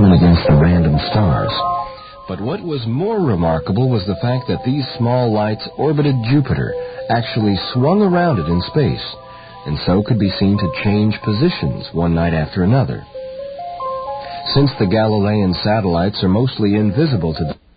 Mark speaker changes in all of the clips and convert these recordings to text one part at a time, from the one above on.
Speaker 1: judgment against the random stars. But what was more remarkable was the fact that these small lights orbited Jupiter, actually swung around it in space, and so could be seen to change positions one night after another. Since the Galilean satellites are mostly invisible to the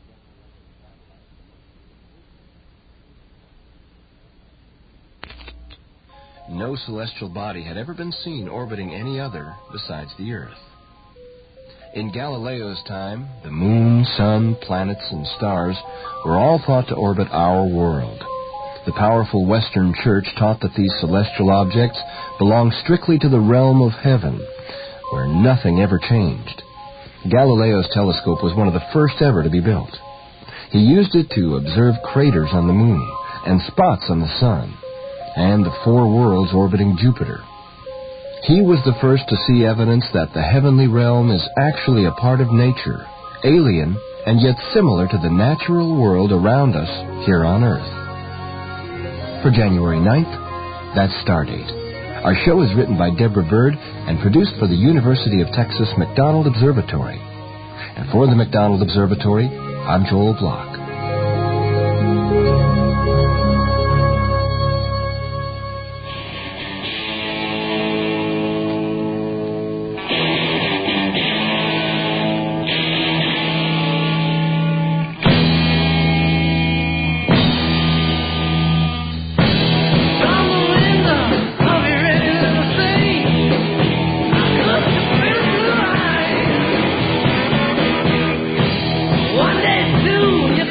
Speaker 1: no celestial body had ever been seen orbiting any other besides the Earth. In Galileo's time, the moon, sun, planets, and stars were all thought to orbit our world. The powerful Western Church taught that these celestial objects belonged strictly to the realm of heaven, where nothing ever changed. Galileo's telescope was one of the first ever to be built. He used it to observe craters on the moon and spots on the sun, and the four worlds orbiting Jupiter. He was the first to see evidence that the heavenly realm is actually a part of nature, alien and yet similar to the natural world around us here on Earth. For January 9th, that's Stardate. Our show is written by Deborah Bird and produced for the University of Texas McDonald Observatory. And for the McDonald Observatory, I'm Joel Block.
Speaker 2: One day, two, you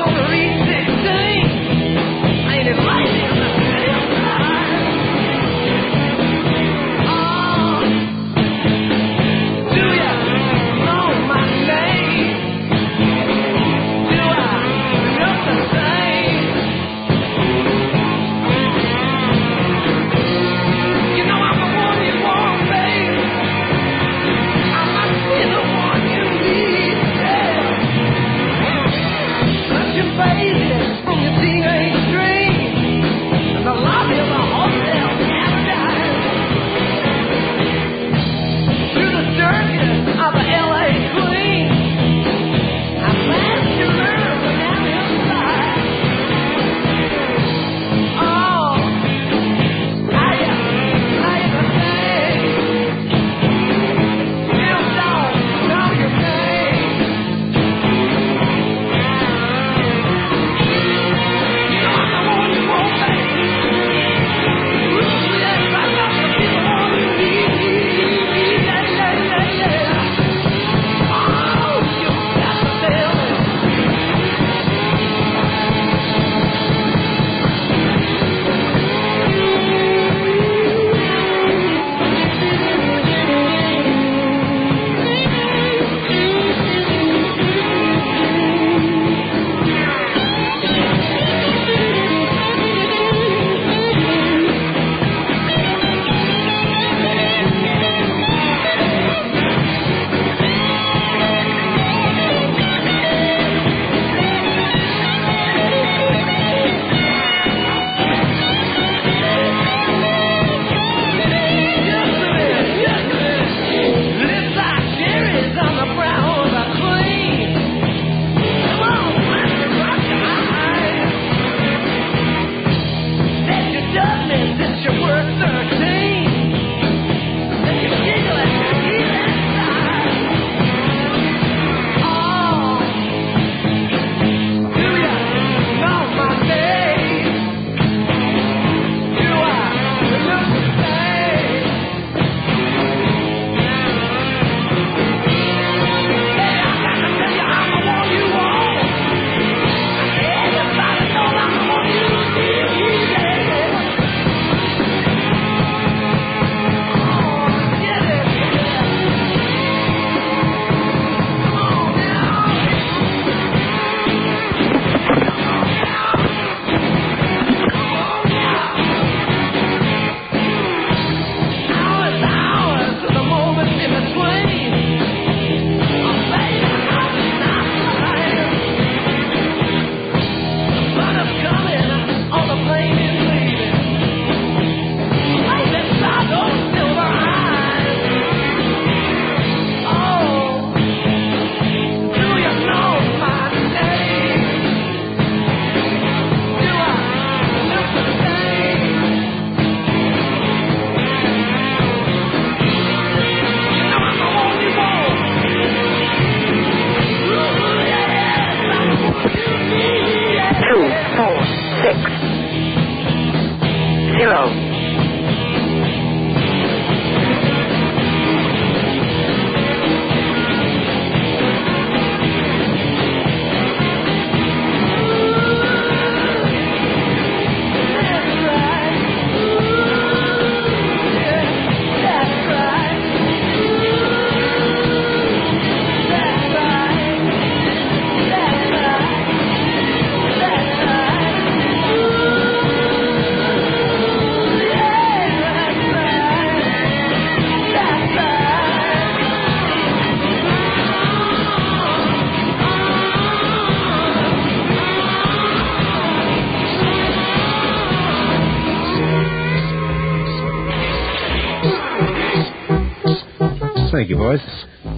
Speaker 2: Thank you, boys.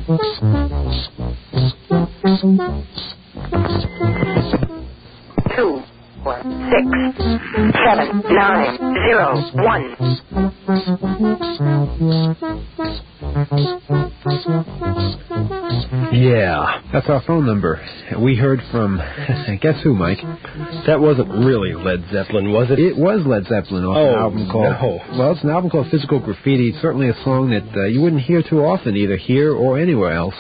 Speaker 3: 2, 6, 7, 9, 0, 1.
Speaker 2: Yeah, that's our phone number. We heard from, guess who, Mike?
Speaker 4: That wasn't really Led Zeppelin, was it?
Speaker 2: It was Led Zeppelin off an album called...
Speaker 4: No.
Speaker 2: Well, it's an album called Physical Graffiti. It's certainly a song that you wouldn't hear too often, either here or anywhere else.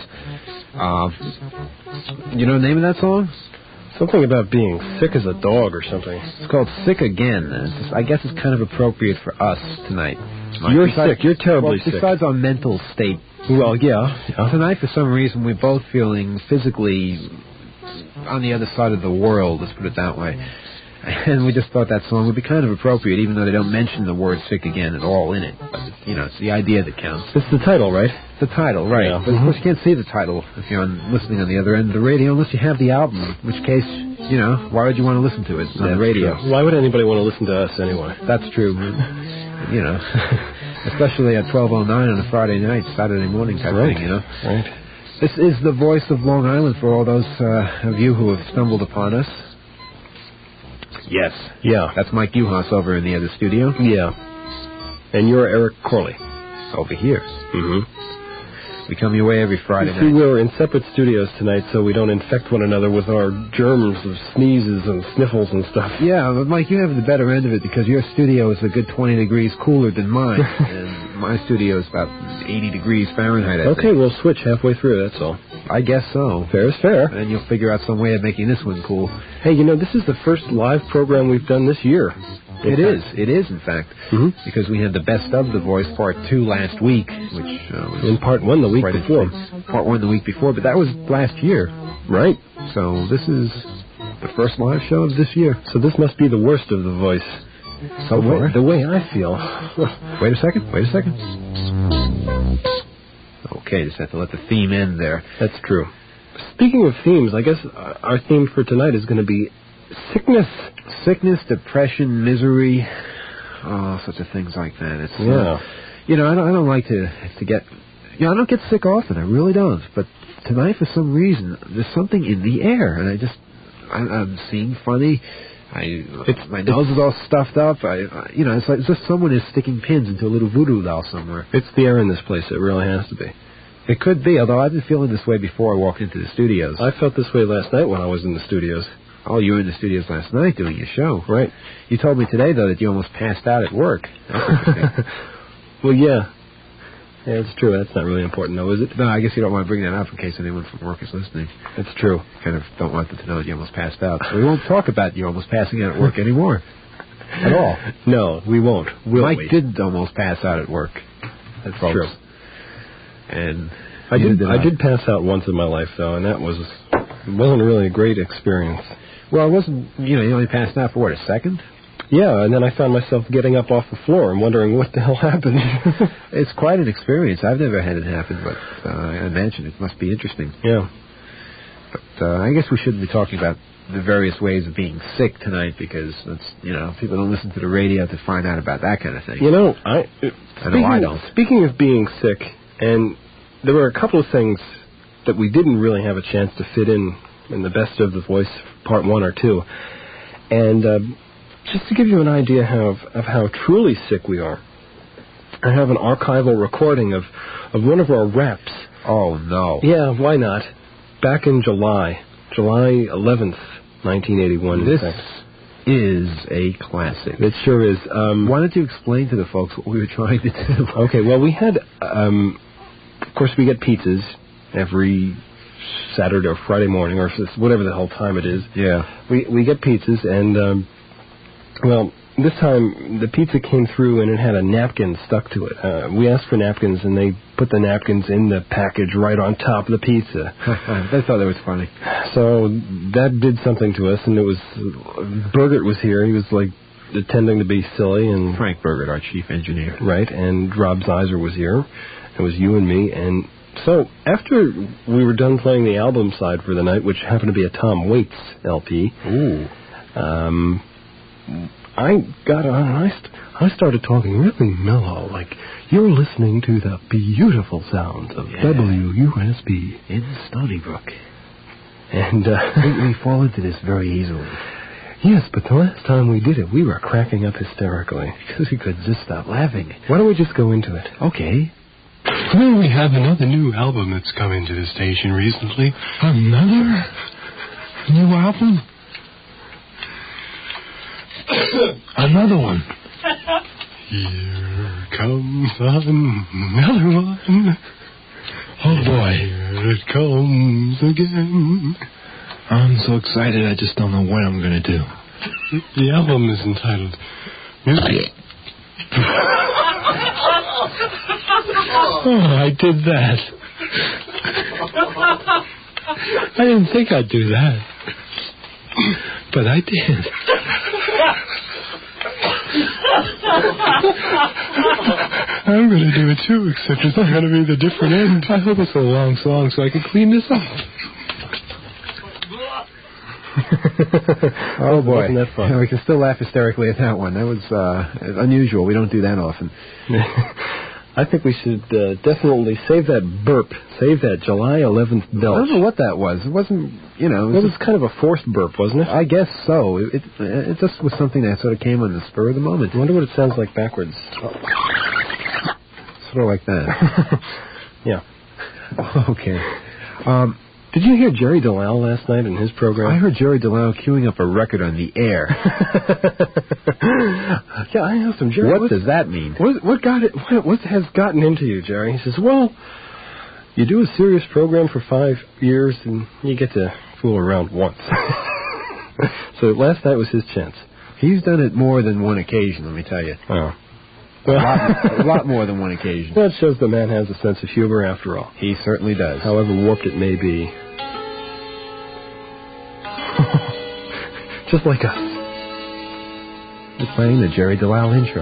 Speaker 2: You know the name of that song?
Speaker 4: Something about being sick as a dog or something.
Speaker 2: It's called Sick Again. I guess it's kind of appropriate for us tonight. Mike.
Speaker 4: You're sick. You're terribly sick.
Speaker 2: Besides our mental state.
Speaker 4: Well, yeah.
Speaker 2: Tonight, for some reason, we're both feeling physically on the other side of the world, let's put it that way. And we just thought that song would be kind of appropriate, even though they don't mention the word sick again at all in it. But, it's the idea that counts.
Speaker 4: It's the title, right?
Speaker 2: It's the title, right.
Speaker 4: Yeah.
Speaker 2: But of course you can't see the title if you're listening on the other end of the radio unless you have the album, in which case, why would you want to listen to it on the radio?
Speaker 4: True. Why would anybody want to listen to us anyway?
Speaker 2: That's true. Especially at 12:09 on a Friday night, Saturday morning type thing,
Speaker 4: Right.
Speaker 2: This is the voice of Long Island for all those of you who have stumbled upon us. Yes.
Speaker 4: Yeah.
Speaker 2: That's Mike Uhas over in the other studio.
Speaker 4: Yeah. And you're Eric Corley.
Speaker 2: Over here.
Speaker 4: Mm-hmm.
Speaker 2: We come your way every Friday
Speaker 4: See,
Speaker 2: night.
Speaker 4: we're in separate studios tonight, so we don't infect one another with our germs of sneezes and sniffles and stuff.
Speaker 2: Yeah, but Mike, you have the better end of it because your studio is a good 20 degrees cooler than mine. And my studio is about 80 degrees Fahrenheit, I think.
Speaker 4: We'll switch halfway through, that's all.
Speaker 2: I guess so.
Speaker 4: Fair is fair.
Speaker 2: And you'll figure out some way of making this one cool.
Speaker 4: Hey, this is the first live program we've done this year.
Speaker 2: It is, in fact, because we had the Best of The Voice Part 2 last week, which was...
Speaker 4: In Part 1 the week before.
Speaker 2: Part 1 the week before, but that was last year.
Speaker 4: Right.
Speaker 2: So this is the first live show of this year.
Speaker 4: So this must be the worst of The Voice.
Speaker 2: So far.
Speaker 4: The way I feel.
Speaker 2: Wait a second. Okay, just have to let the theme end there.
Speaker 4: That's true. Speaking of themes, I guess our theme for tonight is going to be sickness.
Speaker 2: Sickness, depression, misery, such of things like that. It's I don't like to get. I don't get sick often. I really don't. But tonight, for some reason, there's something in the air, and I'm seeing funny. My nose is all stuffed up. It's like as if someone is sticking pins into a little voodoo doll somewhere.
Speaker 4: It's the air in this place. It really has to be.
Speaker 2: It could be, although I've been feeling this way before I walked into the studios.
Speaker 4: I felt this way last night when I was in the studios.
Speaker 2: Oh, you were in the studios last night doing your show.
Speaker 4: Right.
Speaker 2: You told me today, though, that you almost passed out at work. That's interesting.
Speaker 4: Well, yeah. Yeah, it's true. That's not really important, though, is it?
Speaker 2: No, I guess you don't want to bring that up in case anyone from work is listening.
Speaker 4: It's true.
Speaker 2: Kind of don't want them to know that you almost passed out. So we won't talk about you almost passing out at work anymore. At all.
Speaker 4: No, we won't.
Speaker 2: Mike did almost pass out at work.
Speaker 4: That's true.
Speaker 2: And
Speaker 4: I did pass out once in my life, though, and it wasn't really a great experience.
Speaker 2: Well, it wasn't, you only passed out for, a second?
Speaker 4: Yeah, and then I found myself getting up off the floor and wondering what the hell happened.
Speaker 2: It's quite an experience. I've never had it happen, but I imagine it must be interesting.
Speaker 4: Yeah.
Speaker 2: But I guess we shouldn't be talking about the various ways of being sick tonight because, people don't listen to the radio to find out about that kind of thing.
Speaker 4: I don't. Speaking of being sick, and there were a couple of things that we didn't really have a chance to fit in the Best of The Voice Part 1 or 2. And just to give you an idea of how truly sick we are, I have an archival recording of one of our reps.
Speaker 2: Oh, no.
Speaker 4: Yeah, why not? Back in July 11th, 1981.
Speaker 2: This is a classic.
Speaker 4: It sure is.
Speaker 2: Why don't you explain to the folks what we were trying to do?
Speaker 4: Okay, well, we had, of course, we get pizzas every Saturday or Friday morning, or whatever the hell time it is.
Speaker 2: Yeah.
Speaker 4: We get pizzas, and, well, this time the pizza came through and it had a napkin stuck to it. We asked for napkins, and they put the napkins in the package right on top of the pizza.
Speaker 2: They thought that was funny.
Speaker 4: So that did something to us, and it was, Burgert was here. He was like pretending to be silly, and
Speaker 2: Frank Burgert, our chief engineer.
Speaker 4: Right, and Rob Zeiser was here. It was you and me, and so after we were done playing the album side for the night, which happened to be a Tom Waits LP, I got on and I started talking really mellow, like you're listening to the beautiful sounds of WUSB
Speaker 2: in Stony Brook.
Speaker 4: And
Speaker 2: we fall into this very easily.
Speaker 4: Yes, but the last time we did it, we were cracking up hysterically.
Speaker 2: Because we couldn't just stop laughing.
Speaker 4: Why don't we just go into it?
Speaker 2: Okay.
Speaker 5: Well, we have another new album that's come into the station recently. Another new album? Another one. Here comes another one. Oh, boy. Here it comes again.
Speaker 2: I'm so excited, I just don't know what I'm going to do.
Speaker 5: The album is entitled Music. Oh, I did that. I didn't think I'd do that. But I did. I'm going to do it too, except it's going to be the different end. I hope it's a long song so I can clean this up.
Speaker 2: Oh, boy.
Speaker 4: Wasn't that fun?
Speaker 2: Yeah, we can still laugh hysterically at that one. That was unusual. We don't do that often.
Speaker 4: I think we should definitely save that burp. Save that July 11th belch.
Speaker 2: I don't know what that was. It wasn't,
Speaker 4: It was kind of a forced burp, wasn't it?
Speaker 2: I guess so. It just was something that sort of came on the spur of the moment.
Speaker 4: I wonder what it sounds like backwards.
Speaker 2: Sort of like that.
Speaker 4: Yeah.
Speaker 2: Okay.
Speaker 4: Did you hear Jerry Delisle last night in his program?
Speaker 2: I heard Jerry Delisle queuing up a record on the air.
Speaker 4: Yeah, I asked him, Jerry,
Speaker 2: what does that mean?
Speaker 4: What has gotten into you, Jerry? He says, well, you do a serious program for 5 years and you get to fool around once. So last night was his chance.
Speaker 2: He's done it more than one occasion, let me tell you.
Speaker 4: Oh.
Speaker 2: A lot more than one occasion.
Speaker 4: That shows the man has a sense of humor after all.
Speaker 2: He certainly does.
Speaker 4: However warped it may be. Just like us.
Speaker 2: We're playing the Jerry Delisle intro.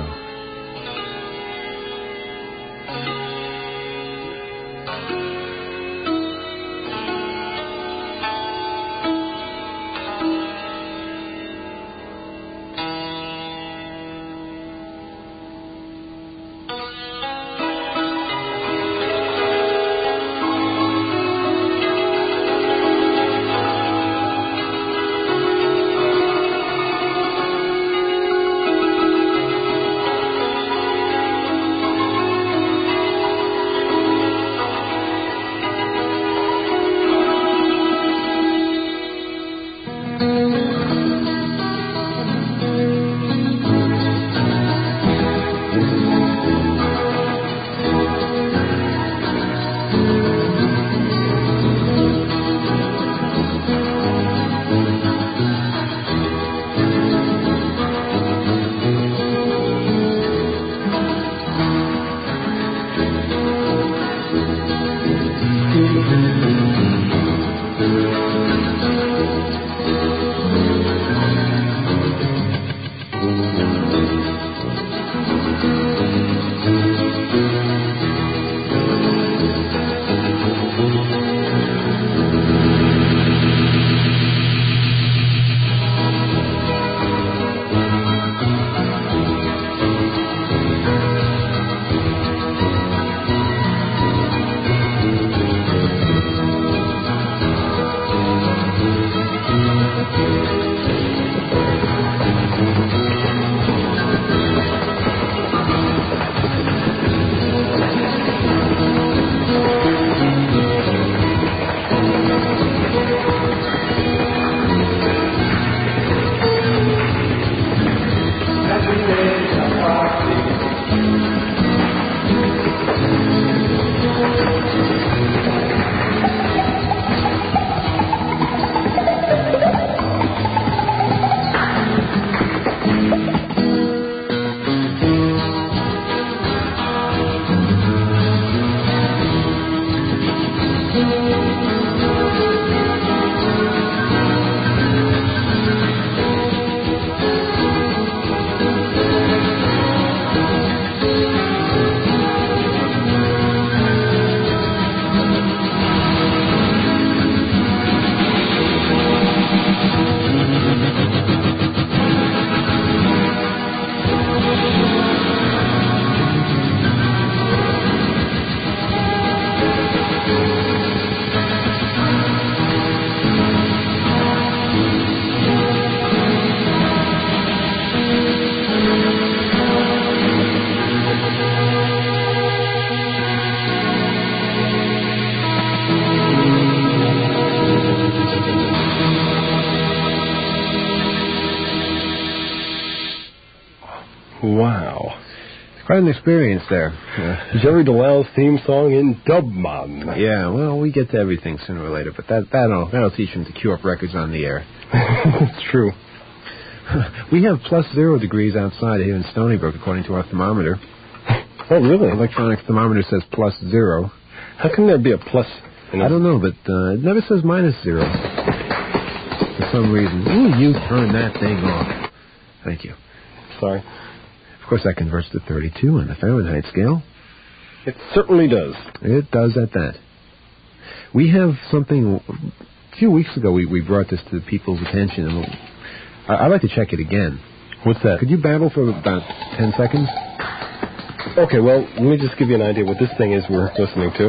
Speaker 2: Quite an experience there.
Speaker 4: Jerry Delisle's theme song in Dubman.
Speaker 2: Yeah, well, we get to everything sooner or later, but that'll teach him to cue up records on the air.
Speaker 4: It's true.
Speaker 2: We have +0 degrees outside here in Stony Brook, according to our thermometer.
Speaker 4: Oh, really?
Speaker 2: Electronic thermometer says +0.
Speaker 4: How can there be a plus?
Speaker 2: I don't know, but it never says -0 for some reason. Ooh, you turned that thing off. Thank you.
Speaker 4: Sorry.
Speaker 2: Of course, that converts to 32 on the Fahrenheit scale.
Speaker 4: It certainly does.
Speaker 2: It does at that. We have something. A few weeks ago, we brought this to people's attention, and I'd like to check it again.
Speaker 4: What's that?
Speaker 2: Could you babble for about 10 seconds?
Speaker 4: Okay, well, let me just give you an idea what this thing is we're listening to.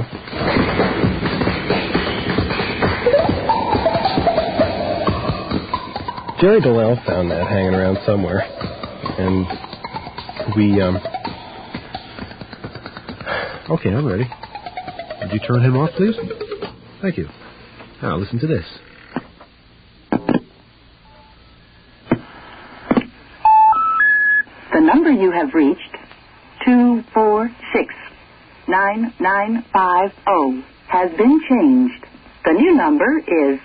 Speaker 4: Jerry Delisle found that hanging around somewhere, and we,
Speaker 2: Okay, I'm ready. Would you turn him off, please? Thank you. Now, listen to this.
Speaker 3: The number you have reached, 246-9950, has been changed. The new number is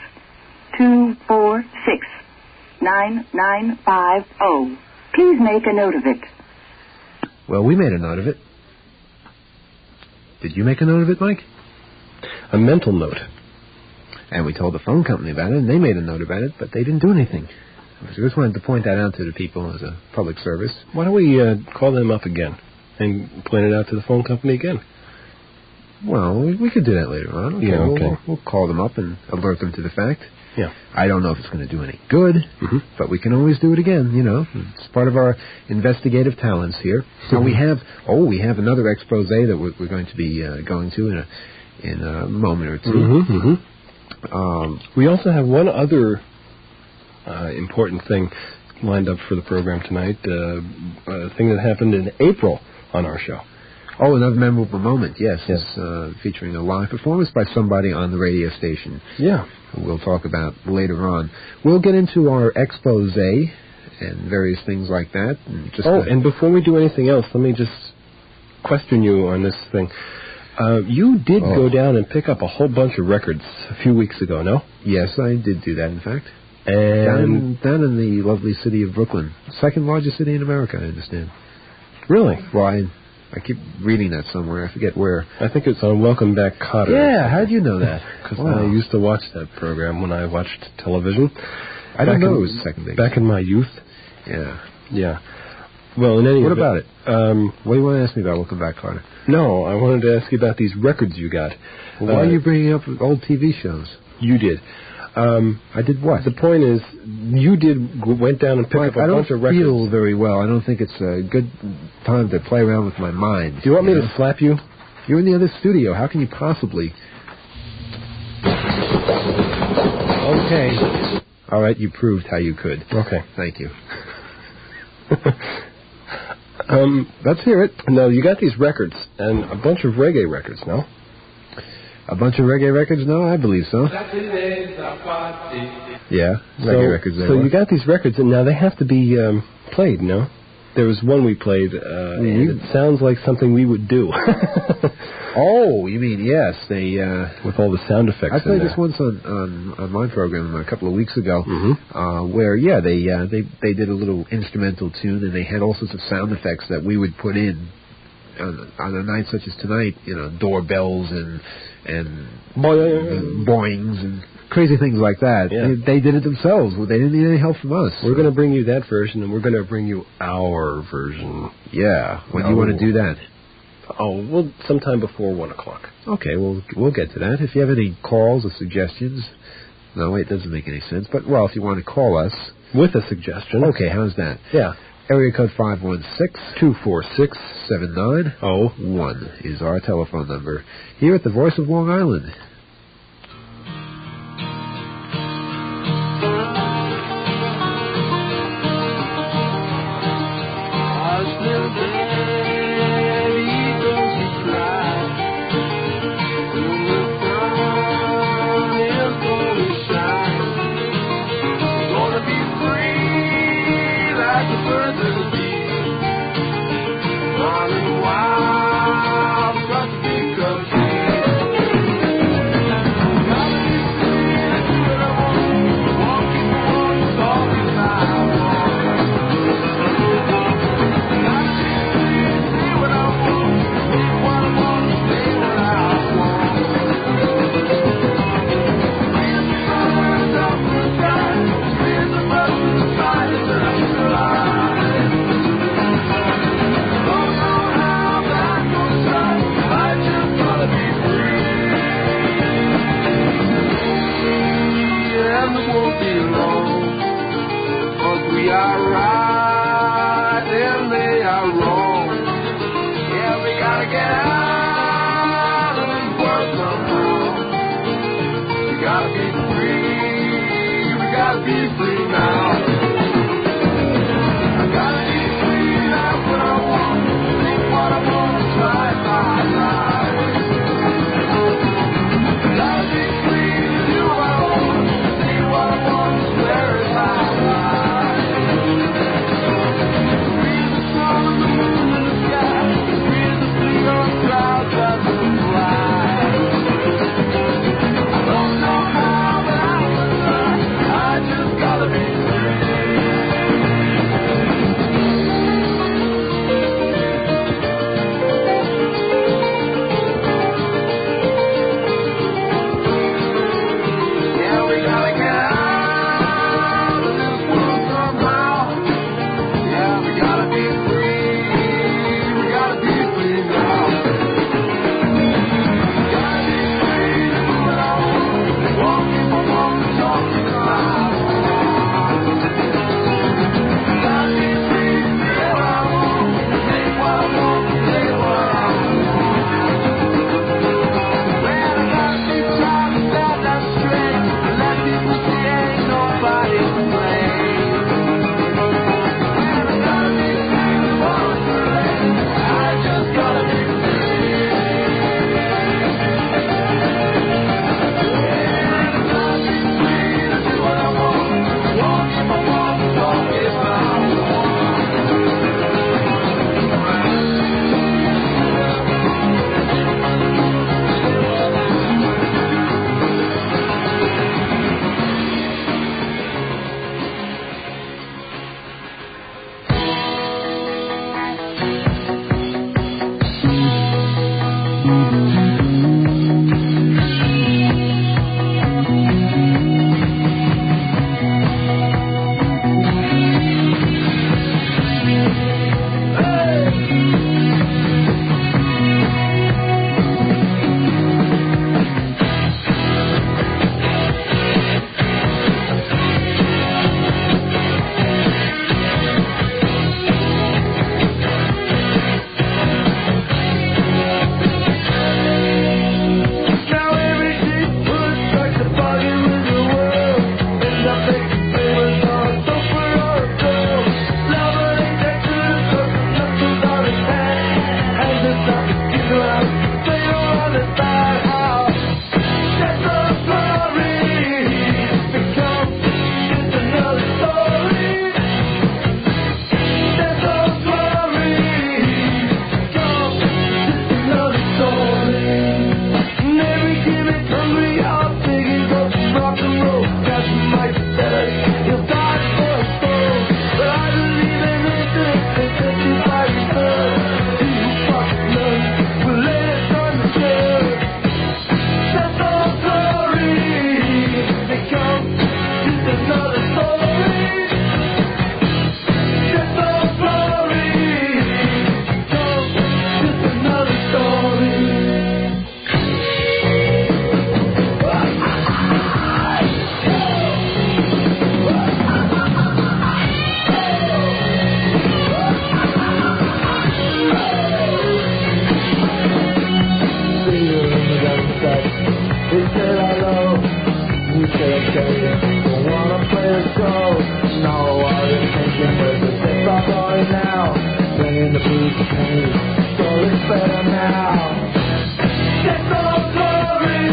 Speaker 3: 246-9950. Please make a note of it.
Speaker 2: Well, we made a note of it. Did you make a note of it, Mike?
Speaker 4: a mental note.
Speaker 2: And we told the phone company about it, and they made a note about it, but they didn't do anything. So we just wanted to point that out to the people as a public service.
Speaker 4: Why don't we call them up again and point it out to the phone company again?
Speaker 2: Well, we could do that later on. Okay,
Speaker 4: okay.
Speaker 2: We'll call them up and alert them to the fact.
Speaker 4: Yeah.
Speaker 2: I don't know if it's going to do any good, but we can always do it again, you know. It's part of our investigative talents here. So we have another expose that we're going to be going to in a moment or two.
Speaker 4: We also have one other important thing lined up for the program tonight, a thing that happened in April on our show.
Speaker 2: Oh, another memorable moment, yes. It's featuring a live performance by somebody on the radio station.
Speaker 4: Yeah.
Speaker 2: Who we'll talk about later on. We'll get into our expose and various things like that. And
Speaker 4: and before we do anything else, let me just question you on this thing. You did go down and pick up a whole bunch of records a few weeks ago, no?
Speaker 2: Yes, I did do that, in fact.
Speaker 4: And
Speaker 2: down in the lovely city of Brooklyn. Second largest city in America, I understand.
Speaker 4: Really?
Speaker 2: Well, I keep reading that somewhere. I forget where.
Speaker 4: I think it's on Welcome Back, Kotter.
Speaker 2: Yeah, how'd you know that?
Speaker 4: Because I used to watch that program when I watched television.
Speaker 2: I didn't know it was second base.
Speaker 4: Back in my youth.
Speaker 2: Yeah.
Speaker 4: Yeah. Well, in any
Speaker 2: What
Speaker 4: event,
Speaker 2: about it? What do you want to ask me about Welcome Back, Kotter?
Speaker 4: No, I wanted to ask you about these records you got.
Speaker 2: Well, why are you bringing up old TV shows?
Speaker 4: You did.
Speaker 2: I did what?
Speaker 4: The point is, you went down and picked up a bunch of records.
Speaker 2: I don't feel very well. I don't think it's a good time to play around with my mind.
Speaker 4: Do you want me to slap you?
Speaker 2: You're in the other studio. How can you possibly? Okay. All right, you proved how you could.
Speaker 4: Okay.
Speaker 2: Thank you.
Speaker 4: Let's hear it. No, you got these records, and a bunch of reggae records, no?
Speaker 2: A bunch of reggae records? No, I believe so. Yeah, reggae records.
Speaker 4: So you got these records, and now they have to be played, no? There was one we played, and it sounds like something we would do.
Speaker 2: Oh, you mean, yes. They
Speaker 4: with all the sound effects.
Speaker 2: I played this once on my program a couple of weeks ago, where, they did a little instrumental tune, and they had all sorts of sound effects that we would put in on a night such as tonight, you know, doorbells and boings and crazy things like that.
Speaker 4: Yeah.
Speaker 2: They did it themselves. They didn't need any help from us.
Speaker 4: We're going to bring you that version, and we're going to bring you our version.
Speaker 2: Yeah. When do you want to do that?
Speaker 4: Oh, well, sometime before 1 o'clock.
Speaker 2: Okay, we'll get to that. If you have any calls or suggestions. No, wait, it doesn't make any sense. But, well, if you want to call us.
Speaker 4: With a suggestion.
Speaker 2: Okay, how's that?
Speaker 4: Yeah.
Speaker 2: Area code 516-246-7901 is our telephone number here at the Voice of Long Island.
Speaker 6: On gotta get out of this world somehow. We gotta be free. We gotta be free now. I gotta be free. That's what I want. Think what I want. Try my life. I gotta be free to do what I want. Say what I want. Swear it's my life. Free as the sun and the moon in the sky. Free as the sea on clouds that will fly. I don't know how, but I will try. I just gotta be free. Yeah, we gotta get out of this world somehow. Yeah, we gotta be free. We gotta be free now. Gotta be free to do what I want. Walking my walk and talking my walk. Gotta be free to do what I want. Think what I want. Say what I want. Man, I gotta keep trying to stand that straight. And let people see ain't nobody to blame. Man, I gotta be free before it's too late. I just gotta be free. Yeah, I gotta be free to do what I want. Walking my walk, talking my walk. Now every day push strikes a bargain with the world. Ends up making favors on a sofa or a stove. Lover ain't that good at cooking, nothing's on his hand. Hands us up, give her out, play her on the side. How? That's a story. Become just another story. That's a story. Become just another story. And every gimmick hungry, I'll take it up from rock and roll. Got some might say he'll die for his soul. But I believe in innocence and testify his blood. He who fucks blood will lay it on the shed. That's all glory. Become just another story. That's all glory. Become just another story. They said hello, you said okay, don't wanna play a show. No, I was thinking with the things I'm going now. Playing the blues to pain, so it's better now. That's all glory.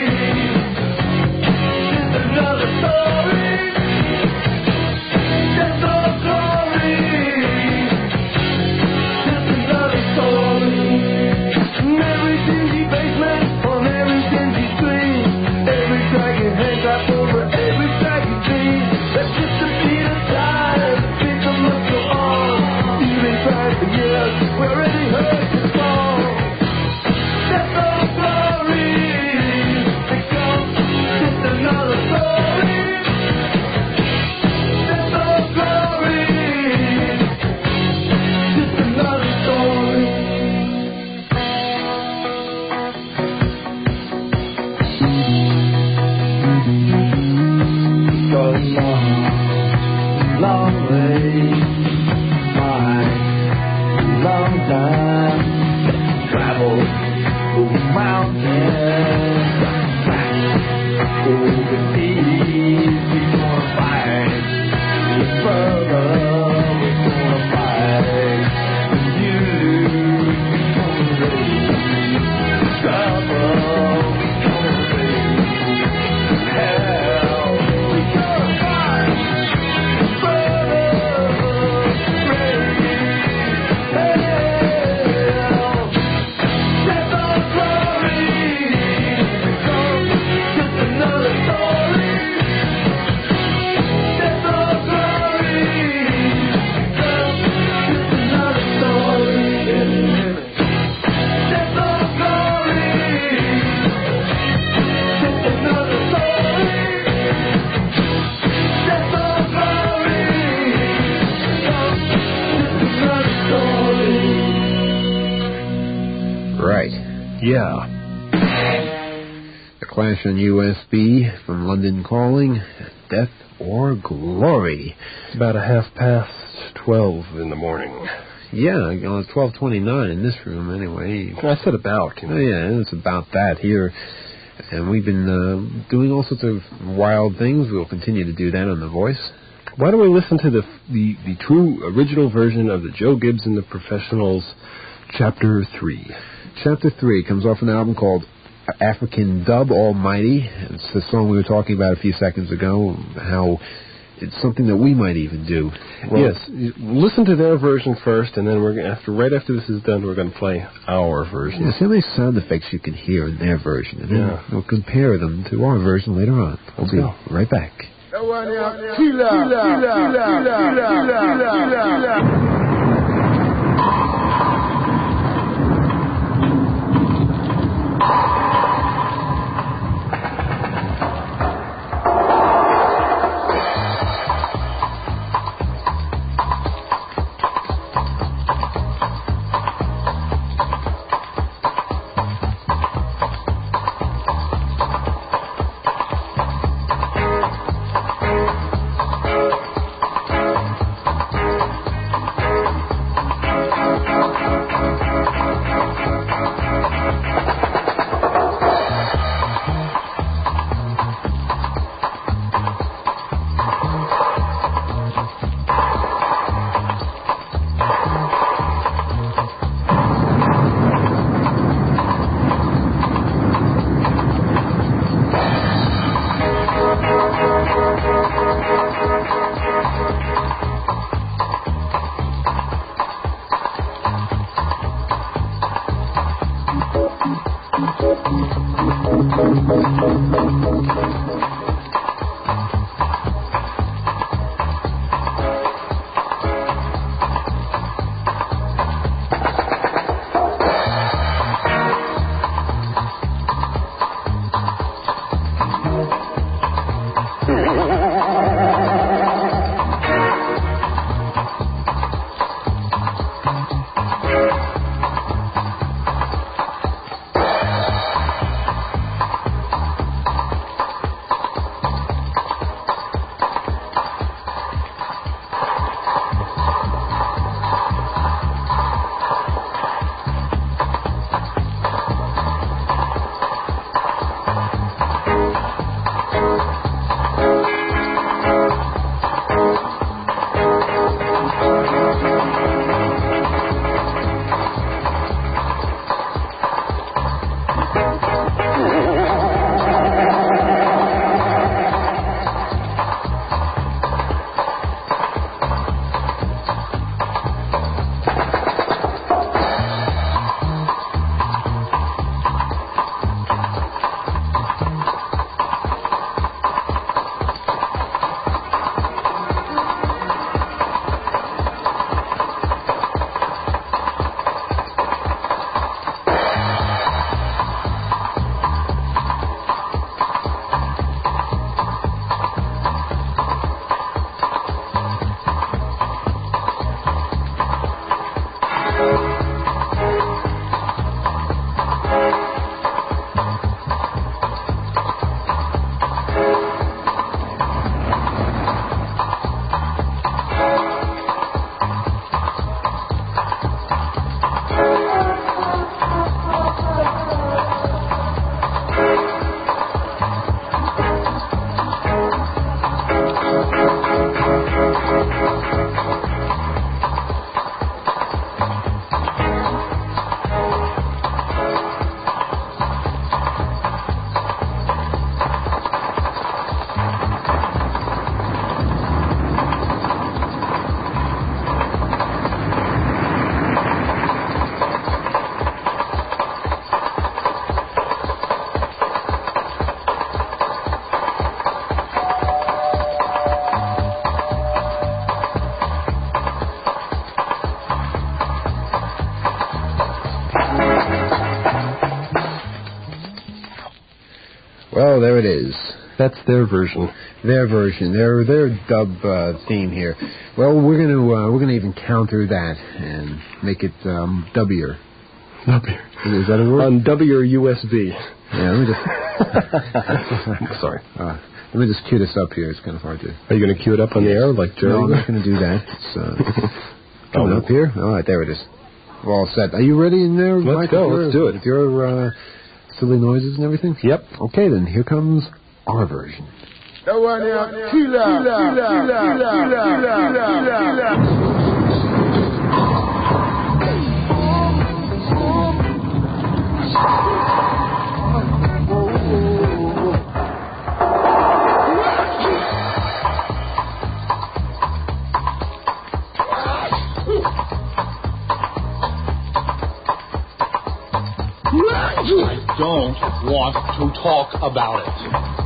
Speaker 6: Just another story. That's all glory. Just another story. In every dingy basement, on every dingy screen, every dragging hand clap over every saggy dream. That's just a beat of time, people must go on. You've been trying for years, we already heard your song.
Speaker 4: Yeah.
Speaker 2: The Clash on USB from London Calling, Death or Glory.
Speaker 4: It's about 12:30 in the morning.
Speaker 2: Yeah, it's 12:29 in this room anyway.
Speaker 4: I said about.
Speaker 2: Oh, yeah, it's about that here. And we've been doing all sorts of wild things. We'll continue to do that on The Voice.
Speaker 4: Why don't we listen to the true original version of the Joe Gibbs and the Professionals, Chapter 3.
Speaker 2: Chapter 3 comes off an album called African Dub Almighty. It's a song we were talking about a few seconds ago, how it's something that we might even do.
Speaker 4: Well, yes, listen to their version first, and then right after this is done, we're going to play our version.
Speaker 2: Yeah, see how many sound effects you can hear in their version, and then we'll compare them to our version later on. We'll be right back. Well, there it is.
Speaker 4: That's their version.
Speaker 2: Their version. Their dub theme here. Well, we're gonna even counter that and make it dubbier.
Speaker 5: Up here.
Speaker 2: Is that a word?
Speaker 4: On W or USB.
Speaker 2: Yeah, let me just...
Speaker 4: Sorry.
Speaker 2: Let me just cue this up here. It's kind of hard to...
Speaker 4: Are you going to cue it up on the air like Jerry?
Speaker 2: No, I'm not going to do that. It's coming up here. All right, there it is. We're all set. Are you ready in there,
Speaker 4: Let's
Speaker 2: Mike?
Speaker 4: go. Let's do it.
Speaker 2: With your silly noises and everything?
Speaker 4: Yep.
Speaker 2: Okay, then. Here comes our version.
Speaker 6: That one here, killer.
Speaker 7: I don't want to talk about it.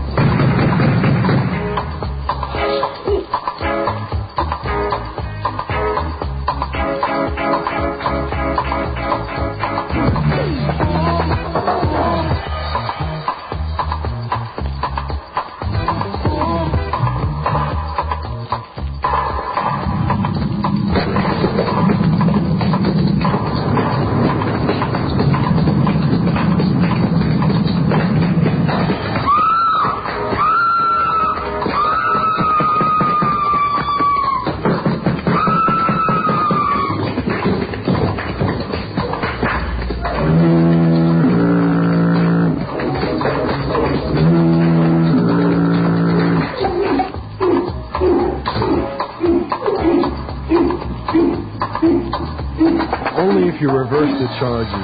Speaker 2: Only if you reverse the charges.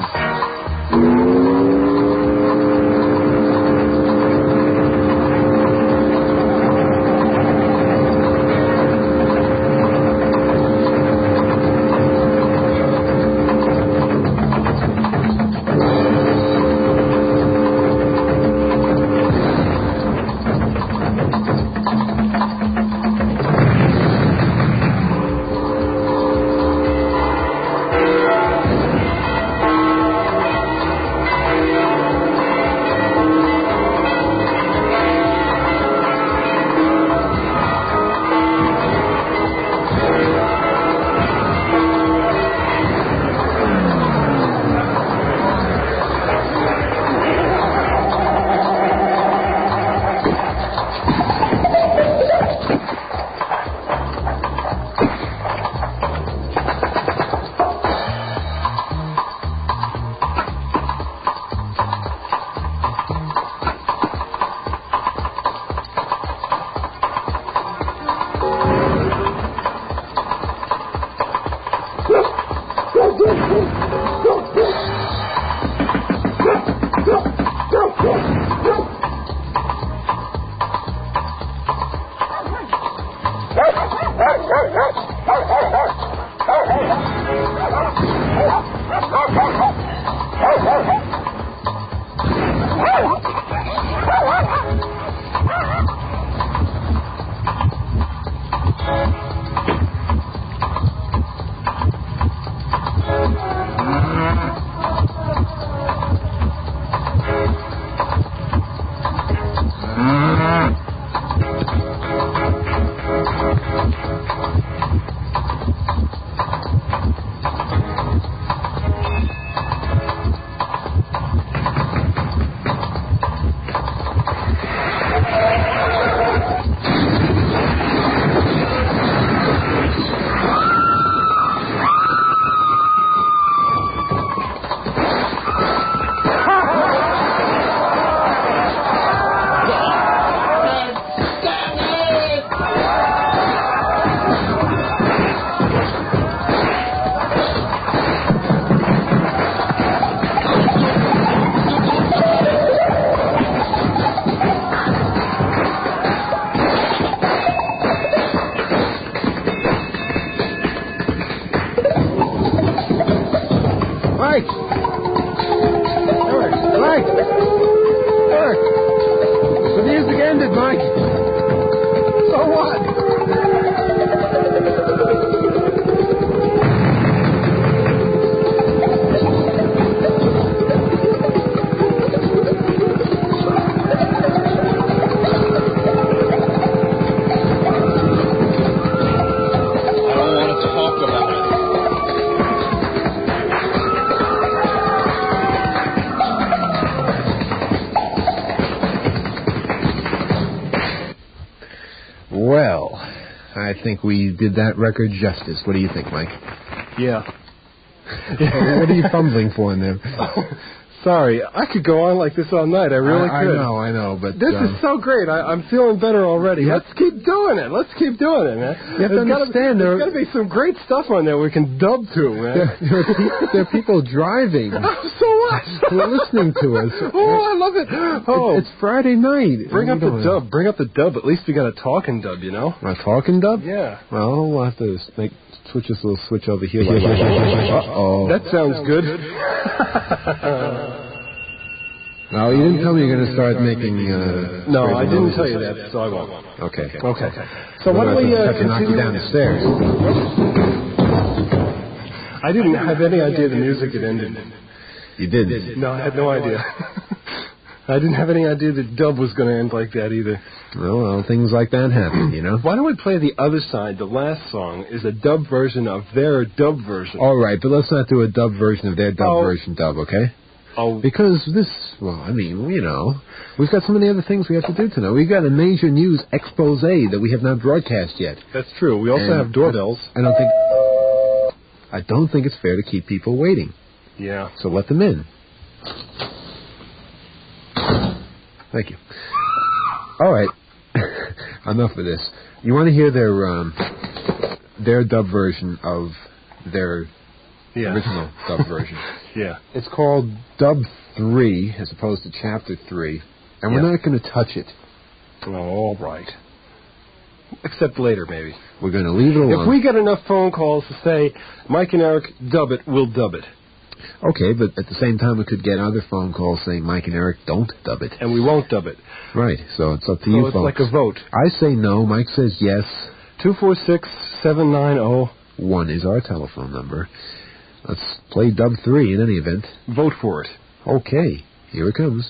Speaker 2: I think we did that record justice. What do you think, Mike?
Speaker 4: Yeah.
Speaker 2: What are you fumbling for in there?
Speaker 4: Sorry, I could go on like this all night. I really could.
Speaker 2: I know, but...
Speaker 4: This is so great. I'm feeling better already.
Speaker 2: Yep.
Speaker 4: Let's keep doing it. Let's keep doing it, man.
Speaker 2: You have to understand,
Speaker 4: there's got to be some great stuff on there we can dub to, man.
Speaker 2: There are people driving.
Speaker 4: So what?
Speaker 2: Who are listening to us.
Speaker 4: Oh, I love it. Oh,
Speaker 2: it's Friday night.
Speaker 4: Bring up the dub. Bring up the dub. At least we got a talking dub, you know?
Speaker 2: A talking dub?
Speaker 4: Yeah.
Speaker 2: Well, we'll have to switch this little switch over here.
Speaker 4: Uh-oh. That sounds good.
Speaker 2: No, you didn't tell me you're going to start making...
Speaker 4: no, I didn't tell you that, so I won't.
Speaker 2: Okay.
Speaker 4: So why don't we
Speaker 2: have to knock you down the stairs.
Speaker 4: I didn't have any idea the music had ended.
Speaker 2: You did?
Speaker 4: No, I had no idea. I didn't have any idea the dub was going to end like that either.
Speaker 2: Well, things like that happen, you know?
Speaker 4: Why don't we play the other side? The last song is a dub version of their dub version.
Speaker 2: All right, but let's not do a dub version of their dub version dub, okay?
Speaker 4: Oh.
Speaker 2: Because this, well, I mean, you know, we've got so many other things we have to do tonight. We've got a major news expose that we have not broadcast yet.
Speaker 4: That's true. We also have doorbells.
Speaker 2: I don't think it's fair to keep people waiting.
Speaker 4: Yeah.
Speaker 2: So let them in. Thank you. All right. Enough of this. You want to hear their dub version of their original dub version?
Speaker 4: Yeah.
Speaker 2: It's called Dub 3 as opposed to Chapter 3. And we're not going to touch it.
Speaker 4: Oh, all right. Except later, maybe.
Speaker 2: We're going to leave it alone.
Speaker 4: If we get enough phone calls to say, Mike and Eric, dub it, we'll dub it.
Speaker 2: Okay, but at the same time, we could get other phone calls saying Mike and Eric don't dub it.
Speaker 4: And we won't dub it.
Speaker 2: Right, so it's up to you,
Speaker 4: it's
Speaker 2: folks.
Speaker 4: like a vote.
Speaker 2: I say no, Mike says yes.
Speaker 4: 246-790-1
Speaker 2: is our telephone number. Let's play Dub 3 in any event.
Speaker 4: Vote for it.
Speaker 2: Okay, here it comes.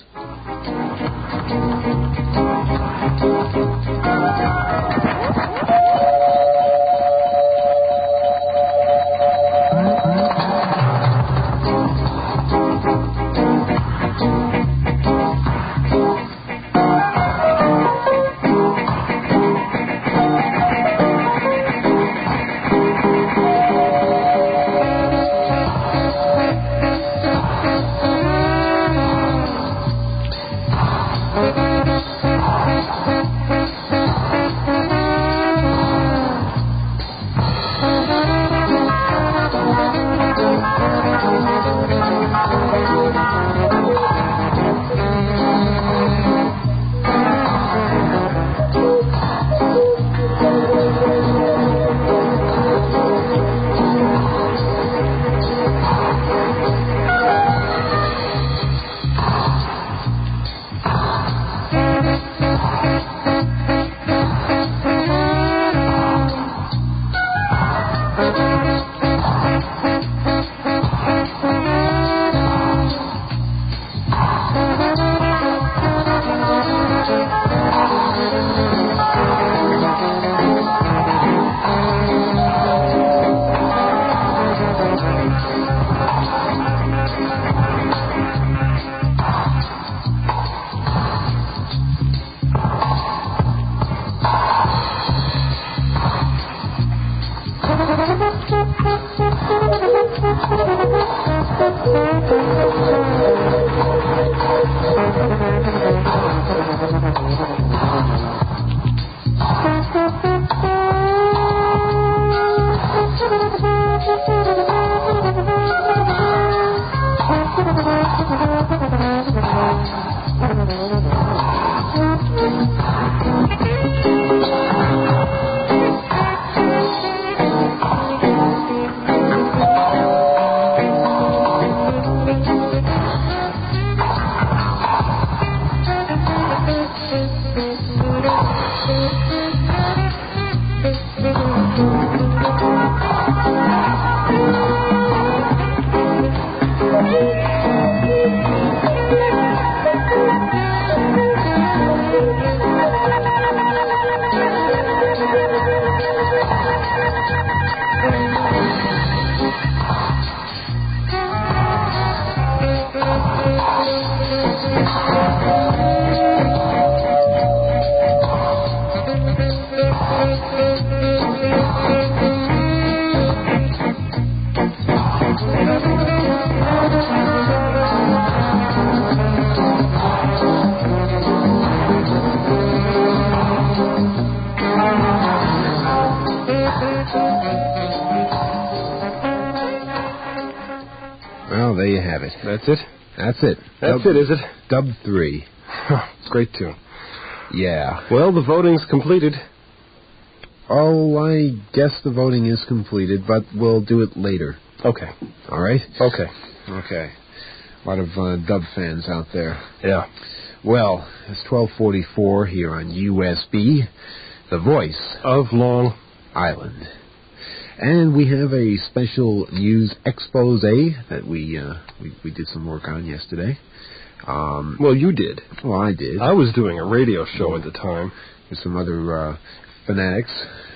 Speaker 4: That's it?
Speaker 2: That's it.
Speaker 4: That's it, is it?
Speaker 2: Dub 3.
Speaker 4: It's great tune.
Speaker 2: Yeah.
Speaker 4: Well, the voting's completed.
Speaker 2: Oh, I guess the voting is completed, but we'll do it later.
Speaker 4: Okay.
Speaker 2: All right?
Speaker 4: Okay.
Speaker 2: Okay. A lot of Dub fans out there.
Speaker 4: Yeah.
Speaker 2: Well, it's 12:44 here on USB, the voice
Speaker 4: of Long
Speaker 2: Island. And we have a special news expose that we did some work on yesterday.
Speaker 4: Well, you did.
Speaker 2: Well, I did.
Speaker 4: I was doing a radio show at the time.
Speaker 2: With some other fanatics.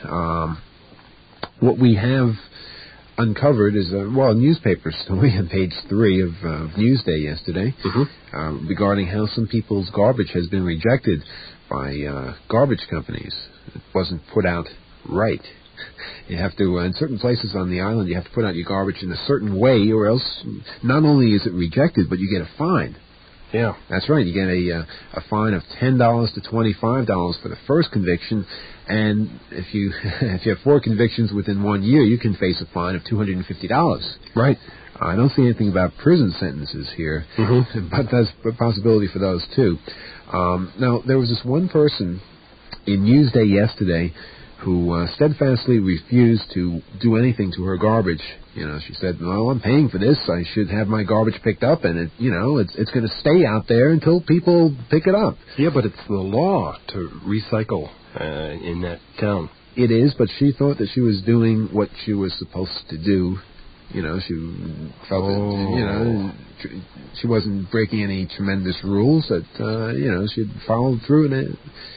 Speaker 2: What we have uncovered is a newspaper story on page 3 of Newsday yesterday regarding how some people's garbage has been rejected by garbage companies. It wasn't put out right. You have to, in certain places on the island, you have to put out your garbage in a certain way, or else not only is it rejected, but you get a fine.
Speaker 4: Yeah.
Speaker 2: That's right. You get a fine of $10 to $25 for the first conviction, and if you have 4 convictions within 1 year, you can face a fine of $250.
Speaker 4: Right.
Speaker 2: I don't see anything about prison sentences here, but there's a possibility for those too. Now, there was this one person in Newsday yesterday who steadfastly refused to do anything to her garbage. You know, she said, "Well, I'm paying for this. I should have my garbage picked up, and it's going to stay out there until people pick it up."
Speaker 4: Yeah, but it's the law to recycle in that town.
Speaker 2: It is, but she thought that she was doing what she was supposed to do. You know, she felt that, she wasn't breaking any tremendous rules, that, she'd followed through and,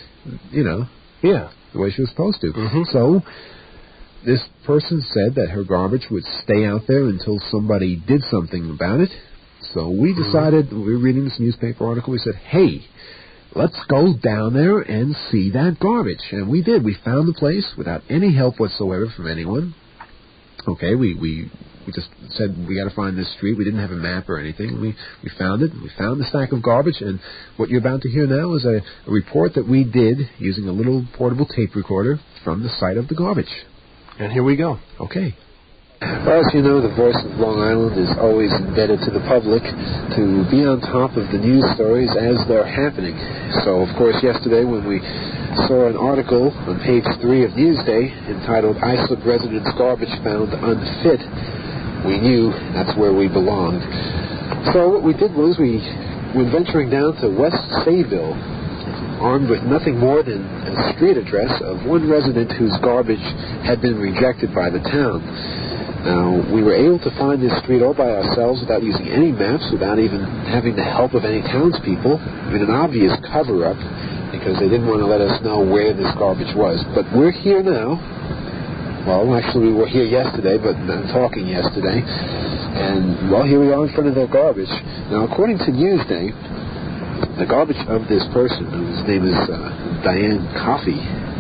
Speaker 4: Yeah.
Speaker 2: the way she was supposed to. So this person said that her garbage would stay out there until somebody did something about it. So we decided, we were reading this newspaper article, we said, hey, let's go down there and see that garbage. And we did. We found the place without any help whatsoever from anyone. Okay, we just said we got to find this street. We didn't have a map or anything. We found it. We found the stack of garbage, and what you're about to hear now is a report that we did using a little portable tape recorder from the site of the garbage.
Speaker 4: And here we go.
Speaker 2: Okay. Well, as you know, the Voice of Long Island is always indebted to the public to be on top of the news stories as they're happening. So, of course, yesterday when we saw an article on page 3 of Newsday entitled "Islip Residents' Garbage Found Unfit," we knew that's where we belonged. So what we did was we were venturing down to West Sayville, armed with nothing more than a street address of one resident whose garbage had been rejected by the town. Now, we were able to find this street all by ourselves without using any maps, without even having the help of any townspeople, in an obvious cover-up, because they didn't want to let us know where this garbage was. But we're here now. Well, actually, we were here yesterday, but not talking yesterday. And, well, here we are in front of their garbage. Now, according to Newsday, the garbage of this person, whose name is Diane Coffey,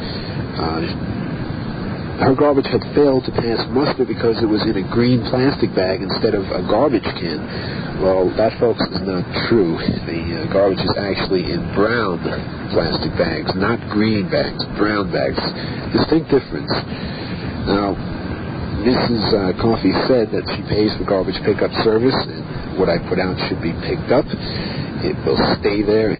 Speaker 2: her garbage had failed to pass muster because it was in a green plastic bag instead of a garbage can. Well, that, folks, is not true. The garbage is actually in brown plastic bags, not green bags, brown bags. Distinct difference. Now, Mrs. Coffey said that she pays for garbage pickup service, and what I put out should be picked up. It will stay there.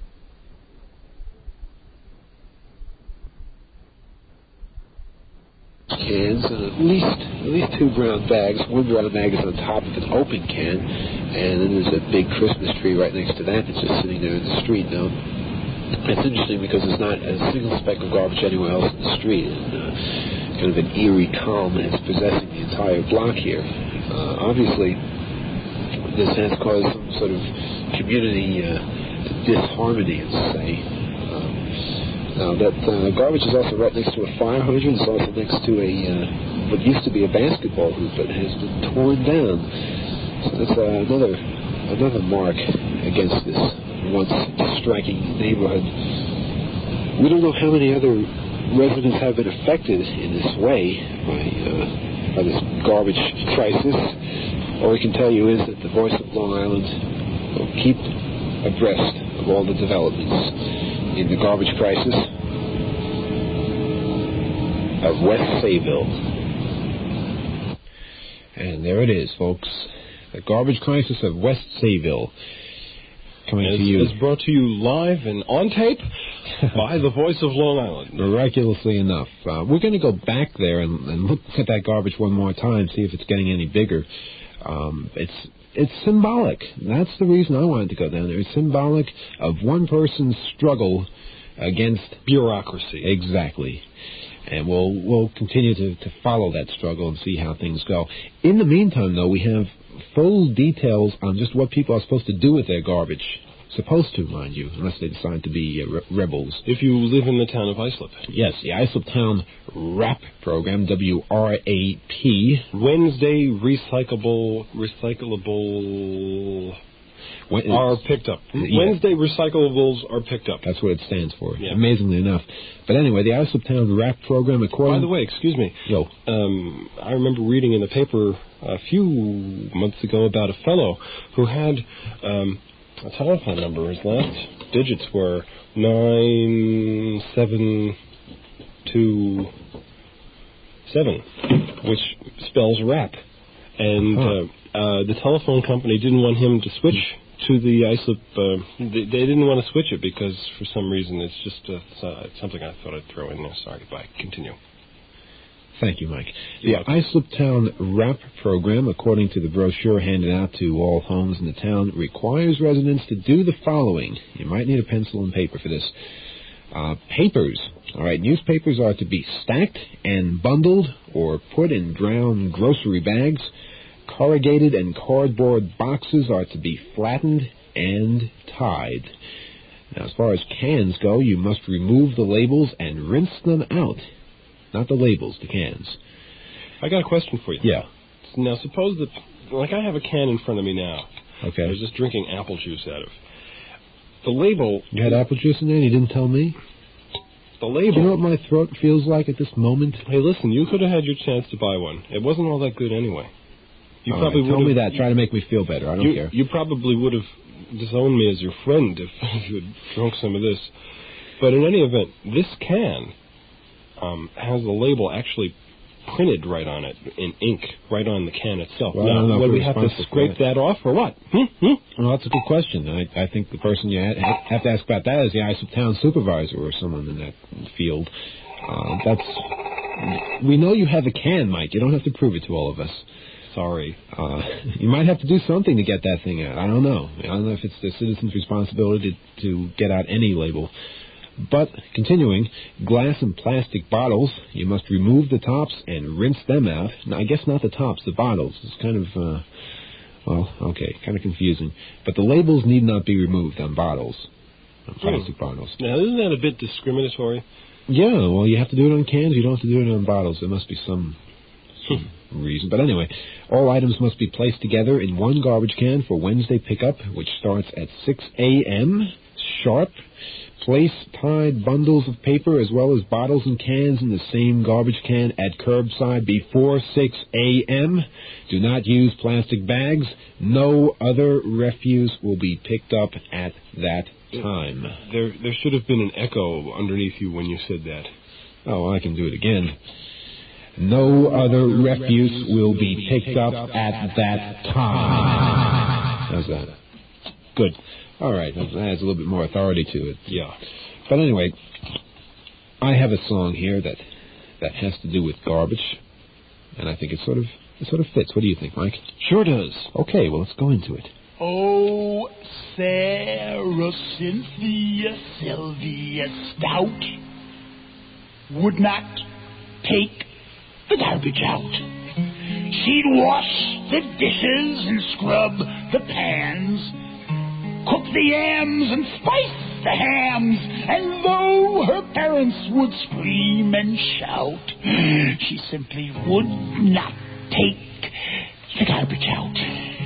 Speaker 2: Cans and at least 2 brown bags. One brown bag is on top of an open can, and then there's a big Christmas tree right next to that that's just sitting there in the street. Now, it's interesting because there's not a single speck of garbage anywhere else in the street, and kind of an eerie calm is possessing the entire block here. Obviously, this has caused some sort of community disharmony, let's say. Now, that garbage is also right next to a fire hydrant. It's also next to what used to be a basketball hoop, but has been torn down. So that's another mark against this once striking neighborhood. We don't know how many other residents have been affected in this way by this garbage crisis. All we can tell you is that the Voice of Long Island will keep abreast of all the developments in the garbage crisis of West Sayville. And there it is, folks. The Garbage Crisis of West Sayville. Coming to you.
Speaker 4: It's brought to you live and on tape by the voice of Long Island.
Speaker 2: Miraculously enough. We're going to go back there and look at that garbage one more time, see if it's getting any bigger. It's symbolic. That's the reason I wanted to go down there. It's symbolic of one person's struggle against
Speaker 4: bureaucracy.
Speaker 2: Exactly. And we'll continue to follow that struggle and see how things go. In the meantime, though, we have full details on just what people are supposed to do with their garbage. Supposed to, mind you, unless they decide to be rebels.
Speaker 4: If you live in the town of Islip.
Speaker 2: Yes, the Islip Town WRAP program, W-R-A-P.
Speaker 4: Wednesday recyclable are picked up.
Speaker 2: Yeah.
Speaker 4: Wednesday recyclables are picked up.
Speaker 2: That's what it stands for,
Speaker 4: yeah.
Speaker 2: Amazingly enough. But anyway, the Islip Town WRAP program, according...
Speaker 4: By the way, excuse me.
Speaker 2: Yo.
Speaker 4: I remember reading in the paper a few months ago about a fellow who had a telephone number. His last digits were 9727, which spells WRAP. And the telephone company didn't want him to switch to the Islip. They didn't want to switch it because, for some reason, it's just something I thought I'd throw in there. Sorry, bye. Continue.
Speaker 2: Thank you, Mike. The Islip Town WRAP program, according to the brochure handed out to all homes in the town, requires residents to do the following. You might need a pencil and paper for this. Papers. All right, newspapers are to be stacked and bundled or put in brown grocery bags. Corrugated and cardboard boxes are to be flattened and tied. Now, as far as cans go, you must remove the labels and rinse them out. Not the labels, the cans.
Speaker 4: I got a question for you.
Speaker 2: Yeah.
Speaker 4: Now, suppose that, like I have a can in front of me now.
Speaker 2: Okay.
Speaker 4: I was just drinking apple juice out of. The label...
Speaker 2: You had apple juice in there and you didn't tell me?
Speaker 4: The label...
Speaker 2: Do you know what my throat feels like at this moment?
Speaker 4: Hey, listen, you could have had your chance to buy one. It wasn't all that good anyway. You
Speaker 2: probably would have... Tell me that. Try to make me feel better. I don't care.
Speaker 4: You probably would have disowned me as your friend if you had drunk some of this. But in any event, this can has the label actually printed right on it in ink, right on the can itself.
Speaker 2: Well,
Speaker 4: now, would we have to scrape that off or what?
Speaker 2: Well, that's a good question. I think the person you have to ask about that is the Islip Town supervisor or someone in that field. We know you have a can, Mike. You don't have to prove it to all of us.
Speaker 4: Sorry.
Speaker 2: You might have to do something to get that thing out. I don't know. I don't know if it's the citizen's responsibility to get out any label. But, continuing, glass and plastic bottles, you must remove the tops and rinse them out. Now, I guess not the tops, the bottles. It's kind of, kind of confusing. But the labels need not be removed on bottles, on plastic bottles.
Speaker 4: Now, isn't that a bit discriminatory?
Speaker 2: Yeah, well, you have to do it on cans. You don't have to do it on bottles. There must be some reason. But anyway, all items must be placed together in one garbage can for Wednesday pickup, which starts at 6 a.m. sharp. Place tied bundles of paper as well as bottles and cans in the same garbage can at curbside before 6 a.m. Do not use plastic bags. No other refuse will be picked up at that time.
Speaker 4: There should have been an echo underneath you when you said that.
Speaker 2: Oh, I can do it again. No other refuse will be picked up at that time. How's that? Good. All right, that adds a little bit more authority to it.
Speaker 4: Yeah.
Speaker 2: But anyway, I have a song here that has to do with garbage, and I think it sort of fits. What do you think, Mike?
Speaker 4: Sure does.
Speaker 2: Okay, well, let's go into it.
Speaker 8: Oh, Sarah Cynthia Sylvia Stout would not take the garbage out. She'd wash the dishes and scrub the pans, cook the yams and spice the hams, and though her parents would scream and shout, she simply would not take the garbage out.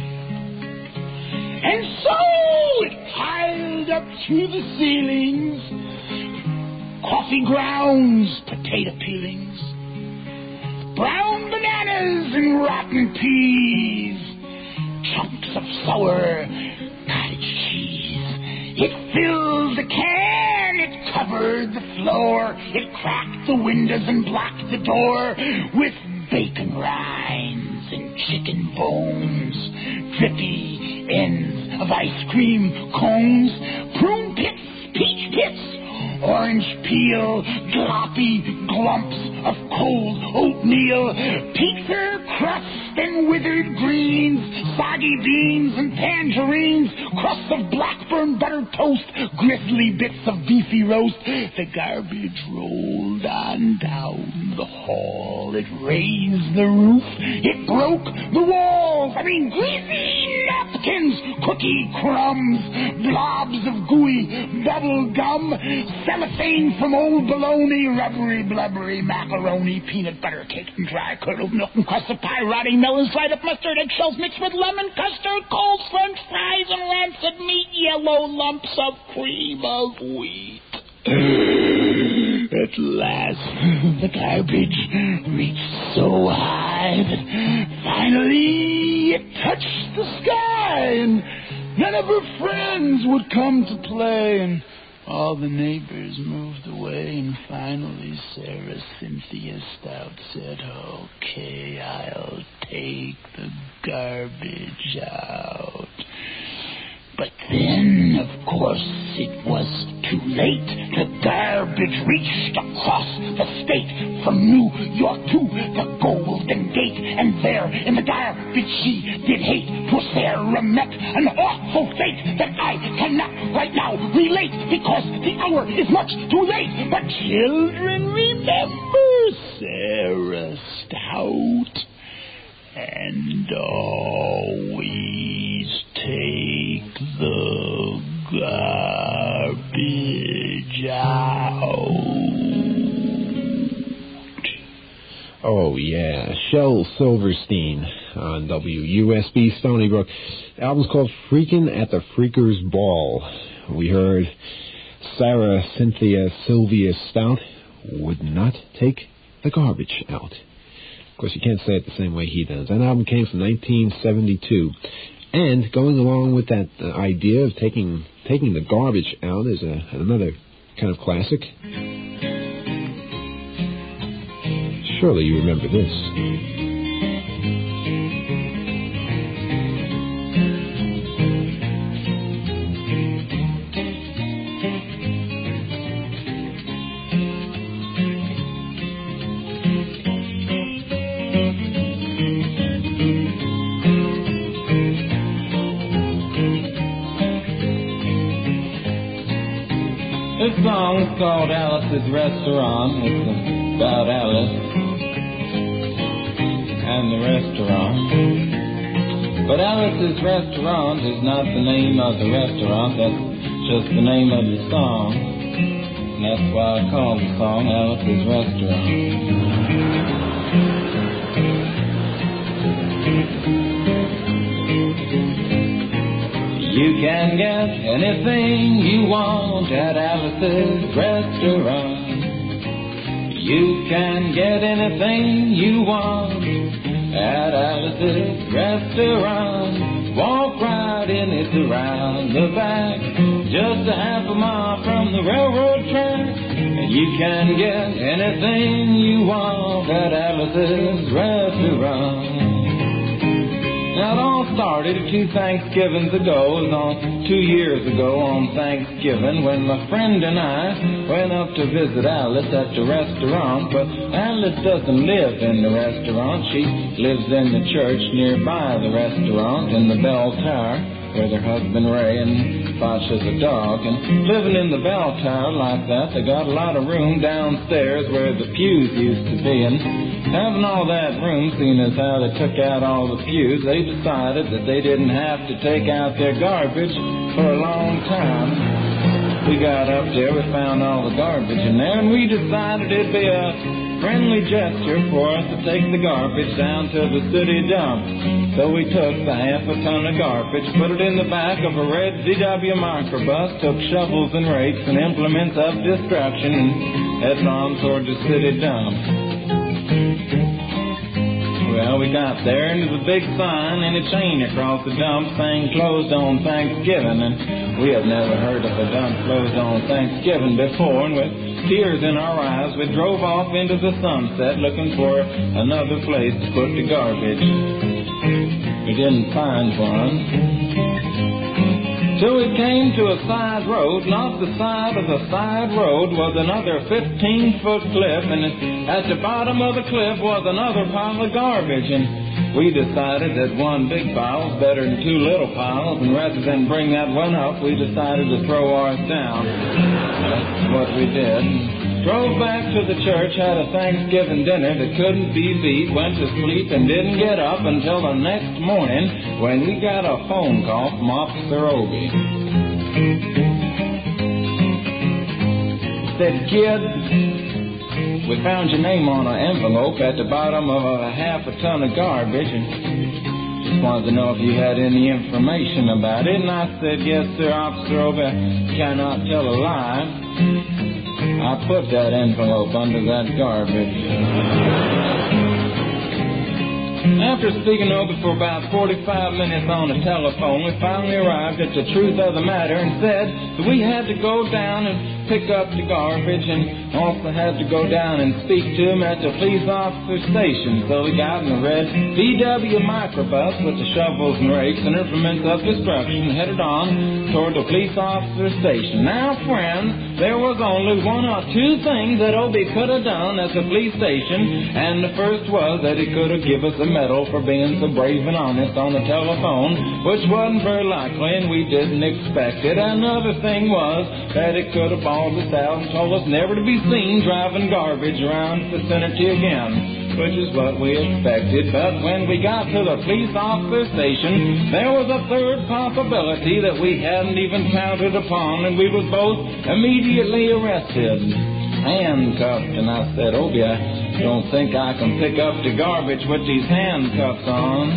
Speaker 8: And so it piled up to the ceilings, coffee grounds, potato peelings, brown bananas and rotten peas, chunks of sour cottage cheese. It filled the can, it covered the floor, it cracked the windows and blocked the door with bacon rinds and chicken bones, drippy ends of ice cream cones, prune pits, peach pits, orange peel, gloppy glumps of cold oatmeal, pizza crust and withered greens, soggy beans and tangerines, crusts of Blackburn buttered toast, grisly bits of beefy roast. The garbage rolled on down the hall. It raised the roof. It broke the walls. Greasy napkins, cookie crumbs, blobs of gooey bubble gum, cellophane from old bologna, rubbery, blubbery macaroni, peanut butter cake and dry curdled milk and crust of pie, rotting melons, dried up mustard, eggshells mixed with lemon custard, cold French fries and rancid meat, yellow lumps of cream of wheat. At last, the garbage reached so high that finally it touched the sky, and none of her friends would come to play, and all the neighbors moved away, and finally Sarah Cynthia Stout said, "Okay, I'll take the garbage out." But then, of course, it was too late. The garbage reached across the state, from New York to the Golden Gate, and there in the garbage she did hate. Poor Sarah met an awful fate that I cannot right now relate, because the hour is much too late. But children, remember Sarah Stout, and always take the garbage out.
Speaker 2: Oh, yeah. Shel Silverstein on WUSB Stony Brook. The album's called Freakin' at the Freakers Ball. We heard Sarah Cynthia Sylvia Stout would not take the garbage out. Of course, you can't say it the same way he does. That album came from 1972. And going along with that idea of taking the garbage out is another kind of classic. Surely you remember this.
Speaker 9: This song is called Alice's Restaurant. It's about Alice and the restaurant. But Alice's Restaurant is not the name of the restaurant. That's just the name of the song. And that's why I call the song Alice's Restaurant. You can get anything you want at Alice's Restaurant. You can get anything you want at Alice's Restaurant. Walk right in, it's around the back, just a half a mile from the railroad track. And you can get anything you want at Alice's Restaurant. Now, it all started 2 Thanksgivings ago. It was on 2 years ago on Thanksgiving when my friend and I went up to visit Alice at the restaurant. But Alice doesn't live in the restaurant. She lives in the church nearby the restaurant in the bell tower with her husband Ray and Sasha's a dog. And living in the bell tower like that, they got a lot of room downstairs where the pews used to be. And having all that room, seeing as how they took out all the pews, they decided that they didn't have to take out their garbage for a long time. We got up there, we found all the garbage in there, and we decided it'd be a friendly gesture for us to take the garbage down to the city dump. So we took the half a ton of garbage, put it in the back of a red VW microbus, took shovels and rakes and implements of destruction, and headed on toward the city dump. Well, we got there, and there's a big sign and a chain across the dump saying closed on Thanksgiving. And we had never heard of a dump closed on Thanksgiving before. And with tears in our eyes, we drove off into the sunset looking for another place to put the garbage. We didn't find one. Till we came to a side road, and off the side of the side road was another 15-foot cliff, and at the bottom of the cliff was another pile of garbage, and we decided that one big pile was better than two little piles, and rather than bring that one up, we decided to throw ours down. That's what we did. Drove back to the church, had a Thanksgiving dinner that couldn't be beat, went to sleep and didn't get up until the next morning when we got a phone call from Officer Obie. Said, "Kid, we found your name on an envelope at the bottom of a half a ton of garbage and just wanted to know if you had any information about it." And I said, "Yes, sir, Officer Obie, cannot tell a lie. I put that envelope under that garbage." After speaking over for about 45 minutes on the telephone, we finally arrived at the truth of the matter and said that we had to go down and pick up the garbage and also had to go down and speak to him at the police officer station. So we got in a red VW microbus with the shovels and rakes and implements of destruction, headed on toward the police officer station. Now, friends, there was only one or two things that Obie could have done at the police station, and the first was that he could have given us a medal for being so brave and honest on the telephone, which wasn't very likely, and we didn't expect it. Another thing was that he could have bawled us out and told us never to be seen driving garbage around the vicinity again, which is what we expected. But when we got to the police officer station, there was a third possibility that we hadn't even counted upon, and we was both immediately arrested, handcuffed. And I said, "Obie, I don't think I can pick up the garbage with these handcuffs on."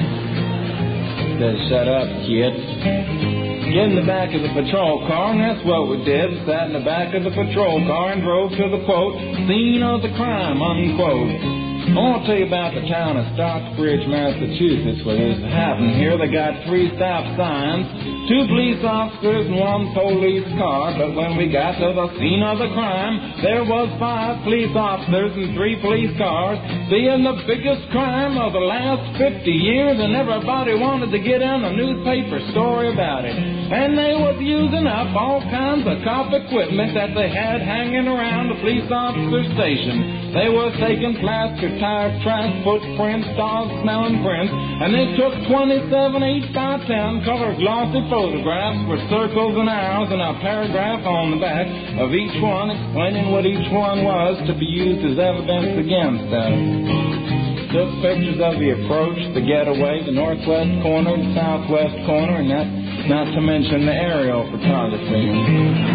Speaker 9: He said, "Shut up, kid. Get in the back of the patrol car," and that's what we did. Sat in the back of the patrol car and drove to the, quote, scene of the crime, unquote. I want to tell you about the town of Stockbridge, Massachusetts, where this happened here. They got 3 stop signs, 2 police officers and 1 police car. But when we got to the scene of the crime, there was 5 police officers and 3 police cars, being the biggest crime of the last 50 years, and everybody wanted to get in a newspaper story about it. And they was using up all kinds of cop equipment that they had hanging around the police officer station. They were taking plaster, tire tracks, footprints, dog-smelling prints, and they took 27 8x10 color glossy photographs with circles and arrows and a paragraph on the back of each one explaining what each one was to be used as evidence against us. Took pictures of the approach, the getaway, the northwest corner, the southwest corner, and that's not to mention the aerial photography.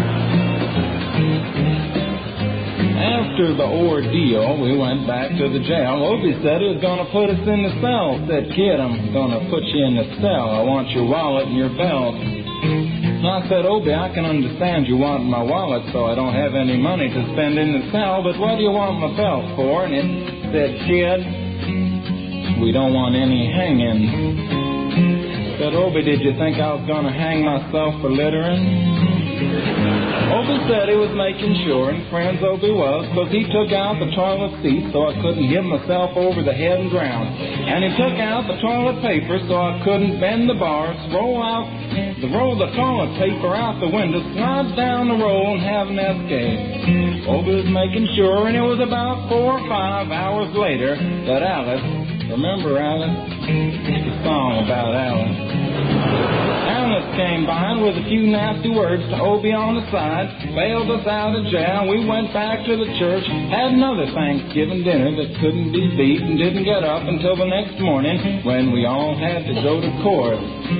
Speaker 9: After the ordeal, we went back to the jail. Obie said he was going to put us in the cell. Said, "Kid, I'm going to put you in the cell. I want your wallet and your belt." And I said, "Obie, I can understand you want my wallet so I don't have any money to spend in the cell, but what do you want my belt for?" And it said, "Kid, we don't want any hanging." I said, "Obie, did you think I was going to hang myself for littering?" Obie said he was making sure, and friends Obie was, because he took out the toilet seat so I couldn't hit myself over the head and drown. And he took out the toilet paper so I couldn't bend the bars, roll the toilet paper out the window, slide down the roll, and have an escape. Obie was making sure, and it was about 4 or 5 hours later that Alice, remember Alice? It's a song about Alice. Alice came by and with a few nasty words to Obie on the side, bailed us out of jail. We went back to the church, had another Thanksgiving dinner that couldn't be beat, and didn't get up until the next morning when we all had to go to court.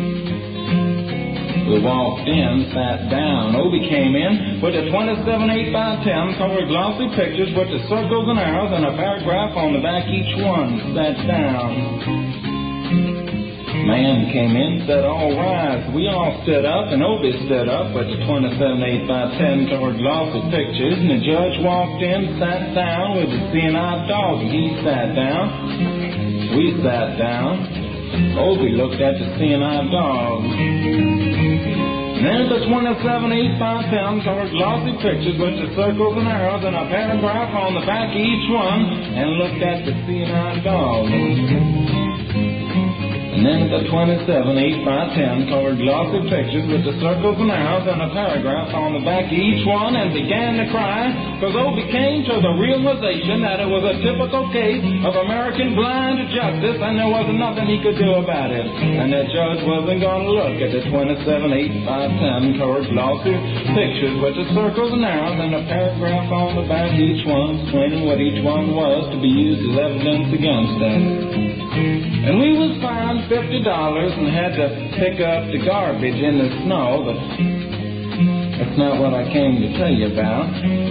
Speaker 9: We walked in, sat down. Obie came in with a 27 8x10 colored glossy pictures with the circles and arrows and a paragraph on the back each one. Sat down. Man came in, said, "All rise." We all stood up, and Obie stood up with the 27 8x10 colored glossy pictures, and the judge walked in, sat down with the CNI dog, and he sat down. We sat down. Obie looked at the CNI dog. And then the 27 8x10 colored glossy pictures with the circles and arrows and a paragraph on the back of each one, and looked at the CNI dog. And then the 27 8x10 colored glossy pictures with the circles and arrows and a paragraph on the back of each one, and began to cry, because Obie came to the realization that it was a typical case of American blind justice, and there wasn't nothing he could do about it. And the judge wasn't going to look at the 27 8x10 colored glossy pictures with the circles and arrows and a paragraph on the back of each one, explaining what each one was to be used as evidence against us. And we was fined $50 and had to pick up the garbage in the snow, but that's not what I came to tell you about.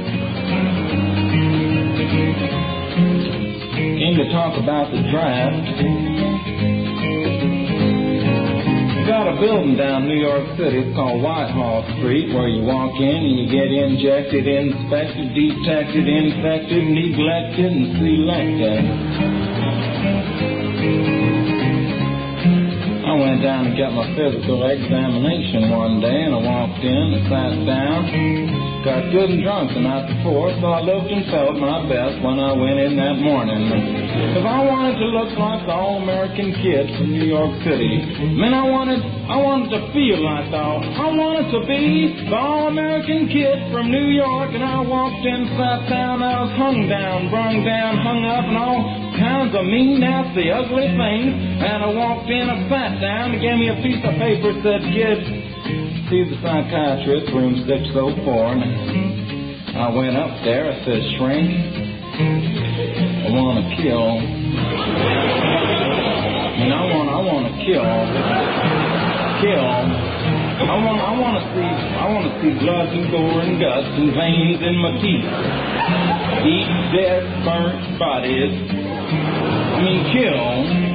Speaker 9: Came to talk about the draft. We got a building down New York City. It's called Whitehall Street, where you walk in and you get injected, inspected, detected, infected, neglected, and selected. I went down to get my physical examination one day, and I walked in and sat down. Got good and drunk the night before, so I looked and felt my best when I went in that morning. Because I wanted to look like the all-American kid from New York City. I wanted to feel like I wanted to be the all-American kid from New York. And I walked in, sat down, I was hung down, brung down, hung up, and all kinds of mean, nasty, ugly things. And I walked in, I sat down, and gave me a piece of paper, said, "Kid, see the psychiatrist, room 604. And I went up there, I said, "Shrink, I want to kill. I want to kill. I want to see blood and gore and guts and veins in my teeth. Eat dead, burnt bodies. Kill.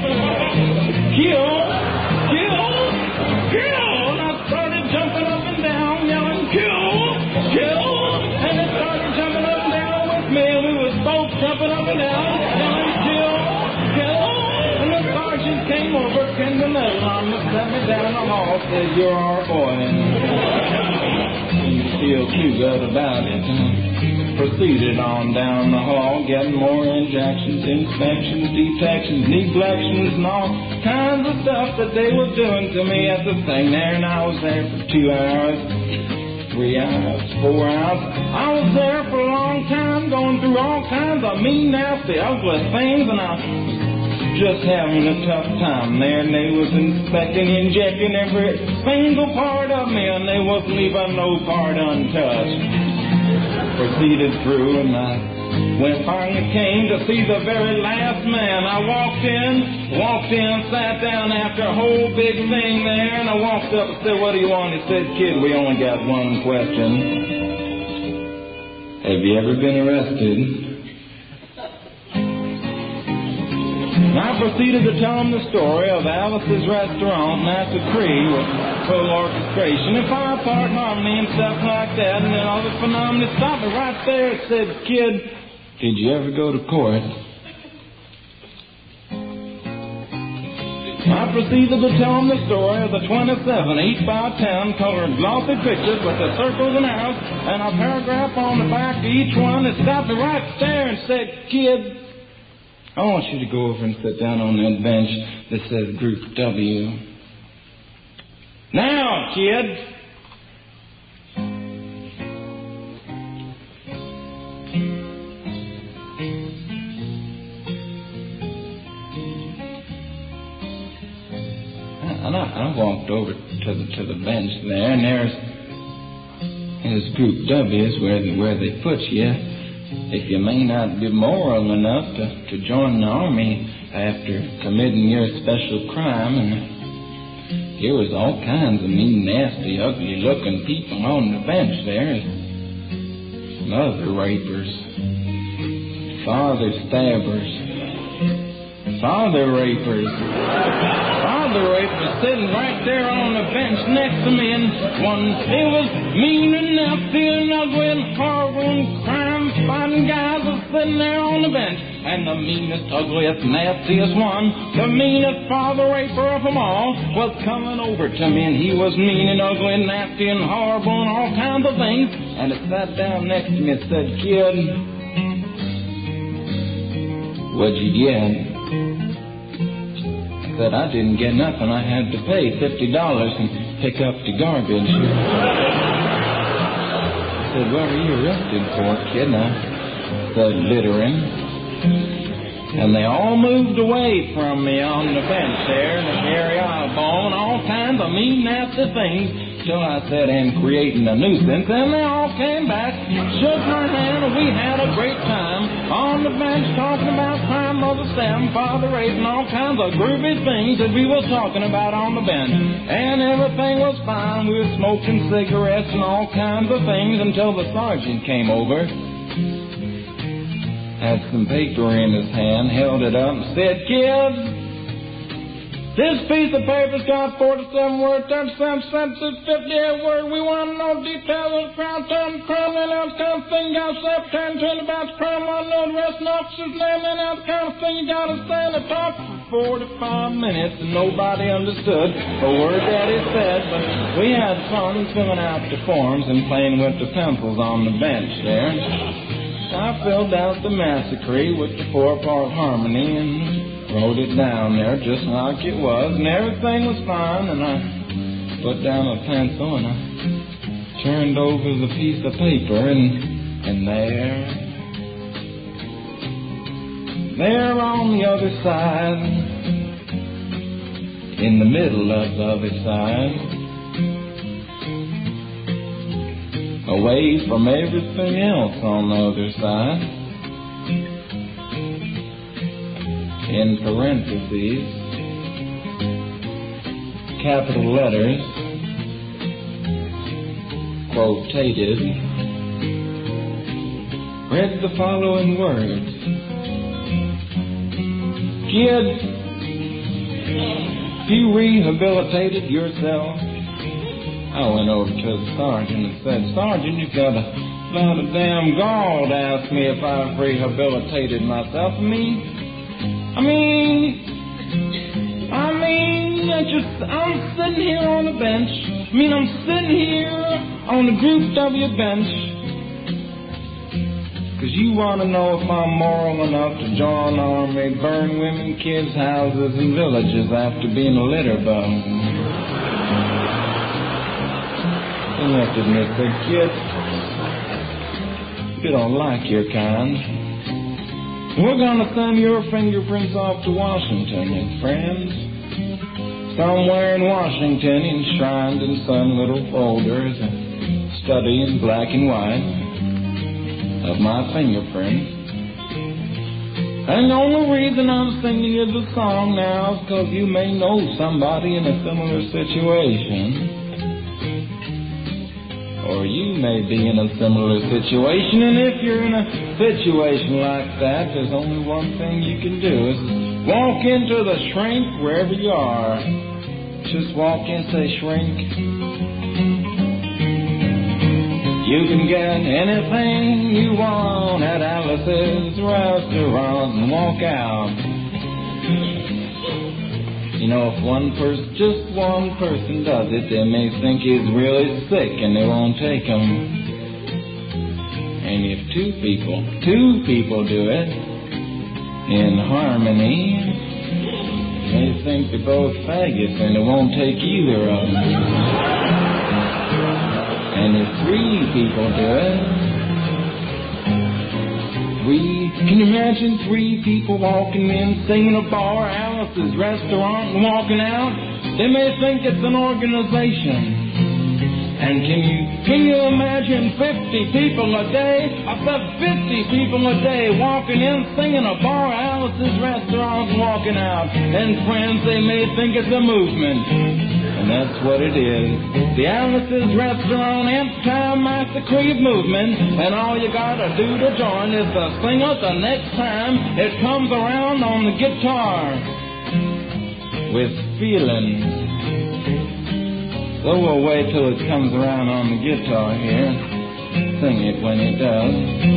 Speaker 9: And I started jumping up and down, yelling, kill. And it started jumping up and down with me, and we was both jumping up and down, yelling, kill. And the sergeant came over, pinned the medal on me, set me down the hall, said, "You're our boy." And you feel too good about it. Proceeded on down the hall, getting more injections, inspections, detections, neglections, and all kinds of stuff that they were doing to me at the thing there. And I was there for 2 hours, 3 hours, 4 hours. I was there for a long time, going through all kinds of mean, nasty, ugly things, and I was just having a tough time there. And they was inspecting, injecting every single part of me, and they wasn't leaving no part untouched. Proceeded through, and I finally came to see the very last man. I walked in, sat down after a whole big thing there, and I walked up and said, "What do you want?" He said, "Kid, we only got one question. Have you ever been arrested?" And I proceeded to tell him the story of Alice's Restaurant, Master Cree, with full orchestration and five-part harmony and stuff like that, and then all the phenomena stopped me right there and said, "Kid, did you ever go to court?" I proceeded to tell him the story of the 27 8x10 colored glossy pictures with the circles and arrows and a paragraph on the back of each one. It stopped me right there and said, "Kid, I want you to go over and sit down on that bench that says Group W. Now, kid." And I walked over to the bench there, and there's Group W is where they put you if you may not be moral enough to join the army after committing your special crime. And there was all kinds of mean, nasty, ugly-looking people on the bench there. Mother rapers, father stabbers, father rapers sitting right there on the bench next to me, and it was mean and nasty and ugly and horrible and crime-fighting guys was sitting there on the bench. And the meanest, ugliest, nastiest one, the meanest father raper of them all, was coming over to me, and he was mean and ugly and nasty and horrible and all kinds of things. And it sat down next to me and said, "Kid, what'd you get?" said I didn't get nothing. I had to pay $50 and pick up the garbage. I said, what were you arrested for, kid? And I said, littering. And they all moved away from me on the bench there in the Gary Osborne, all kinds of mean, nasty things. Till I said, and creating a nuisance, and they all came back, shook my hand, and we had a great time on the bench talking about crime, Mother Sam, Father Race, and all kinds of groovy things that we were talking about on the bench. And everything was fine. We were smoking cigarettes and all kinds of things until the sergeant came over, had some paper in his hand, held it up, and said, kids, this piece of paper's got 47 words, 37 cents, 58 words. We want to know details of the crime, time, crime, and that kind of thing. You got to say, tell about the crime, want to know the rest of the officer's name, and that kind of thing. You got to stand and talk for 45 minutes, and nobody understood a word that he said. But we had fun filling out the forms and playing with the pencils on the bench there. I filled out the massacre with the 4-part harmony and wrote it down there just like it was, and everything was fine, and I put down a pencil, and I turned over the piece of paper, and there on the other side, in the middle of the other side, away from everything else on the other side, in parentheses, capital letters, quotated, read the following words. Kid, you rehabilitated yourself. I went over to the sergeant and said, Sergeant, you got a lot of damn gall to ask me if I've rehabilitated myself. I'm sitting here on the bench. I'm sitting here on the Group W bench. Because you want to know if I'm moral enough to join the army, burn women, kids' houses, and villages after being a litter bug. He looked at me and said, kid, you don't like your kind. We're going to send your fingerprints off to Washington, and friends. Somewhere in Washington, enshrined in some little folders, a study in black and white of my fingerprints. And the only reason I'm singing you the song now is because you may know somebody in a similar situation. Or you may be in a similar situation, and if you're in a situation like that, there's only one thing you can do, is walk into the shrink wherever you are. Just walk in, say shrink. You can get anything you want at Alice's restaurant and walk out. You know, if just one person does it, they may think he's really sick and they won't take him. And if two people do it in harmony, they think they're both faggots and they won't take either of them. And if 3 people do it, can you imagine 3 people walking in, singing a bar, Alice's restaurant, and walking out? They may think it's an organization. And can you imagine 50 people a day? I said 50 people a day walking in, singing a bar, Alice's restaurant, and walking out. And friends, they may think it's a movement. And that's what it is. The Alice's Restaurant Anti Massacre movement. And all you gotta do to join is to sing it the next time it comes around on the guitar. With feeling. So we'll wait till it comes around on the guitar here. Sing it when it does.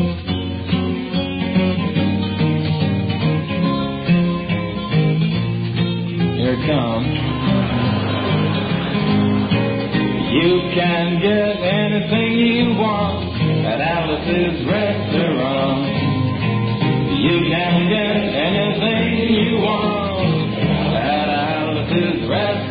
Speaker 9: Here it comes. You can get anything you want at Alice's restaurant. You can get anything you want at Alice's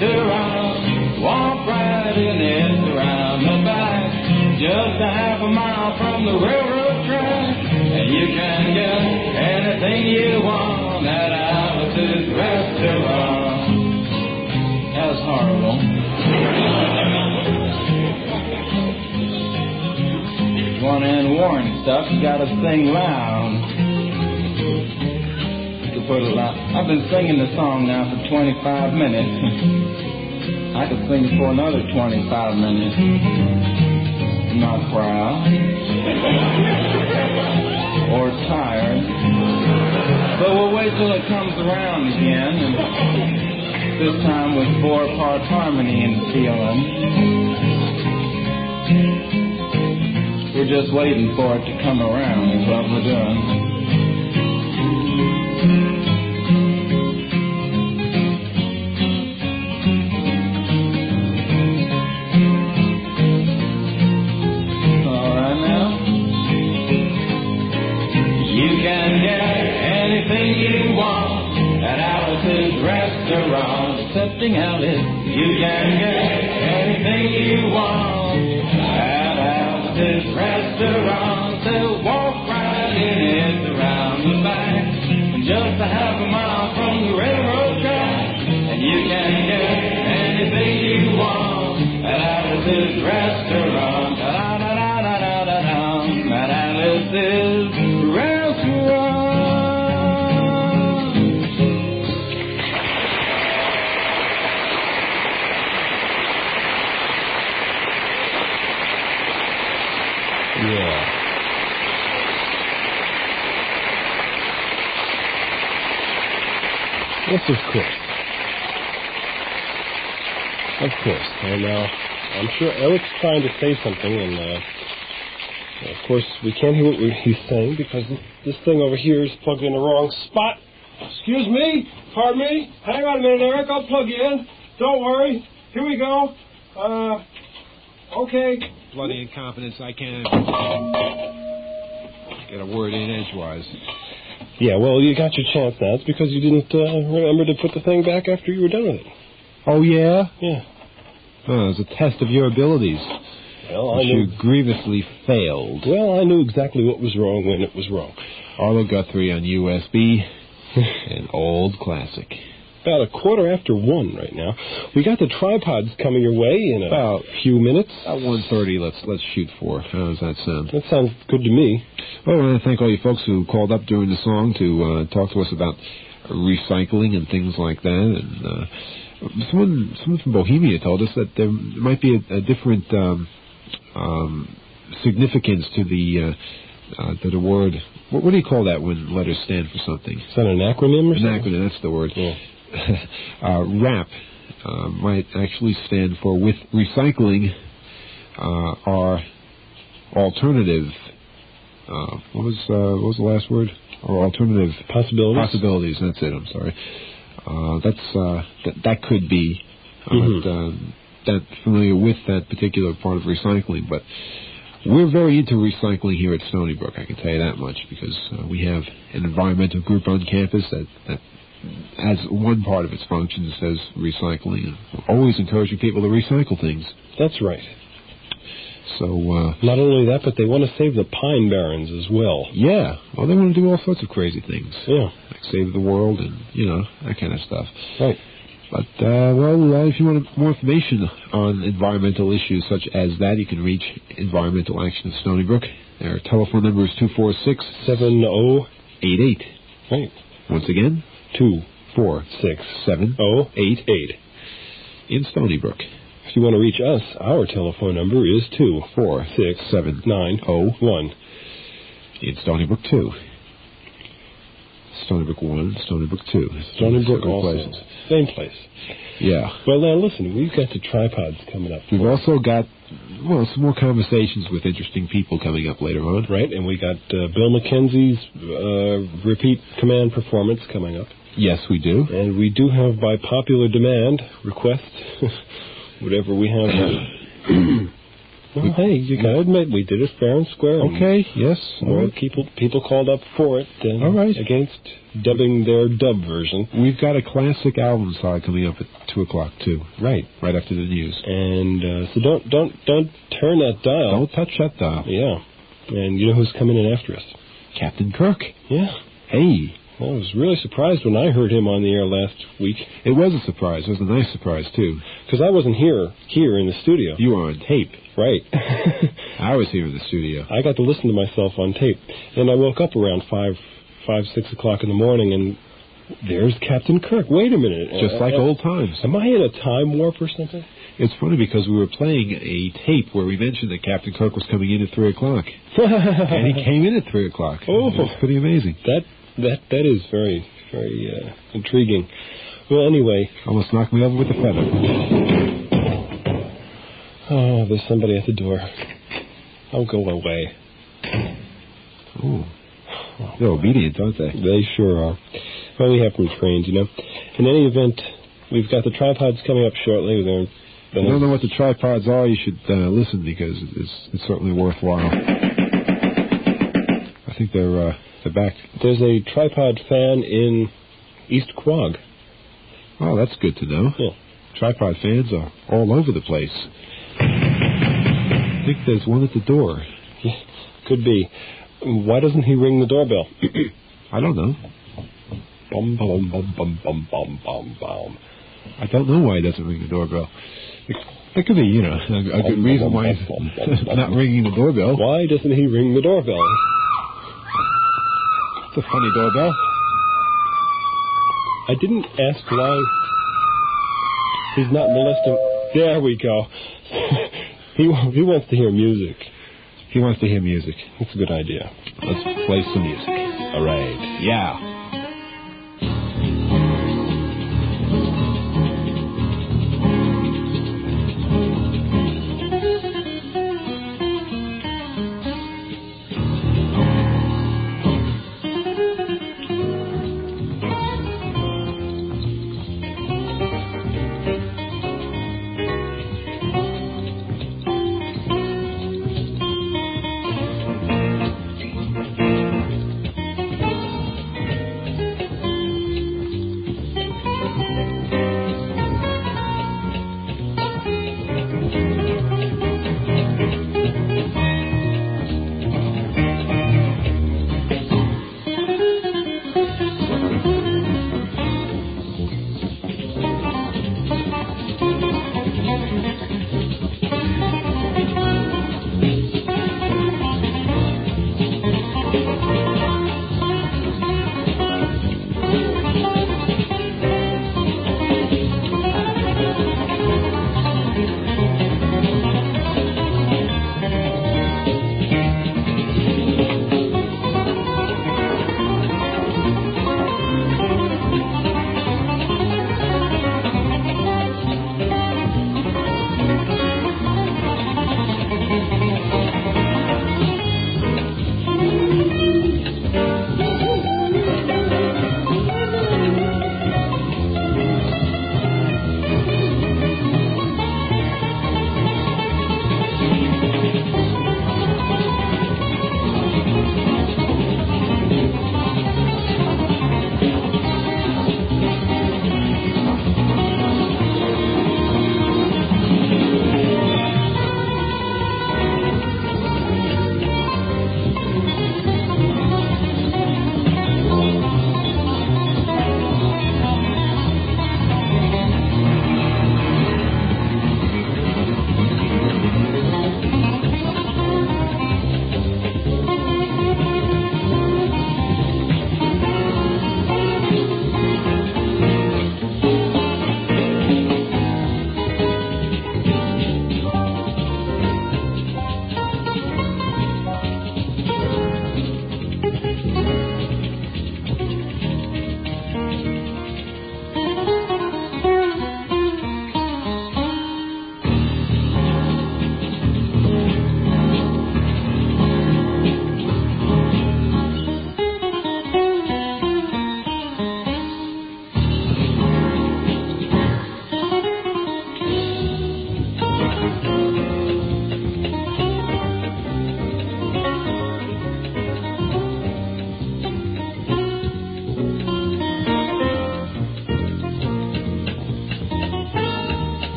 Speaker 9: restaurant. Walk right in it around the back, just a half a mile from the railroad track. And you can get anything you want at Alice's restaurant. That was horrible. One end warning stuff, you gotta sing loud. To put it loud. I've been singing the song now for 25 minutes. I could sing for another 25 minutes. I'm not proud or tired, but we'll wait till it comes around again, and this time with 4-part harmony in the feeling. We're just waiting for it to come around is what we're doing. All right now. You can get anything you want at Alice's restaurant. Accepting Alice, you can get anything you want at Alice's restaurant. They'll walk right in it around the back, just a half a mile from the railroad track. And you can get anything you want at Alice's restaurant. Da-da-da-da-da-da-da, at Alice's restaurant.
Speaker 4: Yeah. This is Chris. Of course. And I'm sure Eric's trying to say something, and of course we can't hear what he's saying because this thing over here is plugged in the wrong spot. Excuse me? Pardon me? Hang on a minute, Eric. I'll plug you in. Don't worry. Here we go. Okay.
Speaker 2: Bloody incompetence. I can't get a word in edgewise.
Speaker 4: Yeah, well, you got your chance now. It's because you didn't remember to put the thing back after you were done with it.
Speaker 2: Oh, yeah?
Speaker 4: Yeah.
Speaker 2: Oh, it was a test of your abilities.
Speaker 4: Well,
Speaker 2: which you grievously failed.
Speaker 4: Well, I knew exactly what was wrong when it was wrong.
Speaker 2: Arlo Guthrie on USB. An old classic.
Speaker 4: About 1:15 right now. We got the tripods coming your way in about a few minutes.
Speaker 2: About 1:30. Let's shoot for. How does that sound?
Speaker 4: That sounds good to me.
Speaker 2: Well, I want to thank all you folks who called up during the song to talk to us about recycling and things like that. And someone from Bohemia told us that there might be a different significance to the word. What do you call that when letters stand for something?
Speaker 4: Is that an acronym or something?
Speaker 2: An acronym, that's the word.
Speaker 4: Yeah.
Speaker 2: RAP might actually stand for with recycling our alternative. What was the last word? Or alternative
Speaker 4: possibilities.
Speaker 2: Possibilities. That's it. I'm sorry. That could be. That familiar with that particular part of recycling, but we're very into recycling here at Stony Brook. I can tell you that much because we have an environmental group on campus that as one part of its functions says recycling, and always encouraging people to recycle things.
Speaker 4: That's right.
Speaker 2: So
Speaker 4: not only that, but they want to save the Pine Barrens as well.
Speaker 2: Yeah, well, they want to do all sorts of crazy things.
Speaker 4: Yeah,
Speaker 2: like save the world and that kind of stuff.
Speaker 4: Right.
Speaker 2: But if you want more information on environmental issues such as that, you can reach Environmental Action of Stony Brook. Their telephone number is 246-7088.
Speaker 4: Right.
Speaker 2: Once again, 246-7088 in Stony Brook.
Speaker 4: If you want to reach us, our telephone number is 246-7901
Speaker 2: in Stony Brook 2. Stony Brook 1, Stony Brook 2.
Speaker 4: Stony Brook also. Same place.
Speaker 2: Yeah.
Speaker 4: Well, now listen, we've got the tripods coming up.
Speaker 2: We've also got, some more conversations with interesting people coming up later on.
Speaker 4: Right, and we got Bill McKenzie's repeat command performance coming up.
Speaker 2: Yes, we do.
Speaker 4: And we do have, by popular demand, request, whatever we have Well, hey, you got to admit, we did it fair and square.
Speaker 2: Okay, yes.
Speaker 4: Well, people called up for it
Speaker 2: all right.
Speaker 4: against dubbing their dub version.
Speaker 2: We've got a classic album side coming up at 2 o'clock, too.
Speaker 4: Right
Speaker 2: after the news.
Speaker 4: And so don't turn that dial.
Speaker 2: Don't touch that dial.
Speaker 4: Yeah. And you know who's coming in after us?
Speaker 2: Captain Kirk.
Speaker 4: Yeah.
Speaker 2: Hey.
Speaker 4: I was really surprised when I heard him on the air last week.
Speaker 2: It was a surprise. It was a nice surprise, too.
Speaker 4: Because I wasn't here in the studio.
Speaker 2: You were on tape.
Speaker 4: Right.
Speaker 2: I was here in the studio.
Speaker 4: I got to listen to myself on tape. And I woke up around 6 o'clock in the morning, and there's Captain Kirk. Wait a minute.
Speaker 2: Just like old times.
Speaker 4: Am I in a time warp or something?
Speaker 2: It's funny because we were playing a tape where we mentioned that Captain Kirk was coming in at 3 o'clock. And he came in at 3 o'clock.
Speaker 4: Oh.
Speaker 2: It was pretty amazing.
Speaker 4: That is very, very intriguing. Well, anyway.
Speaker 2: Almost knocked me over with a feather.
Speaker 4: Oh, there's somebody at the door. I'll go away.
Speaker 2: Oh. They're obedient, aren't they?
Speaker 4: They sure are. Well, we have them trained, you know. In any event, we've got the tripods coming up shortly.
Speaker 2: If you don't know what the tripods are, you should listen because it's certainly worthwhile. I think they're back.
Speaker 4: There's a tripod fan in East Quogue.
Speaker 2: Oh, that's good to know.
Speaker 4: Yeah.
Speaker 2: Tripod fans are all over the place. I think there's one at the door.
Speaker 4: Yeah, could be. Why doesn't he ring the doorbell?
Speaker 2: I don't know.
Speaker 4: Bum, bum, bum, bum, bum, bum, bum, bum.
Speaker 2: I don't know why he doesn't ring the doorbell. It could be, you know, a good reason why he's not ringing the doorbell.
Speaker 4: Why doesn't he ring the doorbell?
Speaker 2: It's a funny doorbell.
Speaker 4: I didn't ask why he's not molesting. There we go. He wants to hear music.
Speaker 2: He wants to hear music.
Speaker 4: That's a good idea.
Speaker 2: Let's play some music.
Speaker 4: All right.
Speaker 2: Yeah.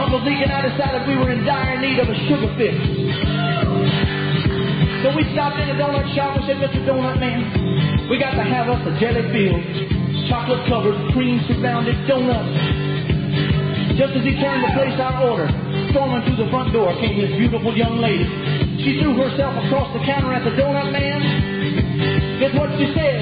Speaker 10: Uncle Zeke and I decided we were in dire need of a sugar fix. So we stopped in a donut shop and said, Mr. Donut Man, we got to have us a jelly-filled, chocolate-covered, cream-surrounded donut. Just as he turned to place our order, storming through the front door came this beautiful young lady. She threw herself across the counter at the Donut Man. Guess what she said?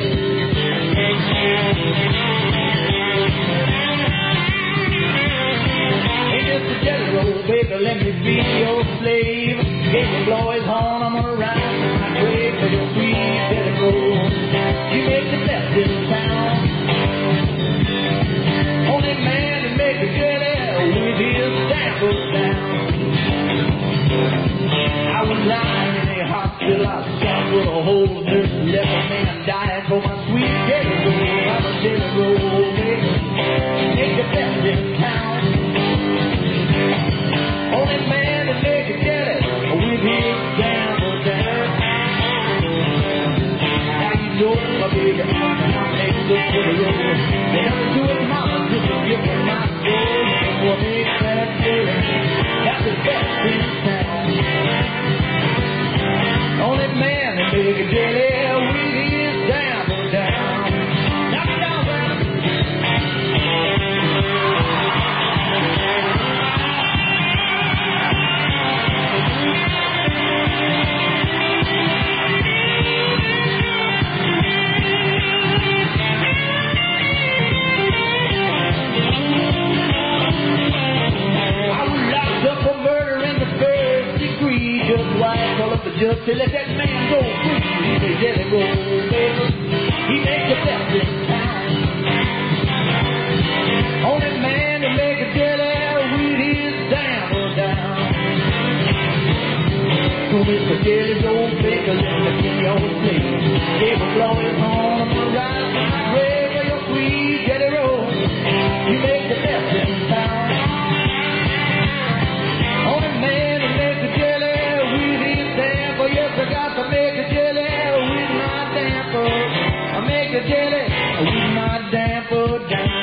Speaker 10: Hey, Mr. Jelly Roll, baby, let me be your slave. Gave me Lloyd's horn, I'm gonna ride my grave for your sweet Jelly Roll. You make the best in town. Only man to make a jelly with his sample down. I was lying in a hospital, I was shot with a hole. Nurse left a man dying for my sweet Jelly Roll. I'm a Jelly Roll, baby, make the best in town. Only man to make a jelly with his sample down. How you doing, my baby? I'm making the Jelly Roll. They never do it, mama, just a gift from my soul. For me, that jelly, that's the best in town. Only man that make a jelly with his sample down. Knock it down, man. Just to let that man go free. He's a Jelly Roll, baby. He makes the best in town. Only man to make a jelly with his sample down. So Mr. Jelly Roll, baby, let me be your slave. Gave a blowing horn, I'm gonna ride my grave for your sweet Jelly Roll. You make the best in town. Only man to make a jelly with his sample. Yes, I got to make a jelly with my damper. I make a jelly with my damper down.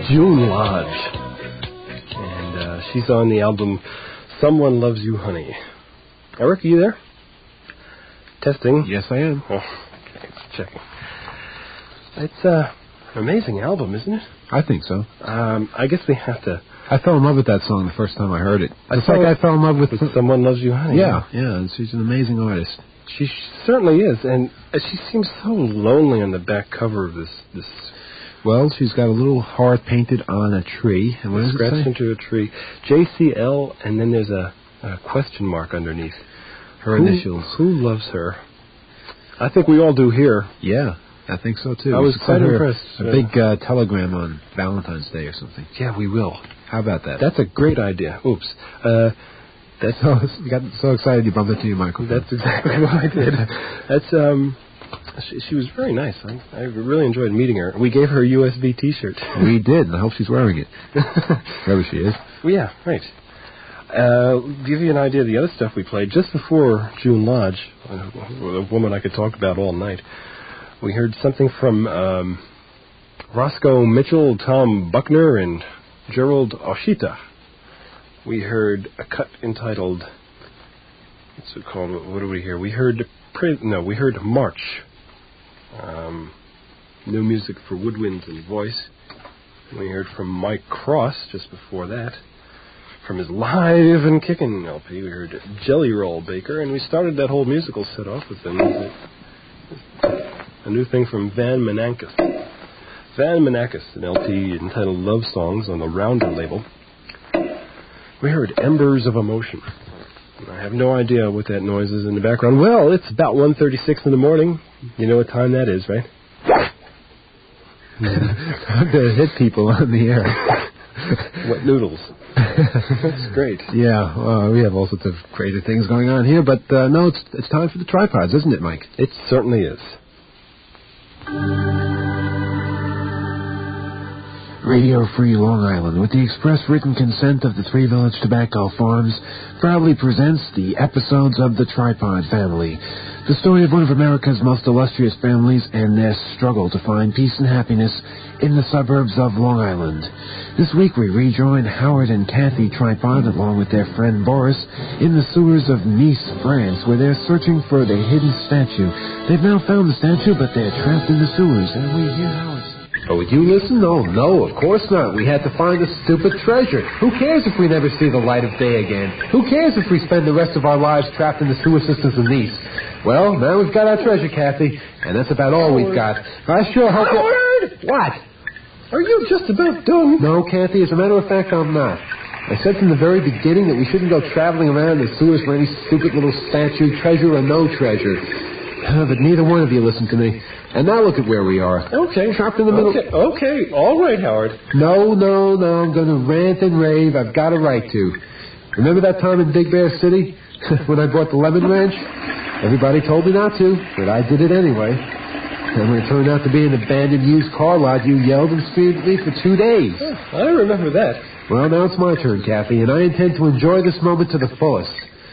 Speaker 4: June Lodge. And she's on the album Someone Loves You, Honey. Eric, are you there? Testing.
Speaker 2: Yes, I am.
Speaker 4: Oh, okay, checking. It's an amazing album, isn't it?
Speaker 2: I think so.
Speaker 4: I guess we have to...
Speaker 2: I fell in love with that song the first time I heard it. It's like I fell in love with
Speaker 4: Someone Loves You, Honey.
Speaker 2: Yeah, and she's an amazing artist.
Speaker 4: She certainly is, and she seems so lonely on the back cover of this.
Speaker 2: Well, she's got a little heart painted on a tree. And what does it say?
Speaker 4: Scratched into a tree. JCL, and then there's a question mark underneath.
Speaker 2: Her initials.
Speaker 4: Who loves her? I think we all do here.
Speaker 2: Yeah, I think so, too.
Speaker 4: I was quite impressed.
Speaker 2: A big telegram on Valentine's Day or something.
Speaker 4: Yeah, we will.
Speaker 2: How about that?
Speaker 4: That's a great idea. Oops.
Speaker 2: You got so excited you bumped into your microphone.
Speaker 4: That's exactly what I did. That's she was very nice. I really enjoyed meeting her. We gave her a USB T-shirt.
Speaker 2: We did, and I hope she's wearing it. Wherever she is.
Speaker 4: Well, yeah, right. Give you an idea of the other stuff we played just before June Lodge, a woman I could talk about all night. We heard something from Roscoe Mitchell, Tom Buckner, and Gerald Oshita. We heard a cut entitled, what's it called? What do we hear? We heard March. New music for woodwinds and voice. And we heard from Mike Cross just before that. From his Live and Kickin' LP, we heard Jelly Roll Baker, and we started that whole musical set off with a new thing from Van Manakis. Van Manakis, an LP entitled Love Songs on the Rounder label. We heard Embers of Emotion. I have no idea what that noise is in the background. Well, it's about 1:36 in the morning. You know what time that is, right?
Speaker 2: Time to hit people on the air.
Speaker 4: Wet noodles. That's great.
Speaker 2: Yeah, we have all sorts of crazy things going on here, but no, it's time for the tripods, isn't it, Mike?
Speaker 4: It certainly is.
Speaker 2: Radio Free Long Island, with the express written consent of the Three Village Tobacco Farms, proudly presents the episodes of the Tripod Family, the story of one of America's most illustrious families and their struggle to find peace and happiness in the suburbs of Long Island. This week we rejoin Howard and Kathy Tripod, along with their friend Boris, in the sewers of Nice, France, where they're searching for the hidden statue. They've now found the statue, but they're trapped in the sewers, and we hear Howard.
Speaker 11: Oh, would you listen? Oh, no, of course not. We had to find the stupid treasure. Who cares if we never see the light of day again? Who cares if we spend the rest of our lives trapped in the sewer systems of Nice? Well, now we've got our treasure, Kathy, and that's about all we've got. I sure hope
Speaker 4: Howard!
Speaker 11: What?
Speaker 4: Are you just about done?
Speaker 11: No, Kathy, as a matter of fact, I'm not. I said from the very beginning that we shouldn't go traveling around in the sewers for any stupid little statue, treasure or no treasure. But neither one of you listened to me. And now look at where we are.
Speaker 4: Okay.
Speaker 11: Trapped in the middle.
Speaker 4: Okay. All right, Howard.
Speaker 11: No. I'm going to rant and rave. I've got a right to. Remember that time in Big Bear City when I bought the Lemon Ranch? Everybody told me not to, but I did it anyway. And when it turned out to be an abandoned used car lot, you yelled and screamed at me for 2 days.
Speaker 4: I remember that.
Speaker 11: Well, now it's my turn, Kathy, and I intend to enjoy this moment to the fullest.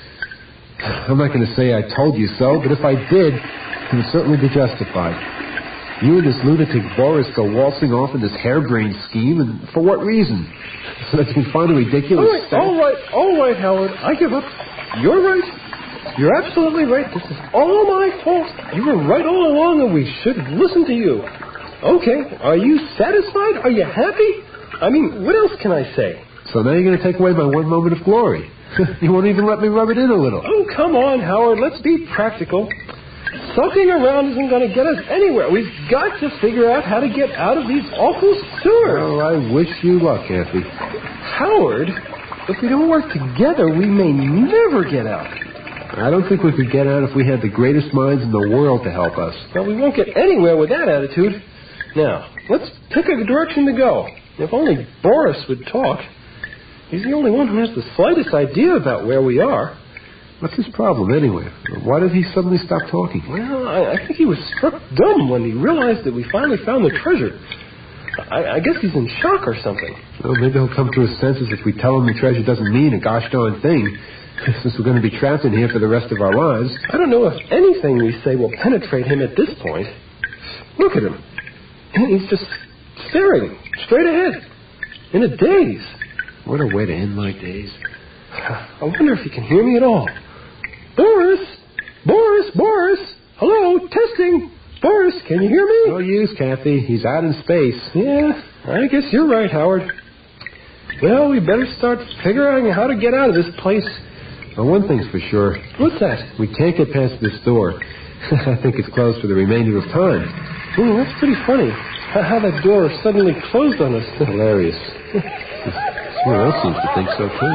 Speaker 11: I'm not going to say I told you so, but if I did, it would certainly be justified. You and this lunatic Boris go waltzing off in this harebrained scheme, and for what reason? So that you can find a ridiculous...
Speaker 4: All right, Howard. I give up. You're right. You're absolutely right. This is all my fault. You were right all along, and we should listen to you. Okay. Are you satisfied? Are you happy? I mean, what else can I say?
Speaker 11: So now you're going to take away my one moment of glory. You won't even let me rub it in a little.
Speaker 4: Oh, come on, Howard. Let's be practical. Sulking around isn't going to get us anywhere. We've got to figure out how to get out of these awful sewers.
Speaker 11: Well, I wish you luck, Kathy.
Speaker 4: Howard, if we don't work together, we may never get out.
Speaker 11: I don't think we could get out if we had the greatest minds in the world to help us.
Speaker 4: Well, we won't get anywhere with that attitude. Now, let's pick a direction to go. If only Boris would talk. He's the only one who has the slightest idea about where we are.
Speaker 11: What's his problem, anyway? Why did he suddenly stop talking?
Speaker 4: Well, I think he was struck dumb when he realized that we finally found the treasure. I guess he's in shock or something.
Speaker 11: Well, maybe he'll come to his senses if we tell him the treasure doesn't mean a gosh darn thing, since we're going to be trapped in here for the rest of our lives.
Speaker 4: I don't know if anything we say will penetrate him at this point. Look at him. He's just staring straight ahead. In a daze.
Speaker 11: What a way to end my days.
Speaker 4: I wonder if he can hear me at all. Boris! Boris! Boris! Hello, testing! Boris, can you hear me?
Speaker 11: No use, Kathy. He's out in space.
Speaker 4: Yeah, I guess you're right, Howard. Well, we better start figuring out how to get out of this place.
Speaker 11: Well, one thing's for sure.
Speaker 4: What's that?
Speaker 11: We can't get past this door. I think it's closed for the remainder of time.
Speaker 4: That's pretty funny. How that door suddenly closed on us.
Speaker 11: Hilarious. Someone else seems to think so, too.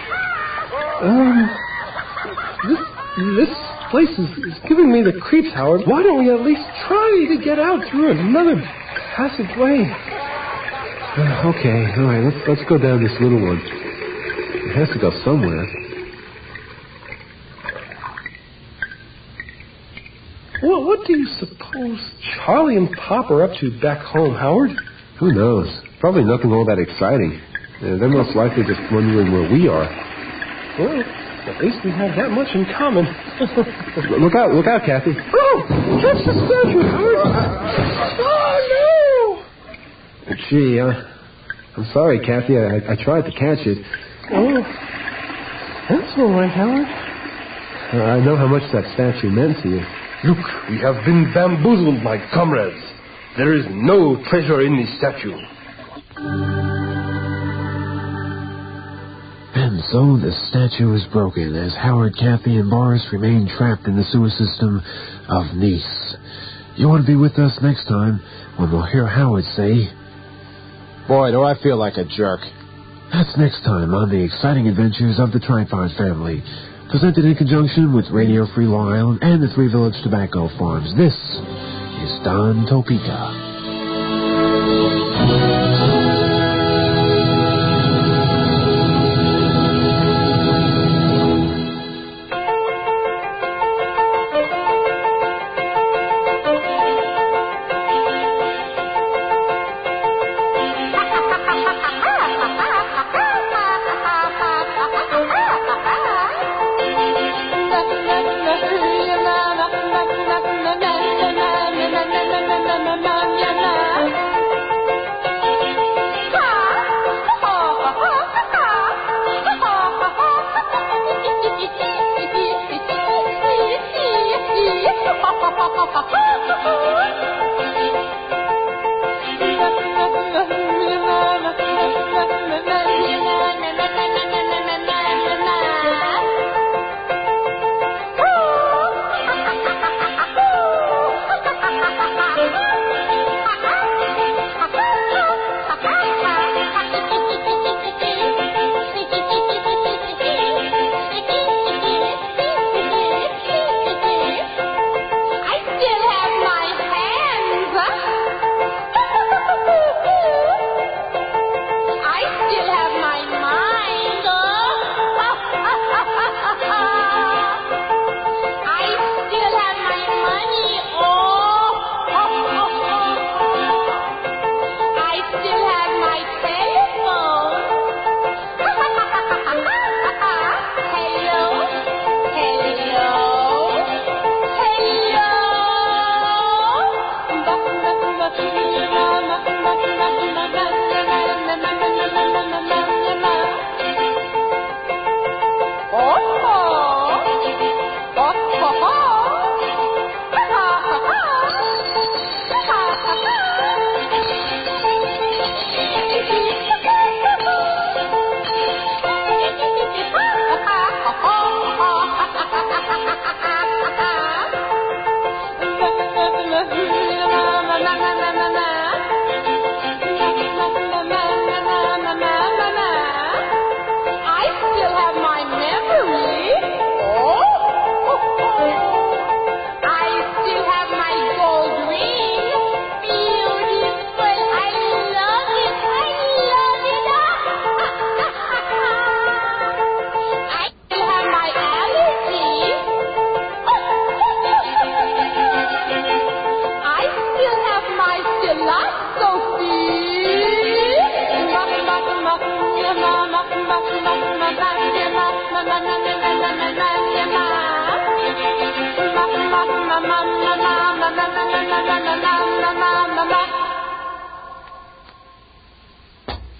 Speaker 4: This place is giving me the creeps, Howard. Why don't we at least try to get out through another passageway?
Speaker 11: Okay, all right, let's go down this little one. It has to go somewhere.
Speaker 4: Well, what do you suppose Charlie and Pop are up to back home, Howard?
Speaker 11: Who knows? Probably nothing all that exciting. They're most likely just wondering where we are.
Speaker 4: Well, at least we have that much in common.
Speaker 11: Look out, Kathy.
Speaker 4: Oh, catch the statue, Howard. Oh, no!
Speaker 11: Gee, I'm sorry, Kathy. I tried to catch it.
Speaker 4: Oh, that's all right, Howard.
Speaker 11: I know how much that statue meant to you.
Speaker 12: Look, we have been bamboozled, my comrades. There is no treasure in this statue.
Speaker 11: And so the statue is broken as Howard, Kathy, and Boris remain trapped in the sewer system of Nice. You want to be with us next time when we'll hear Howard say,
Speaker 1: "Boy, do I feel like a jerk."
Speaker 11: That's next time on the exciting adventures of the Tripod family, presented in conjunction with Radio Free Long Island and the Three Village Tobacco Farms. This is Don Topeka.
Speaker 6: Na na na na na na na na na na na na na na na na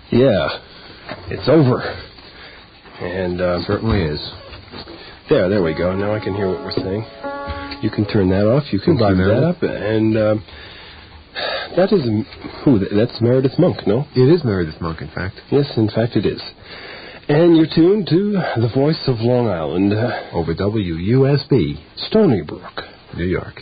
Speaker 4: Yeah, it's over. And
Speaker 2: it certainly is.
Speaker 4: There we go. Now I can hear what we're saying. You can turn that off. You can cue that up. And that is... That's Meredith Monk, no?
Speaker 2: It is Meredith Monk, in fact.
Speaker 4: Yes, in fact it is. And you're tuned to the voice of Long Island.
Speaker 2: Over WUSB.
Speaker 4: Stony Brook.
Speaker 2: New York.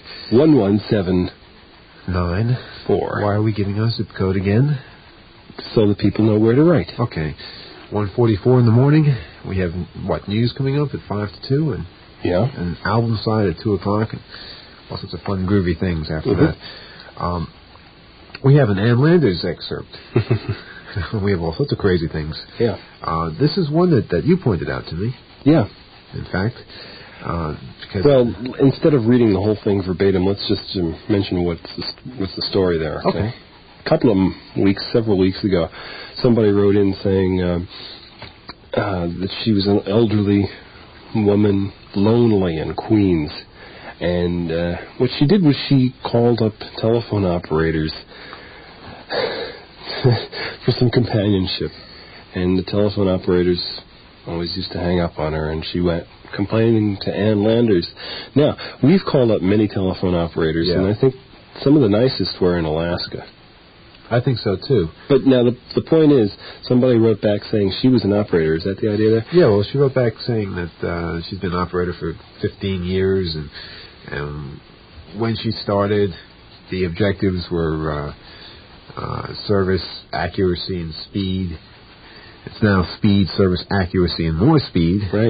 Speaker 4: 11794.
Speaker 2: Why are we giving our zip code again?
Speaker 4: So that people know where to write.
Speaker 2: Okay. 1:44 in the morning. We have, news coming up at 5 to 2? And an album side at 2 o'clock. And all sorts of fun, groovy things after that. We have an Ann Landers excerpt. We have all sorts of crazy things.
Speaker 4: Yeah.
Speaker 2: This is one that you pointed out to me.
Speaker 4: Yeah.
Speaker 2: In fact.
Speaker 4: Well, instead of reading the whole thing verbatim, let's just mention what's the story there. Okay. Several weeks ago, somebody wrote in saying that she was an elderly woman, lonely in Queens. And what she did was she called up telephone operators for some companionship. And the telephone operators always used to hang up on her, and she went complaining to Ann Landers. Now, we've called up many telephone operators, and I think some of the nicest were in Alaska.
Speaker 2: I think so, too.
Speaker 4: But now the point is, somebody wrote back saying she was an operator. Is that the idea there?
Speaker 2: Yeah, well, she wrote back saying that she's been an operator for 15 years, and when she started, the objectives were service, accuracy, and speed. It's now speed, service, accuracy, and more speed.
Speaker 4: Right.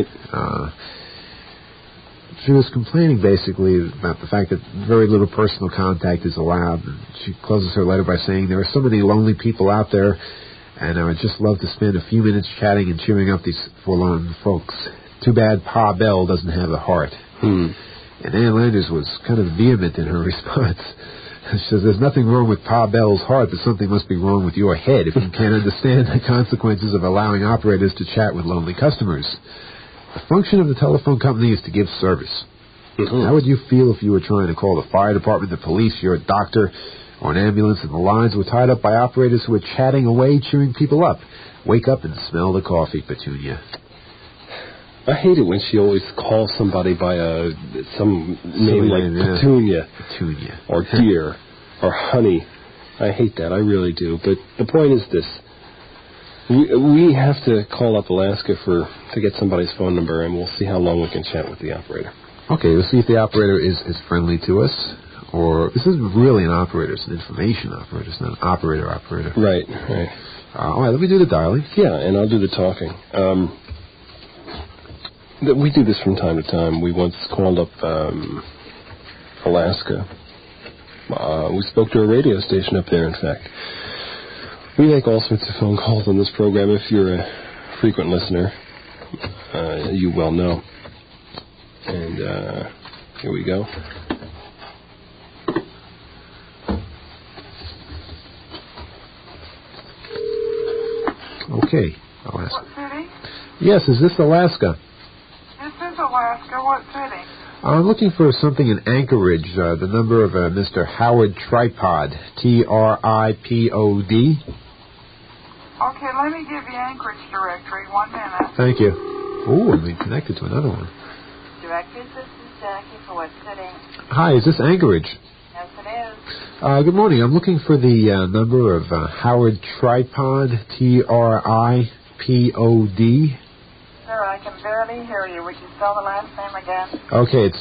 Speaker 2: She was complaining basically about the fact that very little personal contact is allowed. And she closes her letter by saying, there are so many lonely people out there, and I would just love to spend a few minutes chatting and cheering up these forlorn folks. Too bad Pa Bell doesn't have a heart. And Ann Landers was kind of vehement in her response. She says, there's nothing wrong with Pa Bell's heart, but something must be wrong with your head if you can't understand the consequences of allowing operators to chat with lonely customers. The function of the telephone company is to give service. How would you feel if you were trying to call the fire department, the police, your doctor, or an ambulance, and the lines were tied up by operators who were chatting away, cheering people up? Wake up and smell the coffee, Petunia.
Speaker 4: I hate it when she always calls somebody by some name like Petunia.
Speaker 2: Petunia.
Speaker 4: Or dear. Or honey. I hate that. I really do. But the point is this. We have to call up Alaska to get somebody's phone number, and we'll see how long we can chat with the operator.
Speaker 2: Okay, we'll see if the operator is friendly to us. Or this isn't really an operator. It's an information operator. It's not an operator.
Speaker 4: Right.
Speaker 2: All right, let me do the dialing.
Speaker 4: Yeah, and I'll do the talking. We do this from time to time. We once called up Alaska. We spoke to a radio station up there, in fact. We make all sorts of phone calls on this program. If you're a frequent listener, you well know. And here we go.
Speaker 2: Okay, Alaska.
Speaker 13: What city?
Speaker 2: Yes, is this Alaska?
Speaker 13: This is Alaska. What city?
Speaker 2: I'm looking for something in Anchorage. The number of Mr. Howard Tripod. Tripod.
Speaker 13: Okay, let me give you Anchorage directory. 1 minute.
Speaker 2: Thank you. Oh, I'm being connected to another one.
Speaker 14: Directory, this is Jackie for what city?
Speaker 2: Hi, is this Anchorage?
Speaker 14: Yes, it is.
Speaker 2: Good morning. I'm looking for the number of Howard Tripod. Tripod.
Speaker 13: Sir, I can barely hear you. Would you spell the last name again?
Speaker 2: Okay, it's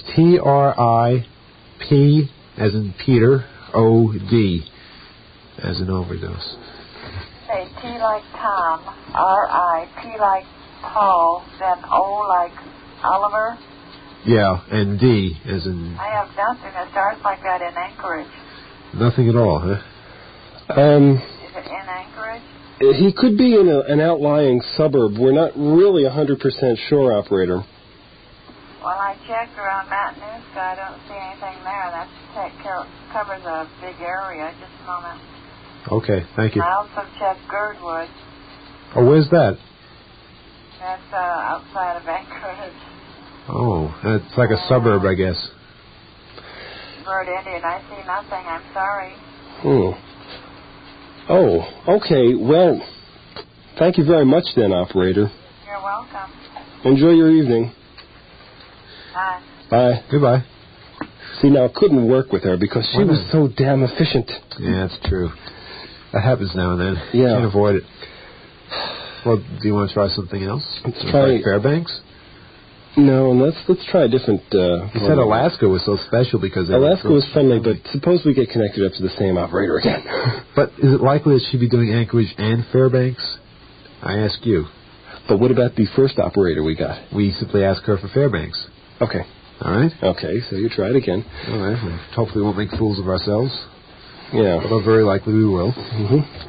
Speaker 2: Trip as in Peter, O-D as in overdose.
Speaker 13: Say T like Tom, R-I-P like Paul, then O like Oliver.
Speaker 2: Yeah, and D as in...
Speaker 13: I have nothing that starts like that in Anchorage.
Speaker 2: Nothing at all, huh?
Speaker 13: Is it in Anchorage?
Speaker 4: He could be in an outlying suburb. We're not really 100% sure, operator.
Speaker 13: Well, I checked around Matanuska. I don't see anything there. That covers a big area. Just a moment.
Speaker 2: Okay, thank you.
Speaker 13: I also checked Girdwood.
Speaker 2: Oh, where's that?
Speaker 13: That's outside of Anchorage.
Speaker 2: Oh, that's like a suburb, I guess.
Speaker 13: Bird Indian. I see nothing. I'm sorry.
Speaker 4: Oh, okay. Well, Thank you very much, then, operator.
Speaker 13: You're welcome.
Speaker 4: Enjoy your evening.
Speaker 13: Bye.
Speaker 4: Bye.
Speaker 2: Goodbye.
Speaker 4: See, now, it couldn't work with her because she was so damn efficient.
Speaker 2: Yeah, that's true. That happens now and then.
Speaker 4: Yeah.
Speaker 2: Can't avoid it. Well, do you want to try something else?
Speaker 4: Let's try
Speaker 2: Fairbanks?
Speaker 4: No, let's try a different...
Speaker 2: you said Alaska was so special because...
Speaker 4: Alaska was friendly, but suppose we get connected up to the same operator again.
Speaker 2: But is it likely that she'd be doing Anchorage and Fairbanks? I ask you.
Speaker 4: But what about the first operator we got?
Speaker 2: We simply ask her for Fairbanks.
Speaker 4: Okay.
Speaker 2: All right?
Speaker 4: Okay, so you try it again.
Speaker 2: All right. Well, hopefully we won't make fools of ourselves.
Speaker 4: Yeah.
Speaker 2: Although very likely we will.
Speaker 4: Mm-hmm.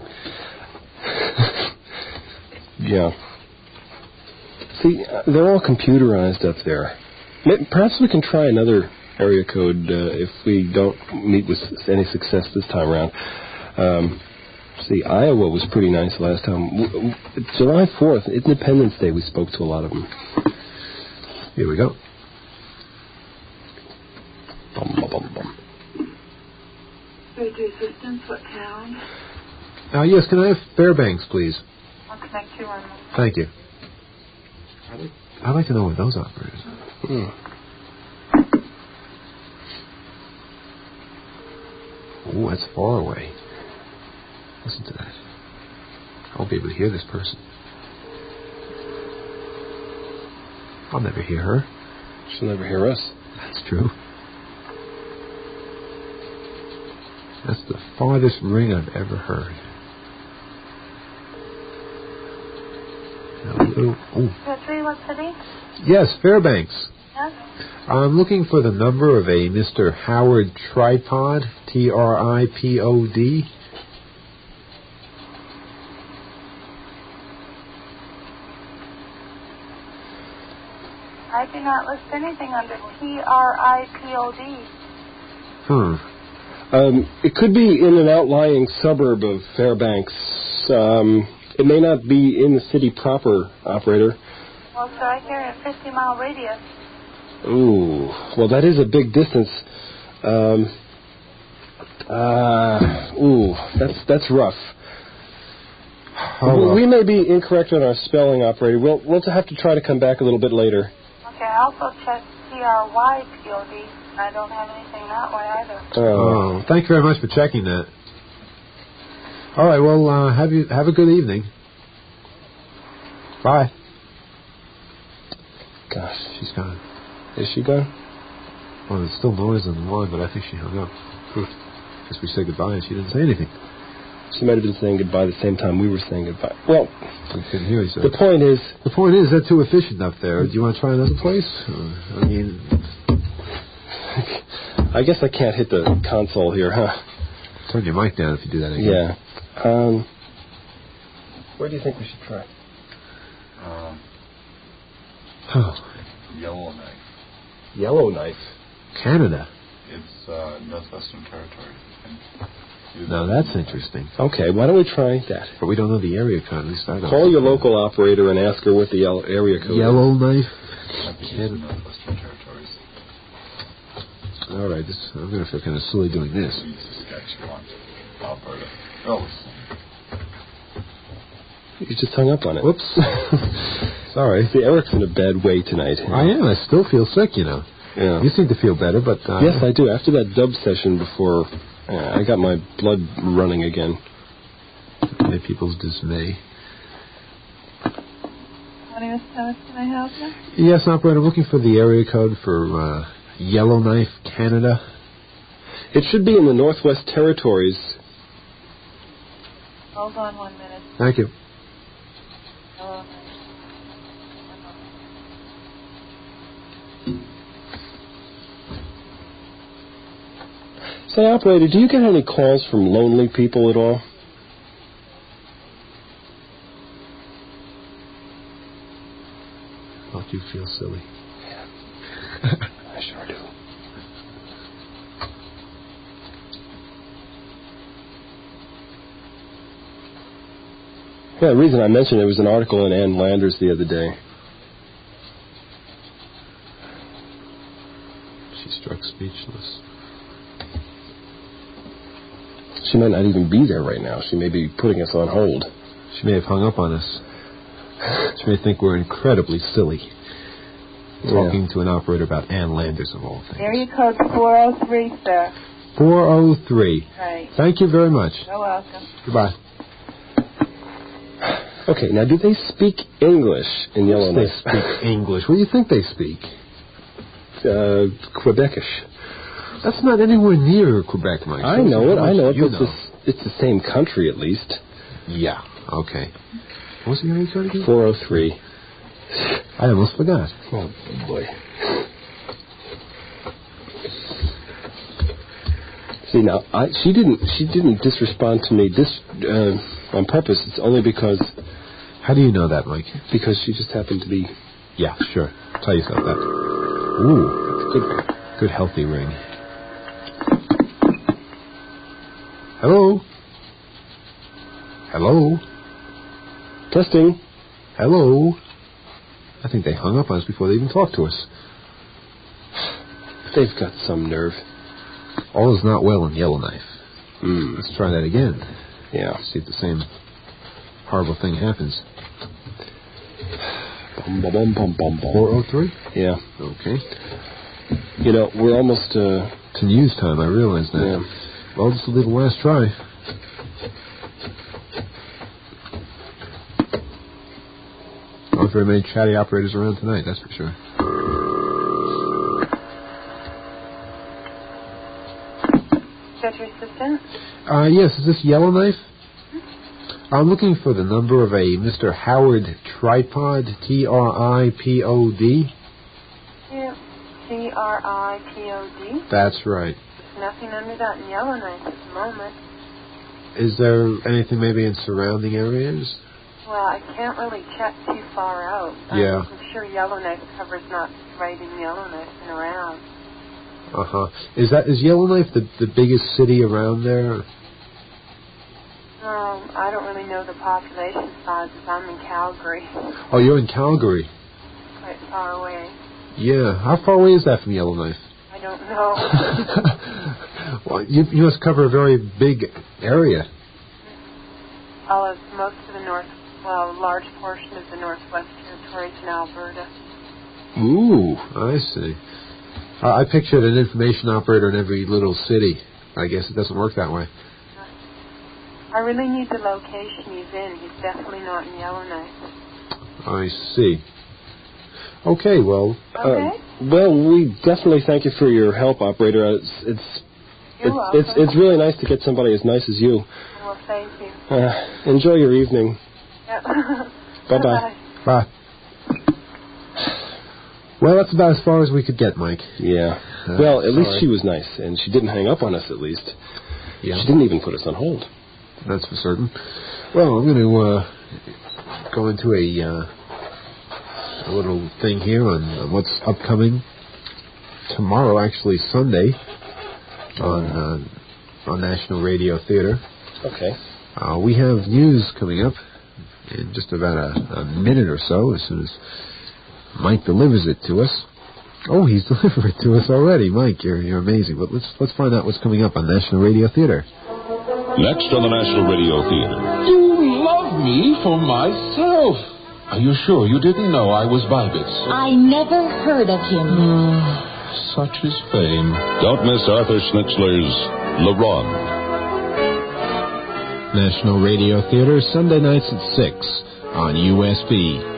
Speaker 4: Yeah. See, they're all computerized up there. Perhaps we can try another area code if we don't meet with any success this time around. See, Iowa was pretty nice last time. July 4th, Independence Day, we spoke to a lot of them.
Speaker 2: Here we go.
Speaker 4: Bum, bum, bum, bum.
Speaker 13: Radio assistance, what town?
Speaker 2: Yes, can I have Fairbanks, please?
Speaker 13: I'll connect you on.
Speaker 2: Thank you. I'd like to know what those operators are. Oh, that's far away. Listen to that. I won't be able to hear this person. I'll never hear her.
Speaker 4: She'll never hear us.
Speaker 2: That's true. That's the farthest ring I've ever heard.
Speaker 13: What city?
Speaker 2: Yes, Fairbanks.
Speaker 13: Yes?
Speaker 2: I'm looking for the number of a Mr. Howard Tripod, Tripod.
Speaker 13: I do not list anything under TRIPOD.
Speaker 4: It could be in an outlying suburb of Fairbanks. It may not be in the city proper, operator.
Speaker 13: Well, sir, I carry a 50-mile radius.
Speaker 4: Ooh, well, that is a big distance. That's rough. We may be incorrect on our spelling, operator. We'll have to try to come back a little bit later.
Speaker 13: Okay, I also checked TRYPOD. I don't have anything that way either.
Speaker 2: Oh, thank you very much for checking that. All right, well, have a good evening. Bye.
Speaker 4: Gosh,
Speaker 2: she's gone.
Speaker 4: Is she gone?
Speaker 2: Well, there's still noise on the line, but I think she hung up. Guess we said goodbye and she didn't say anything.
Speaker 4: She might have been saying goodbye the same time we were saying goodbye. Well,
Speaker 2: we couldn't hear each other.
Speaker 4: The point is,
Speaker 2: they're too efficient up there. Do you want to try another place? I mean,
Speaker 4: I guess I can't hit the console here, huh?
Speaker 2: Turn your mic down if you do that again.
Speaker 4: Yeah. Where do you think we should try?
Speaker 15: Yellowknife.
Speaker 4: Yellowknife?
Speaker 2: Canada.
Speaker 15: It's Northwestern Territories, I think.
Speaker 2: Now that's interesting.
Speaker 4: Okay, why don't we try that?
Speaker 2: But we don't know the area code. At least I don't.
Speaker 4: Call your local operator and ask her what the area code
Speaker 2: Yellowknife?
Speaker 15: is. Northwestern Territories.
Speaker 2: All right, I'm going to feel kind of silly doing this.
Speaker 15: Saskatchewan, Alberta. Oh,
Speaker 4: you just hung up on it.
Speaker 2: Whoops. Sorry.
Speaker 4: See, Eric's in a bad way tonight.
Speaker 2: I am. I still feel sick, you know.
Speaker 4: Yeah.
Speaker 2: You seem to feel better, but...
Speaker 4: Yes, I do. After that dub session before, I got my blood running again.
Speaker 2: My people's dismay.
Speaker 13: Morning, Mr. Thomas. Can I help you?
Speaker 2: Yes, operator. I'm looking for the area code for Yellowknife, Canada.
Speaker 4: It should be in the Northwest Territories.
Speaker 13: Hold on 1 minute.
Speaker 2: Thank you.
Speaker 4: Say, operator, do you get any calls from lonely people at all?
Speaker 2: Don't you feel silly?
Speaker 4: Yeah. I sure do. Yeah, the reason I mentioned it was an article in Ann Landers the other day.
Speaker 2: She struck speechless.
Speaker 4: She might not even be there right now. She may be putting us on hold.
Speaker 2: She may have hung up on us. She may think we're incredibly silly. Talking to an operator about Ann Landers, of all things.
Speaker 13: Area code 403, sir.
Speaker 2: 403.
Speaker 13: Right.
Speaker 2: Thank you very much.
Speaker 13: You're welcome.
Speaker 2: Goodbye.
Speaker 4: Okay, now do they speak English in Yellowknife?
Speaker 2: They speak English. What do you think they speak?
Speaker 4: Quebecish.
Speaker 2: That's not anywhere near Quebec, Mike.
Speaker 4: I know it.
Speaker 2: But
Speaker 4: it's the same country, at least.
Speaker 2: Yeah. Okay. What's the area code again?
Speaker 4: 403.
Speaker 2: I almost forgot.
Speaker 4: Oh, boy. See, now, she didn't disrespond to me on purpose. It's only because...
Speaker 2: How do you know that, Mike?
Speaker 4: Because she just happened to be...
Speaker 2: Yeah, sure. Tell yourself that. Ooh. That's good healthy ring. Hello? Hello?
Speaker 4: Testing.
Speaker 2: Hello? I think they hung up on us before they even talked to us.
Speaker 4: They've got some nerve.
Speaker 2: All is not well in Yellowknife.
Speaker 4: Let's
Speaker 2: try that again.
Speaker 4: Yeah.
Speaker 2: See if the same horrible thing happens. 403?
Speaker 4: Yeah.
Speaker 2: Okay.
Speaker 4: You know, we're almost...
Speaker 2: to news time, I realize that.
Speaker 4: Yeah.
Speaker 2: Well, this will be the last try. Not very many chatty operators around tonight, that's for sure.
Speaker 13: Is that your assistant?
Speaker 2: Yes, is this Yellowknife? I'm looking for the number of a Mr. Howard Tripod, Tripod.
Speaker 13: Yeah, Tripod.
Speaker 2: That's right.
Speaker 13: There's nothing under that in Yellowknife at the moment.
Speaker 2: Is there anything maybe in surrounding areas?
Speaker 13: Well, I can't really check too far out.
Speaker 2: Yeah.
Speaker 13: I'm sure Yellowknife covers not right in Yellowknife and around.
Speaker 2: Uh-huh. Is Yellowknife the biggest city around there?
Speaker 13: I don't really know the population sizes. I'm in Calgary.
Speaker 2: Oh, you're in Calgary.
Speaker 13: Quite far away.
Speaker 2: Yeah. How far away is that from Yellowknife?
Speaker 13: I don't know.
Speaker 2: Well, you must cover a very big area.
Speaker 13: All of most of the a large portion of the Northwest Territories in Alberta.
Speaker 2: Ooh, I see. I pictured an information operator in every little city. I guess it doesn't work that way.
Speaker 13: I really need the location he's in. He's definitely not in Yellowknife.
Speaker 2: I see. Okay, well...
Speaker 13: Okay.
Speaker 4: Well, we definitely thank you for your help, operator. It's really nice to get somebody as nice as you.
Speaker 13: Well, thank you.
Speaker 4: Enjoy your evening.
Speaker 13: Yep.
Speaker 4: Bye-bye.
Speaker 2: Bye. Well, that's about as far as we could get, Mike.
Speaker 4: Yeah. Well, at least she was nice, and she didn't hang up on us, at least.
Speaker 2: Yeah.
Speaker 4: She didn't even put us on hold.
Speaker 2: That's for certain. Well, I'm going to go into a little thing here on what's upcoming tomorrow, actually Sunday, on National Radio Theater.
Speaker 4: Okay.
Speaker 2: We have news coming up in just about a minute or so, as soon as Mike delivers it to us. Oh, he's delivered it to us already. Mike, you're amazing. But let's find out what's coming up on National Radio Theater.
Speaker 16: Next on the National Radio Theater.
Speaker 17: You love me for myself. Are you sure you didn't know I was Balbus?
Speaker 18: I never heard of him.
Speaker 17: Such is fame.
Speaker 16: Don't miss Arthur Schnitzler's Le Ron.
Speaker 2: National Radio Theater, Sunday nights at 6 on USB.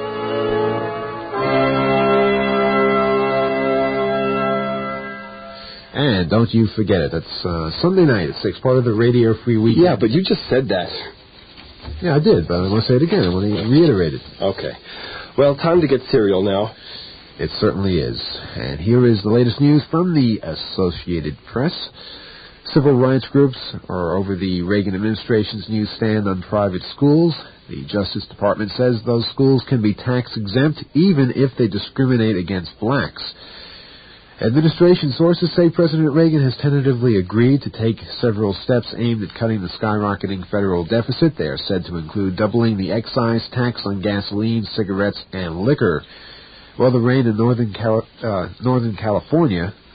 Speaker 2: And don't you forget it. That's Sunday night at 6, part of the Radio Free Weekend.
Speaker 4: Yeah, but you just said that.
Speaker 2: Yeah, I did, but I want to say it again. I want to reiterate it.
Speaker 4: Okay. Well, time to get serial now.
Speaker 2: It certainly is. And here is the latest news from the Associated Press. Civil rights groups are over the Reagan administration's new stand on private schools. The Justice Department says those schools can be tax exempt even if they discriminate against blacks. Administration sources say President Reagan has tentatively agreed to take several steps aimed at cutting the skyrocketing federal deficit. They are said to include doubling the excise tax on gasoline, cigarettes, and liquor. Well, the rain in Northern California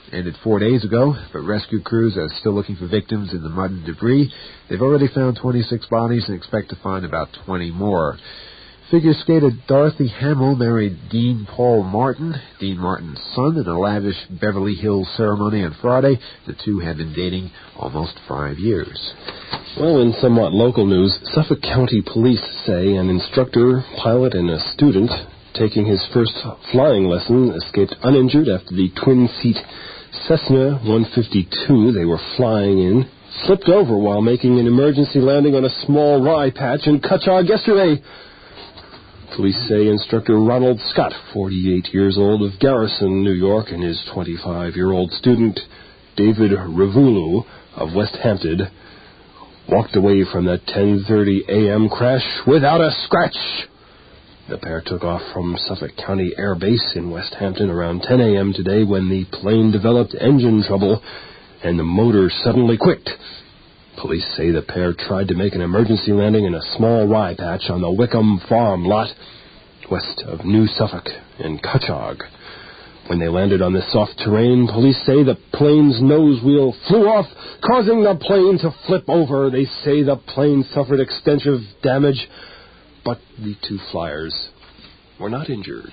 Speaker 2: ended 4 days ago, but rescue crews are still looking for victims in the mud and debris. They've already found 26 bodies and expect to find about 20 more. Figure skater Dorothy Hamill married Dean Paul Martin, Dean Martin's son, in a lavish Beverly Hills ceremony on Friday. The two had been dating almost 5 years.
Speaker 4: Well, in somewhat local news, Suffolk County Police say an instructor, pilot, and a student taking his first flying lesson escaped uninjured after the twin-seat Cessna 152 they were flying in slipped over while making an emergency landing on a small rye patch in Cutchogue yesterday. Police say instructor Ronald Scott, 48 years old, of Garrison, New York, and his 25-year-old student David Ravulu of West Hampton walked away from that 10:30 a.m. crash without a scratch. The pair took off from Suffolk County Air Base in West Hampton around 10 a.m. today when the plane developed engine trouble and the motor suddenly quit. Police say the pair tried to make an emergency landing in a small rye patch on the Wickham Farm lot west of New Suffolk in Cutchogue. When they landed on this soft terrain, police say the plane's nose wheel flew off, causing the plane to flip over. They say the plane suffered extensive damage, but the two flyers were not injured.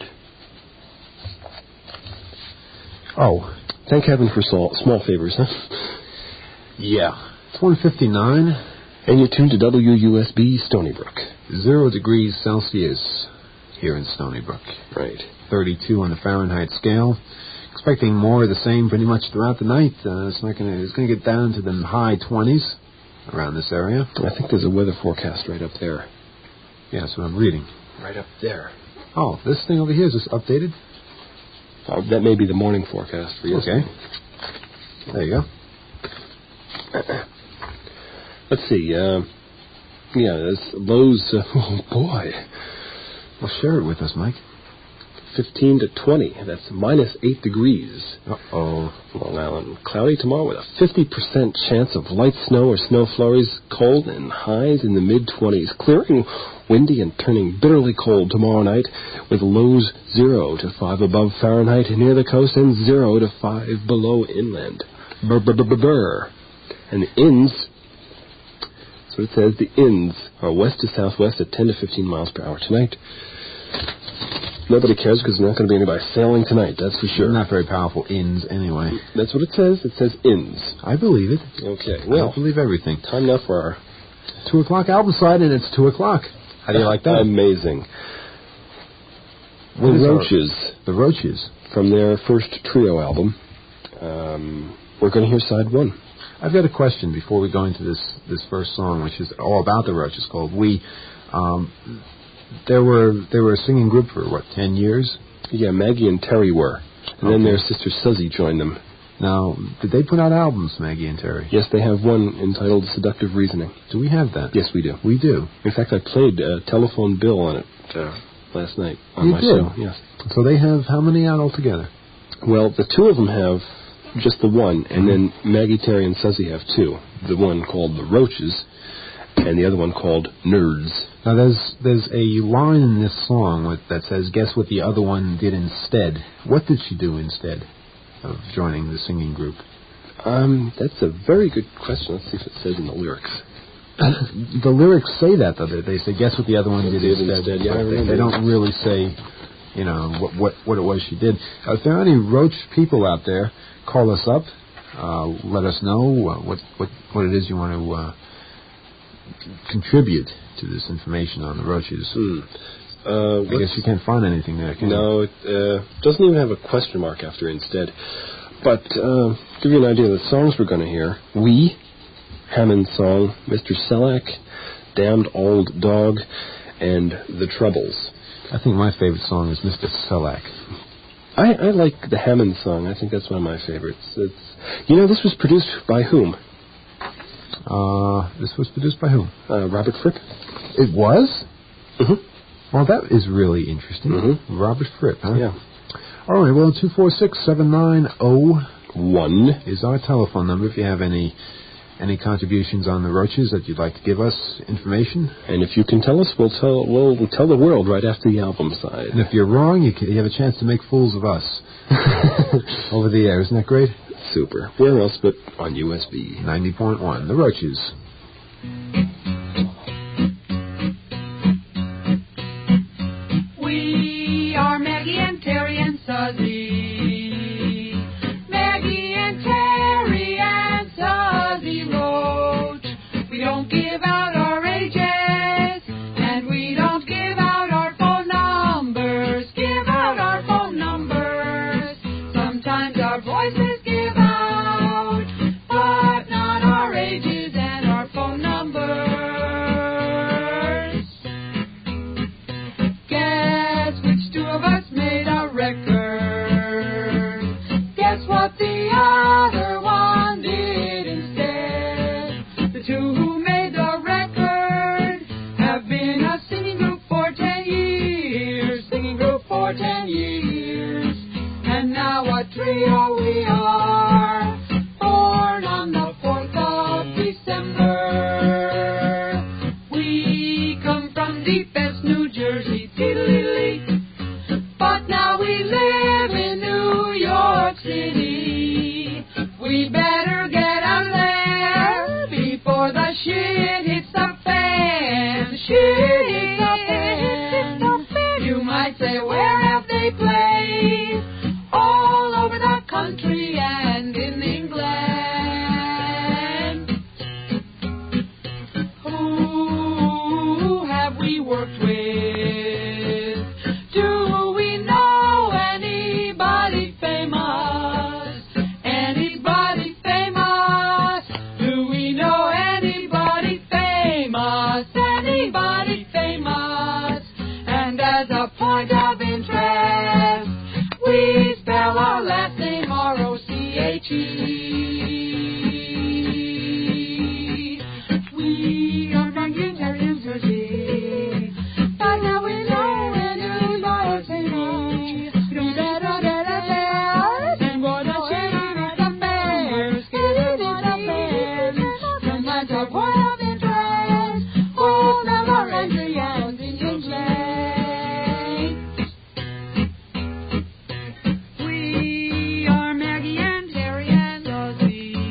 Speaker 2: Oh,
Speaker 4: thank heaven for small favors, huh?
Speaker 2: Yeah. It's 1:59.
Speaker 4: And you're tuned to WUSB Stony Brook.
Speaker 2: 0 degrees Celsius here in Stony Brook.
Speaker 4: Right.
Speaker 2: 32 on the Fahrenheit scale. Expecting more of the same pretty much throughout the night. It's going to get down to the high 20s around this area.
Speaker 4: I think there's a weather forecast right up there.
Speaker 2: Yeah, that's what I'm reading.
Speaker 4: Right up there.
Speaker 2: Oh, this thing over here is just updated?
Speaker 4: That may be the morning forecast for you.
Speaker 2: Okay. There you go.
Speaker 4: Let's see. There's lows. Oh, boy.
Speaker 2: Well, share it with us, Mike.
Speaker 4: 15 to 20. That's minus 8 degrees.
Speaker 2: Uh-oh.
Speaker 4: Long Island. Cloudy tomorrow with a 50% chance of light snow or snow flurries. Cold and highs in the mid-20s. Clearing, windy, and turning bitterly cold tomorrow night with lows 0 to 5 above Fahrenheit near the coast and 0 to 5 below inland. Brr. And the inns, so it says, the inns are west to southwest at 10 to 15 miles per hour tonight. Nobody cares because there's not going to be anybody sailing tonight, that's for sure.
Speaker 2: They're not very powerful inns anyway.
Speaker 4: That's what it says. It says inns.
Speaker 2: I believe it.
Speaker 4: Okay, well.
Speaker 2: I believe everything.
Speaker 4: Time now for our
Speaker 2: 2 o'clock album side, and it's 2 o'clock. How do you like that?
Speaker 4: Amazing. The Roaches. From their first trio album. We're going to hear side 1.
Speaker 2: I've got a question before we go into this first song, which is all about the Roaches, called We. They were a singing group for, 10 years?
Speaker 4: Yeah, Maggie and Terry were. And then their sister Suzy joined them.
Speaker 2: Now, did they put out albums, Maggie and Terry?
Speaker 4: Yes, they have one entitled Seductive Reasoning.
Speaker 2: Do we have that?
Speaker 4: Yes, we do.
Speaker 2: We do.
Speaker 4: In fact, I played Telephone Bill on it last night on my show. Yes.
Speaker 2: So they have how many out altogether?
Speaker 4: Well, the two of them have just the one, and then Maggie, Terry, and Suzy have 2. The one called The Roaches, and the other one called Nerds.
Speaker 2: Now, there's a line in this song that says, "Guess what the other one did instead." What did she do instead of joining the singing group?
Speaker 4: That's a very good question. Let's see if it says in the lyrics.
Speaker 2: The lyrics say that, though. They say, "Guess what the other one did instead."
Speaker 4: Yeah,
Speaker 2: they don't really say, what it was she did. If there are any Roach people out there, call us up. Let us know what it is you want to contribute to this information on the Roaches. I guess you can't find anything there, can you?
Speaker 4: No, it doesn't even have a question mark after instead. But give you an idea of the songs we're going to hear. We, Hammond's song, Mr. Selleck, Damned Old Dog, and The Troubles.
Speaker 2: I think my favorite song is Mr. Selleck.
Speaker 4: I like the Hammond song. I think that's one of my favorites. This was produced by whom?
Speaker 2: This was produced by whom?
Speaker 4: Robert Fripp.
Speaker 2: It was?
Speaker 4: Mm-hmm.
Speaker 2: Well, that is really interesting.
Speaker 4: Mm-hmm.
Speaker 2: Robert Fripp, huh?
Speaker 4: Yeah.
Speaker 2: All right, well, 246-7901 is our telephone number if you have any contributions on the Roaches that you'd like to give us information.
Speaker 4: And if you can tell us, we'll tell the world right after the album side.
Speaker 2: And if you're wrong, you have a chance to make fools of us over the air. Isn't that great?
Speaker 4: Super. Where else but on USB?
Speaker 11: 90.1, The Roaches.
Speaker 6: We are Maggie and Terry and Suzy. Maggie and Terry and Suzy Roach. We don't give out our ages, and we don't give out our phone numbers. Give out our phone numbers. Sometimes our voices give out, but not our ages and our phone numbers. Guess which two of us made a record? Guess what the other one did instead? The two who made the record have been a singing group for 10 years. Singing group for 10 years. And now a trio we are, born on the 4th of December. We come from deepest New Jersey, tiddly-lee, but now we live in New York City. We better get out there before the shit hits the fan. The shit hits the fan. You might say, where have they played? All over the country and in England. Who have we worked with? Do we know anybody famous? Anybody famous? Do we know anybody famous? Anybody famous? And as a point of interest, we spell our last name R-O-C-H-E. We are Maggie-Terry Suzy, but now we know anybody famous. We better get out there and go to shit with the bears. Get it in the bears. Sometimes our point of interest, we'll never entry and in We are Maggie and Terry and Suzy.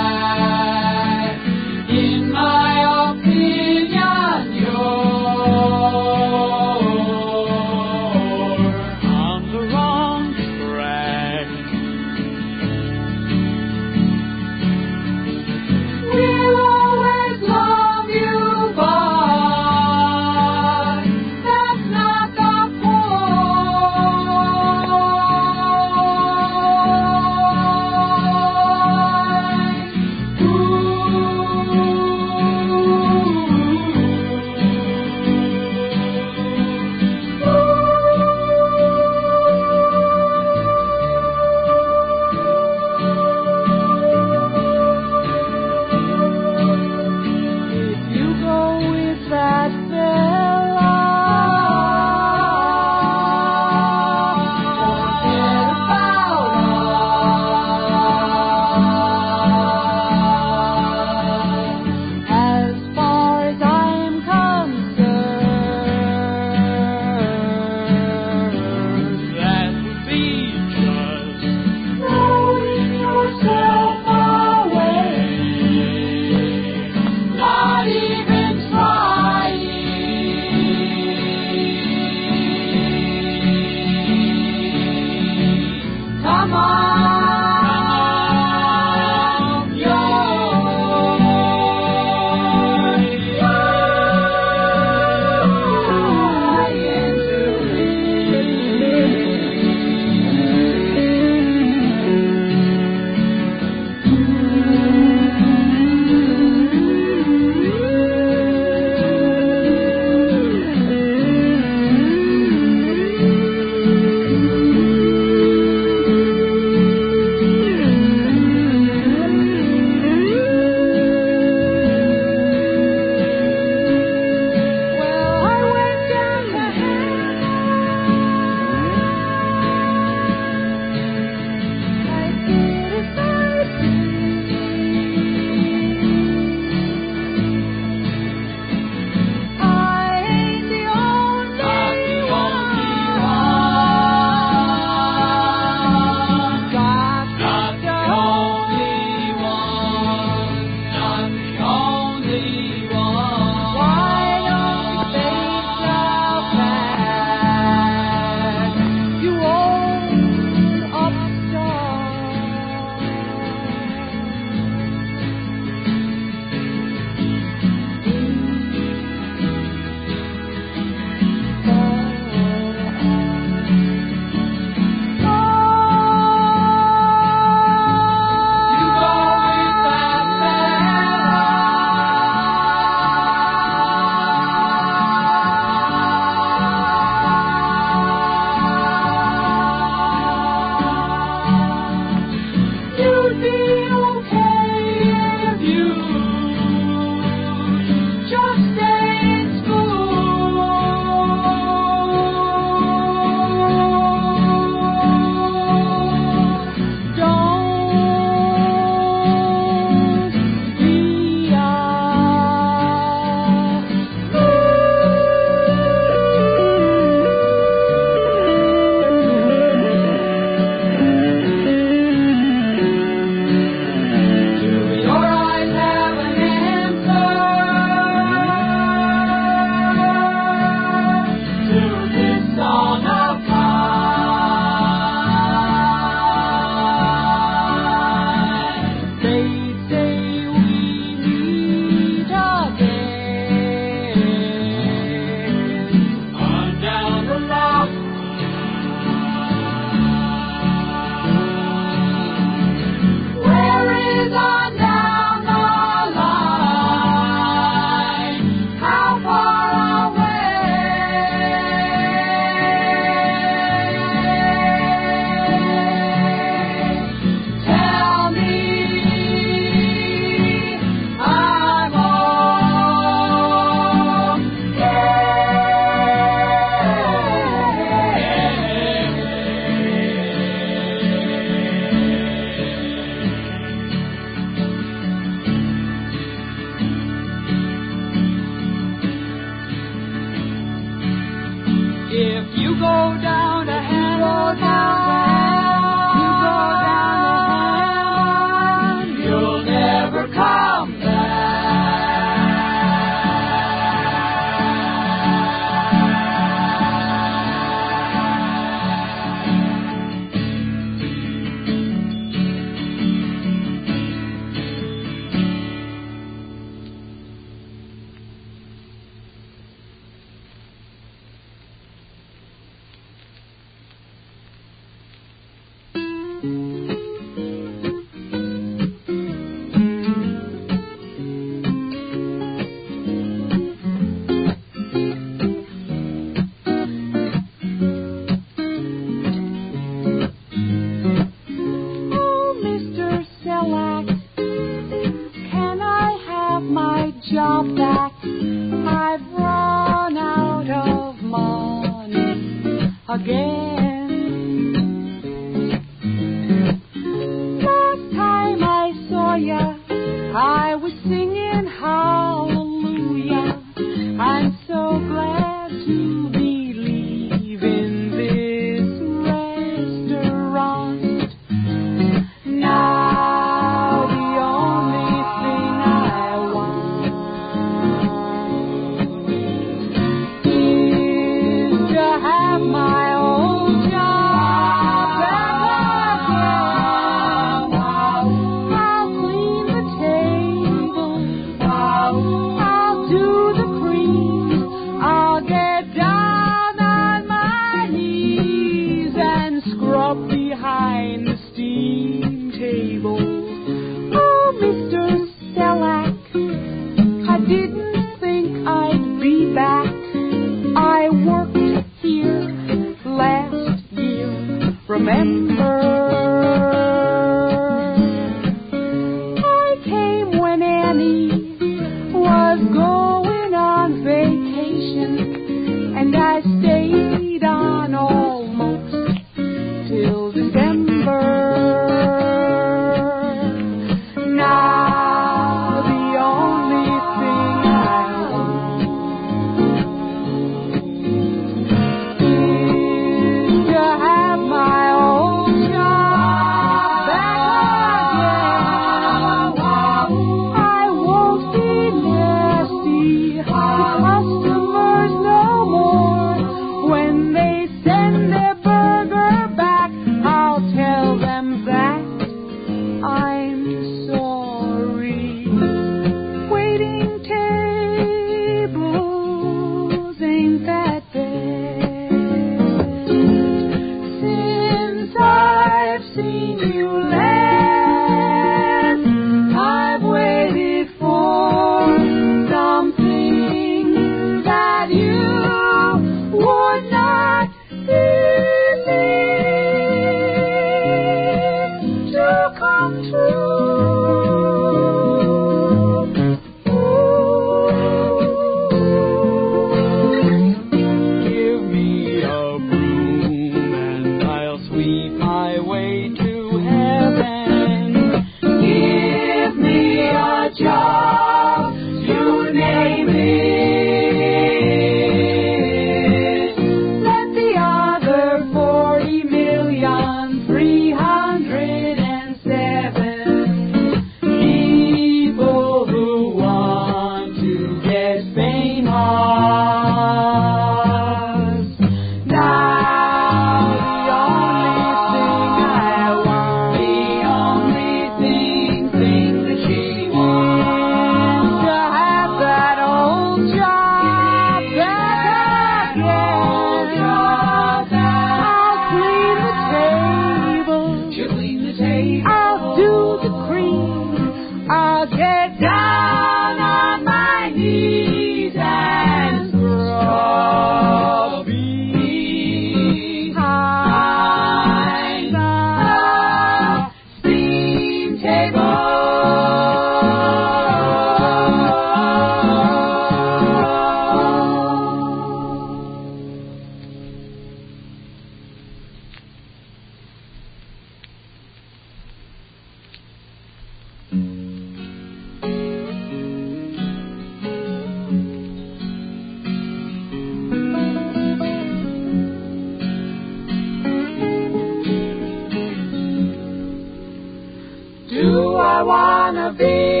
Speaker 6: Do I wanna be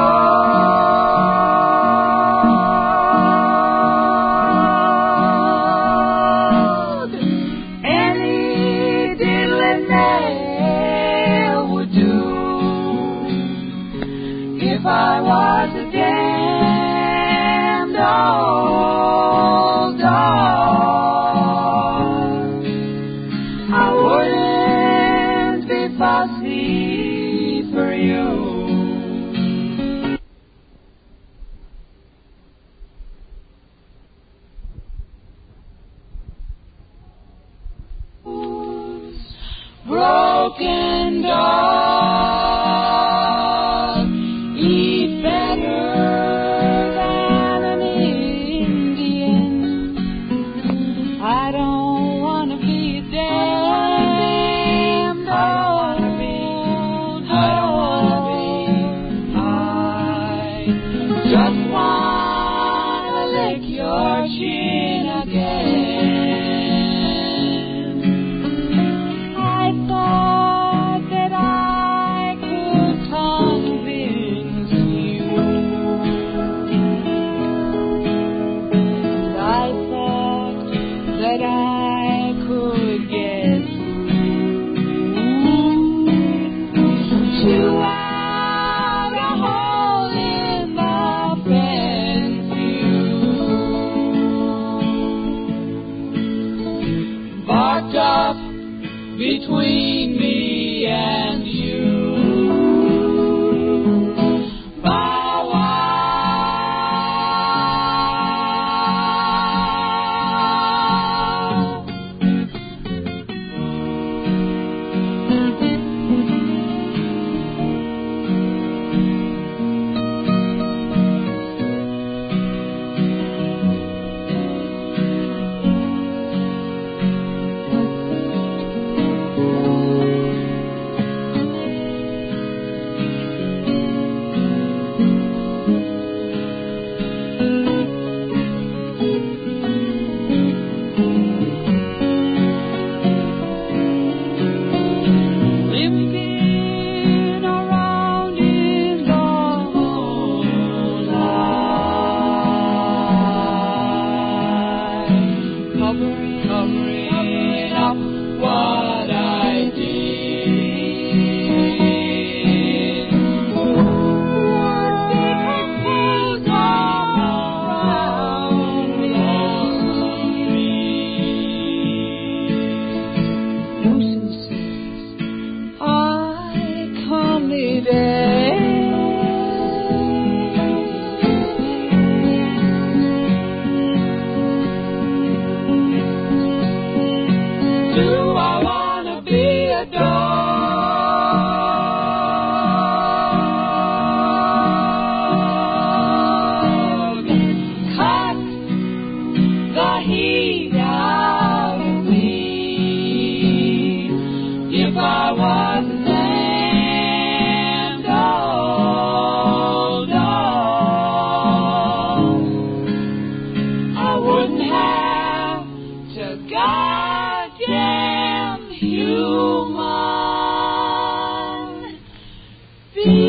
Speaker 6: adored? Any diddly nail would do if I was a damned old dog. I wouldn't be fussy for you. Broken dog, eat better than an Indian. I don't want to be damned. I just want to lick your chin again. I thought that I could convince you. And I thought that I could get through to out a hole in the fence you barked up between me and you. Bow limping around in the moonlight, covering up what I did. Words around me, nuisances I committed. Do I wanna be adored? Cut the heat out of me. If I was a damned old dog, I wouldn't have to goddamn human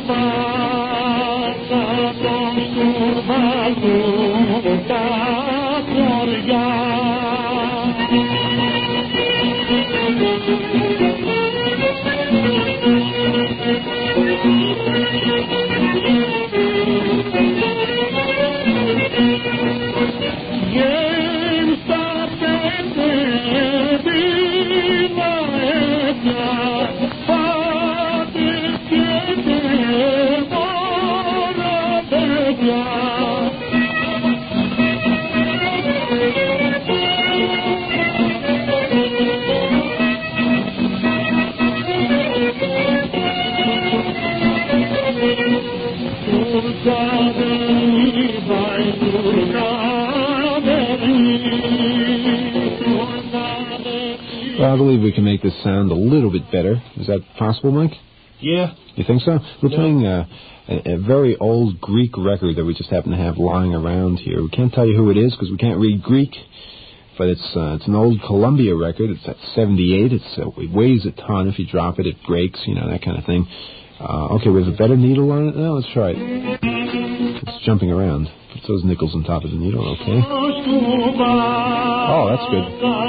Speaker 11: I believe we can make this sound a little bit better. Is that possible, Mike?
Speaker 4: Yeah.
Speaker 11: You think so? We're playing a very old Greek record that we just happen to have lying around here. We can't tell you who it is because we can't read Greek, but it's an old Columbia record. It's at 78. It weighs a ton. If you drop it, it breaks, that kind of thing. Okay, we have a better needle on it now. Let's try it. It's jumping around. Put those nickels on top of the needle, okay? Oh, that's good.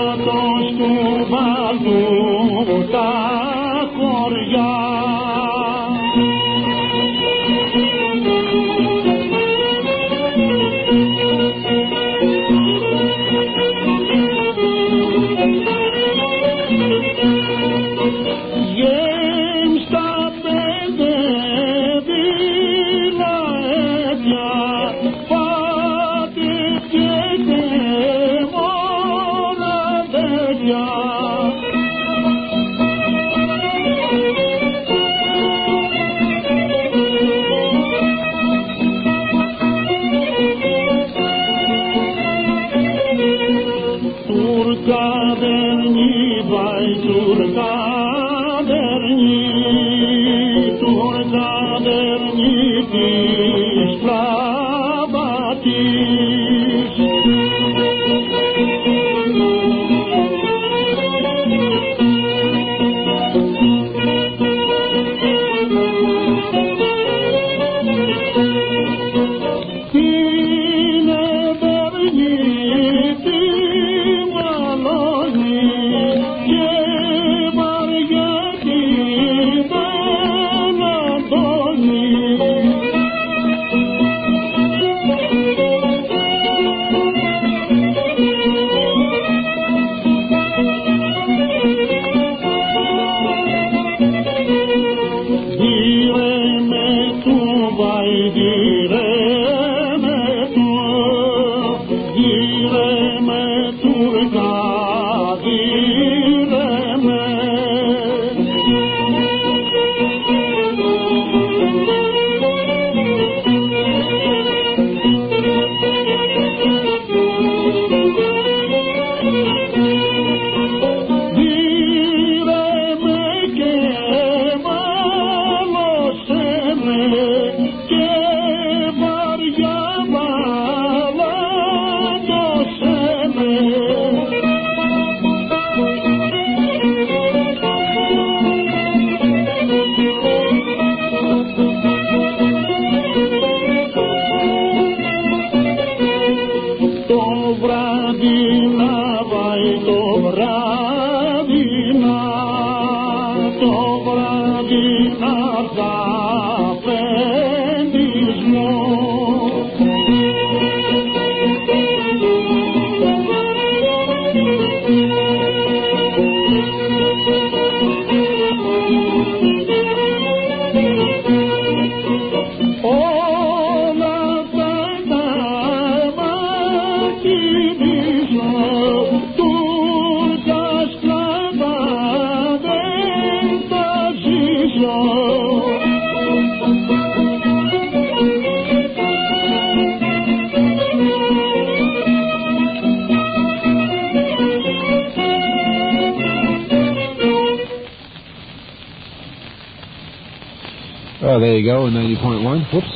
Speaker 11: Oh, there you go, 90.1. Whoops.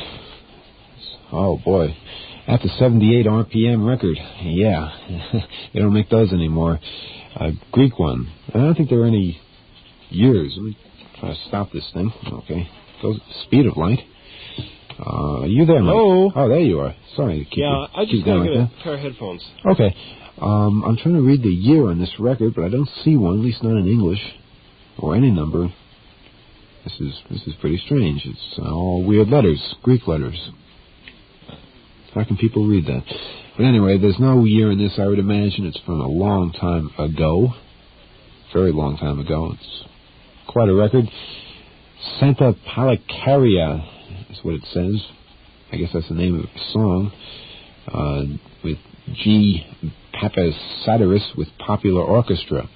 Speaker 11: Oh, boy. That's a 78 RPM record. Yeah. They don't make those anymore. A Greek one. I don't think there are any years. Let me try to stop this thing. Okay.
Speaker 2: goes at the speed of light. Are you there, Mike?
Speaker 4: Hello?
Speaker 2: Oh, there you are. Sorry to keep
Speaker 4: I just got to get a pair of headphones.
Speaker 2: Okay. I'm trying to read the year on this record, but I don't see one, at least not in English or any number. This is pretty strange. It's all weird letters, Greek letters. How can people read that? But anyway, there's no year in this. I would imagine it's from a long time ago. Very long time ago. It's quite a record. Santa Palicaria is what it says. I guess that's the name of the song. With G. Papasaderis with Popular Orchestra.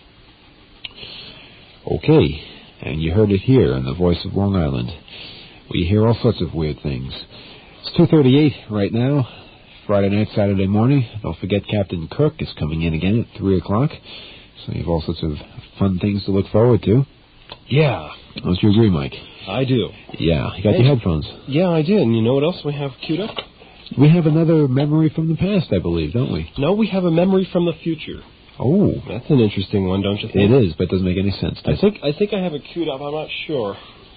Speaker 2: Okay. And you heard it here on the Voice of Long Island. We hear all sorts of weird things. It's 2:38 right now. Friday night, Saturday morning. Don't forget Captain Kirk is coming in again at 3 o'clock. So you have all sorts of fun things to look forward to.
Speaker 4: Yeah.
Speaker 2: Don't you agree, Mike?
Speaker 4: I do.
Speaker 2: Yeah. You got your headphones?
Speaker 4: Yeah, I did. And you know what else we have queued up?
Speaker 2: We have another memory from the past, I believe, don't we?
Speaker 4: No, we have a memory from the future.
Speaker 2: Oh.
Speaker 4: That's an interesting one, don't you think?
Speaker 2: It is, but it doesn't make any sense.
Speaker 4: I think I have it queued up. I'm not sure.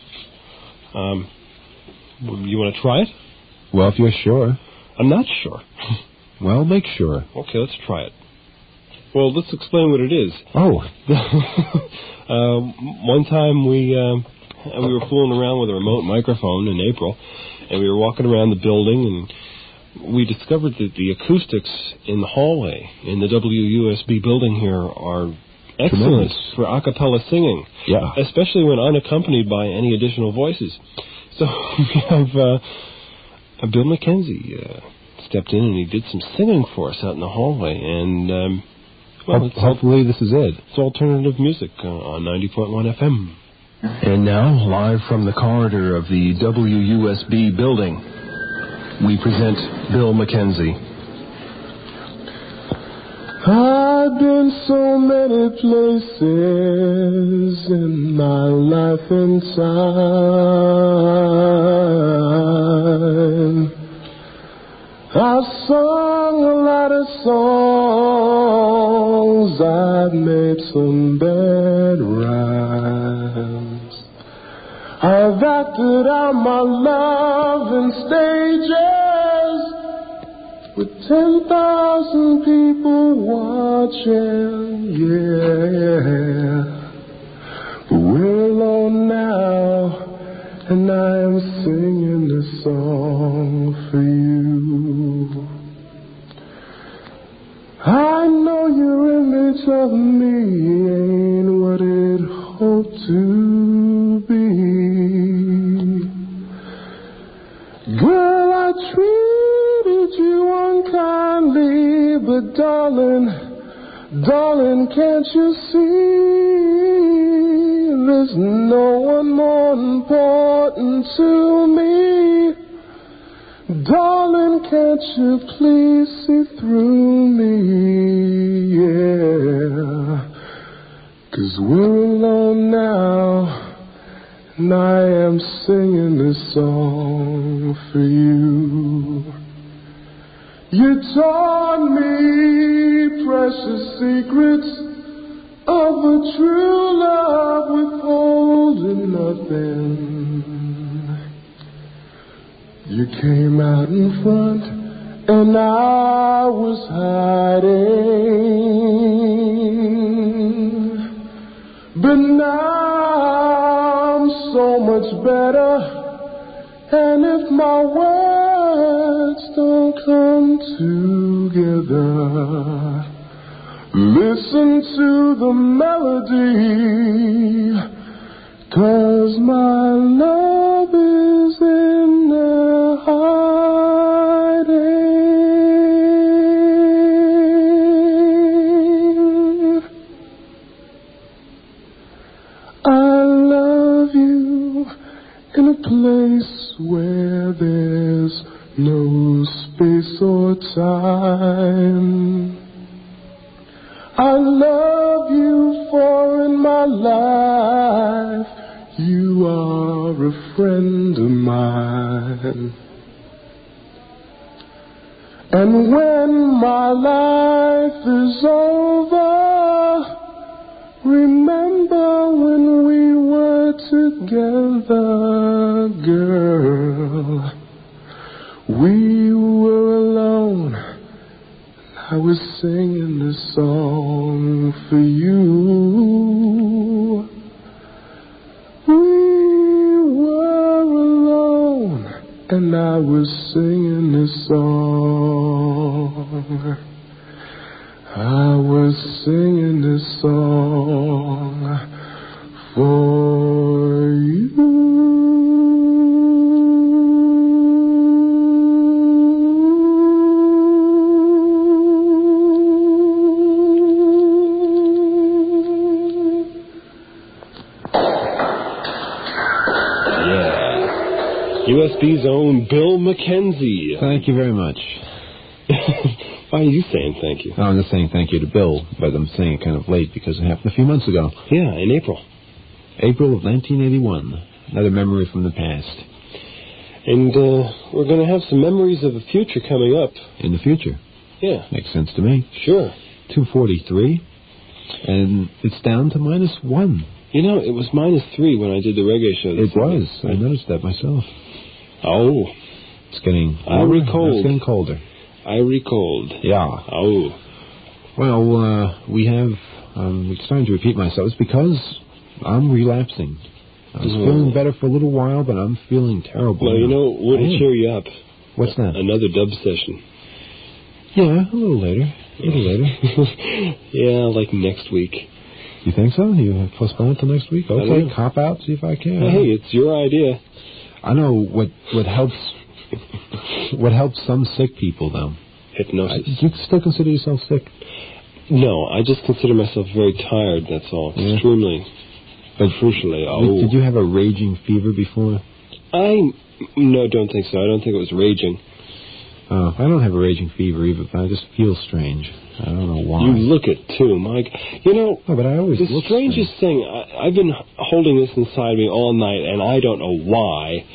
Speaker 4: You want to try it?
Speaker 2: Well, if you're sure.
Speaker 4: I'm not sure.
Speaker 2: Well, make sure.
Speaker 4: Okay, let's try it. Well, let's explain what it is.
Speaker 2: Oh.
Speaker 4: One time we were fooling around with a remote microphone in April, and we were walking around the building, and we discovered that the acoustics in the hallway in the WUSB building here are excellent for a cappella singing, especially when unaccompanied by any additional voices. So we have Bill McKenzie stepped in and he did some singing for us out in the hallway, and
Speaker 2: hopefully this is it.
Speaker 4: It's alternative music on 90.1 FM.
Speaker 1: And now, live from the corridor of the WUSB building, we present Bill McKenzie.
Speaker 6: I've been so many places in my life and time. I've sung a lot of songs, I've made some bad rhymes. I've acted out my love in stages with 10,000 people watching, yeah. But we're alone now, and I am singing this song for you. I know your image of me ain't what it hoped to be. Girl, I treated you unkindly, but darling, can't you see? There's no one more important to me. Darling, can't you please see through me? Yeah. 'Cause we're alone now, and I am singing this song for you. You taught me precious secrets of a true love withholding nothing. You came out in front and I was hiding. But now I'm so much better, and if my words don't come together, listen to the melody, 'cause my love is in there hiding. I love you in a place where there's no space or time. I love you for in my life you are a friend of mine. And when my life is over, remember when we were together, girl. We were alone. I was singing this song for you. We were alone, and I was singing this song. I was singing this song for you.
Speaker 4: USB's own Bill McKenzie.
Speaker 2: Thank you very much.
Speaker 4: Why are you saying thank you?
Speaker 2: No, I'm just saying thank you to Bill, but I'm saying it kind of late because it happened a few months ago.
Speaker 4: Yeah, in April.
Speaker 2: April of 1981. Another memory from the past.
Speaker 4: And we're going to have some memories of the future coming up.
Speaker 2: In the future?
Speaker 4: Yeah.
Speaker 2: Makes sense to me.
Speaker 4: Sure.
Speaker 2: 243. And it's down to -1.
Speaker 4: You know, it was -3 when I did the reggae show.
Speaker 2: It was. I noticed that myself.
Speaker 4: Oh.
Speaker 2: It's getting
Speaker 4: warmer. It's
Speaker 2: getting colder.
Speaker 4: Cold.
Speaker 2: Yeah.
Speaker 4: Oh.
Speaker 2: Well, we have, it's starting to repeat myself. It's because I'm relapsing. I was feeling better for a little while, but I'm feeling terrible.
Speaker 4: Well, you know, what'll cheer you up?
Speaker 2: What's that?
Speaker 4: Another dub session.
Speaker 2: Yeah, a little later.
Speaker 4: Yeah, like next week.
Speaker 2: You think so? You postpone it till next week? Okay, cop out, see if I can.
Speaker 4: Hey, it's your idea.
Speaker 2: I know what helps. What helps some sick people, though?
Speaker 4: Hypnosis.
Speaker 2: Do you still consider yourself sick?
Speaker 4: No, I just consider myself very tired, that's all.
Speaker 2: Yeah.
Speaker 4: Extremely. But crucially,
Speaker 2: Did you have a raging fever before?
Speaker 4: No, don't think so. I don't think it was raging.
Speaker 2: Oh, I don't have a raging fever either, but I just feel strange. I don't know why.
Speaker 4: You look it, too, Mike. You know,
Speaker 2: but I always
Speaker 4: the strangest thing, I've been holding this inside me all night, and I don't know why.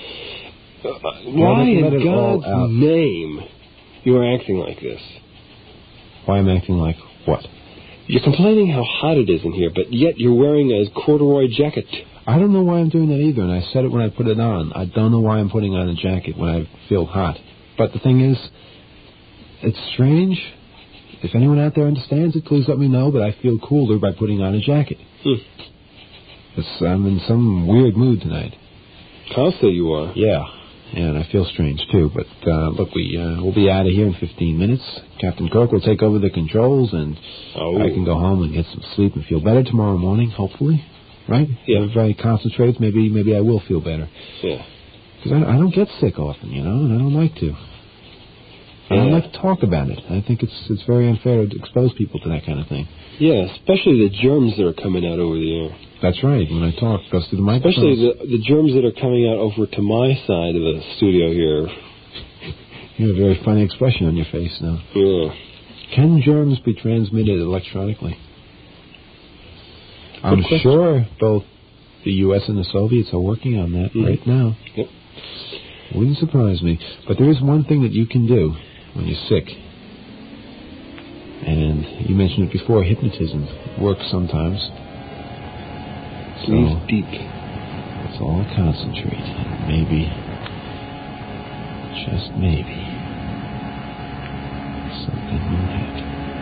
Speaker 4: Why in God's name you are acting like this?
Speaker 2: Why I'm acting like what?
Speaker 4: You're complaining how hot it is in here, but yet you're wearing a corduroy jacket.
Speaker 2: I don't know why I'm doing that either, and I said it when I put it on. I don't know why I'm putting on a jacket when I feel hot. But the thing is, it's strange. If anyone out there understands it, please let me know, but I feel cooler by putting on a jacket. I'm in some weird mood tonight.
Speaker 4: I'll say you are.
Speaker 2: Yeah, and I feel strange, too. But, look, we'll be out of here in 15 minutes. Captain Kirk will take over the controls, and I can go home and get some sleep and feel better tomorrow morning, hopefully. Right?
Speaker 4: Yeah.
Speaker 2: If everybody concentrates, maybe I will feel better.
Speaker 4: Yeah.
Speaker 2: Because I don't get sick often, you know, and I don't like to. I don't like to talk about it. I think it's very unfair to expose people to that kind of thing.
Speaker 4: Yeah, especially the germs that are coming out over the air.
Speaker 2: That's right. When I talk, it goes through the microphone.
Speaker 4: Especially the germs that are coming out over to my side of the studio here.
Speaker 2: You have a very funny expression on your face now.
Speaker 4: Yeah.
Speaker 2: Can germs be transmitted electronically? I'm sure both the U.S. and the Soviets are working on that right now.
Speaker 4: Yep.
Speaker 2: Wouldn't surprise me. But there is one thing that you can do when you're sick. And you mentioned it before, hypnotism works sometimes.
Speaker 4: Breathe deep.
Speaker 2: Let's all concentrate. Maybe, just maybe, something will happen.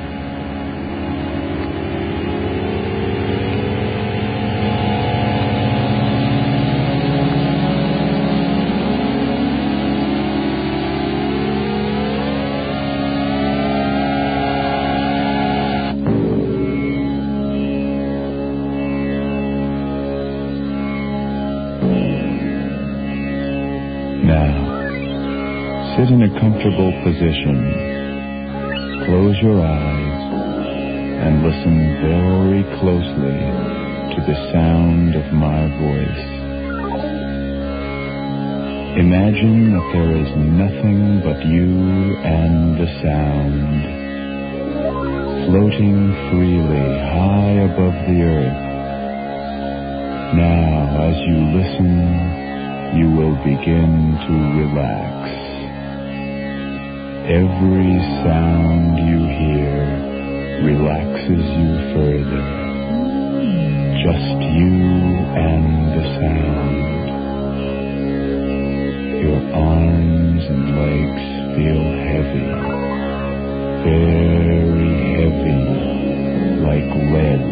Speaker 19: Sit in a comfortable position. Close your eyes and listen very closely to the sound of my voice. Imagine that there is nothing but you and the sound, floating freely high above the earth. Now, as you listen, you will begin to relax. Every sound you hear relaxes you further. Just you and the sound. Your arms and legs feel heavy, very heavy, like lead.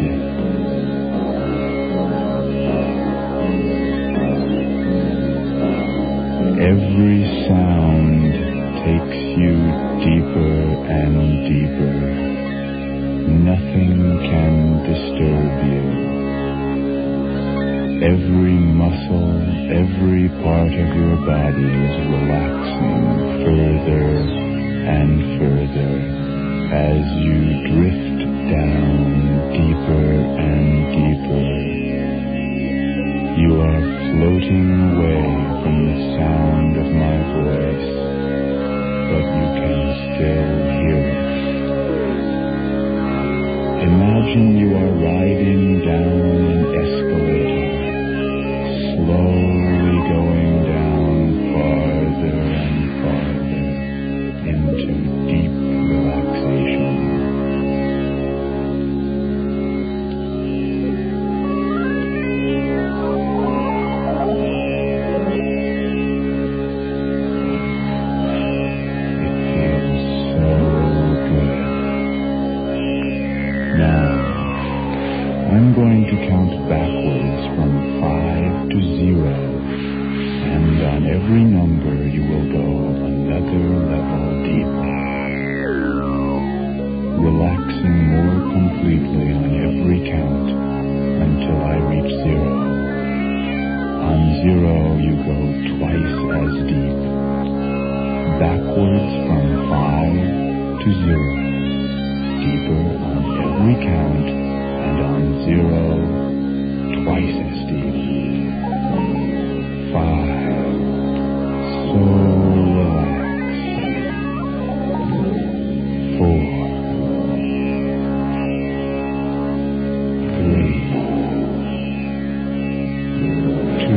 Speaker 19: Every sound takes you deeper and deeper. Nothing can disturb you. Every muscle, every part of your body is relaxing further and further as you drift down deeper and deeper. You are floating away from the sound of my voice, but you can still hear it. Imagine you are riding down an escalator, slowly going down farther and farther into deep relaxation. I'm going to count backwards from 5 to 0, and on every number you will go another level deeper, relaxing more completely on every count until I reach 0. On 0 you go twice as deep, backwards from 5 to 0, deeper on every count, and on 0, twice as deep. 5, so relaxed. 4, 3, 2,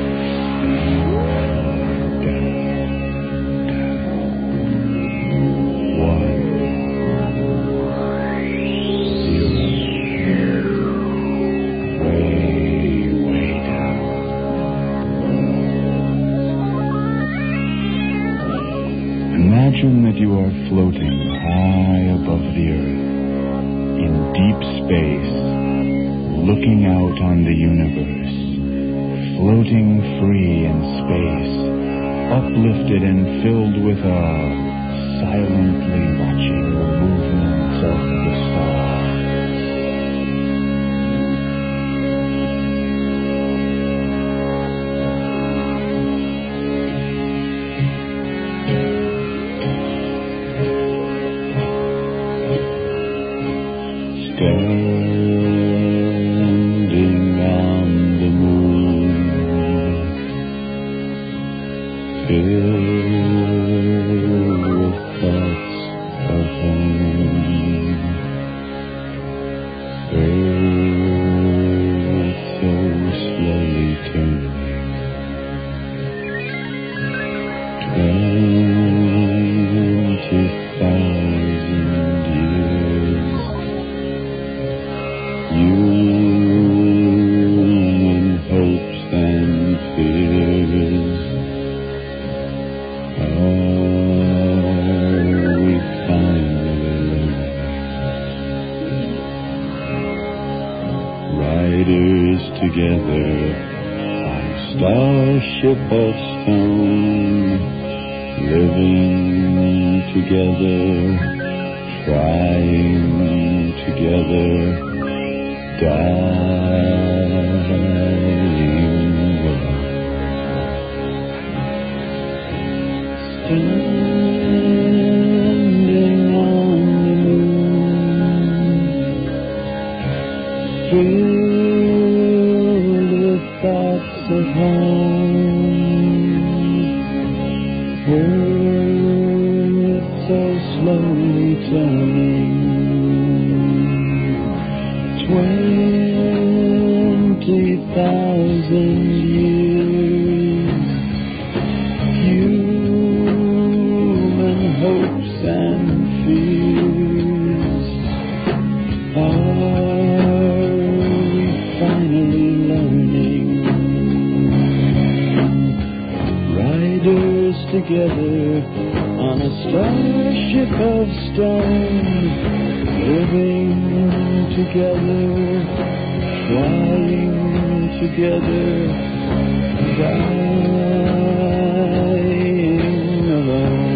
Speaker 19: down, 1. Imagine that you are floating high above the earth, in deep space, looking out on the universe, floating free in space, uplifted and filled with awe, silently watching the movements of the stars. Standing on the moon, filled with thoughts of home, earth so slowly turning, 20,000 years. Human hopes and fears. Are we finally riders together on starship of stone, living together, trying together, dying well. Standing on the moon, filled with thoughts of home, earth so slowly turning, 20,000 years. Human hopes and fears. Are we
Speaker 6: us together on a starship of stone, living together, flying together, dying alone.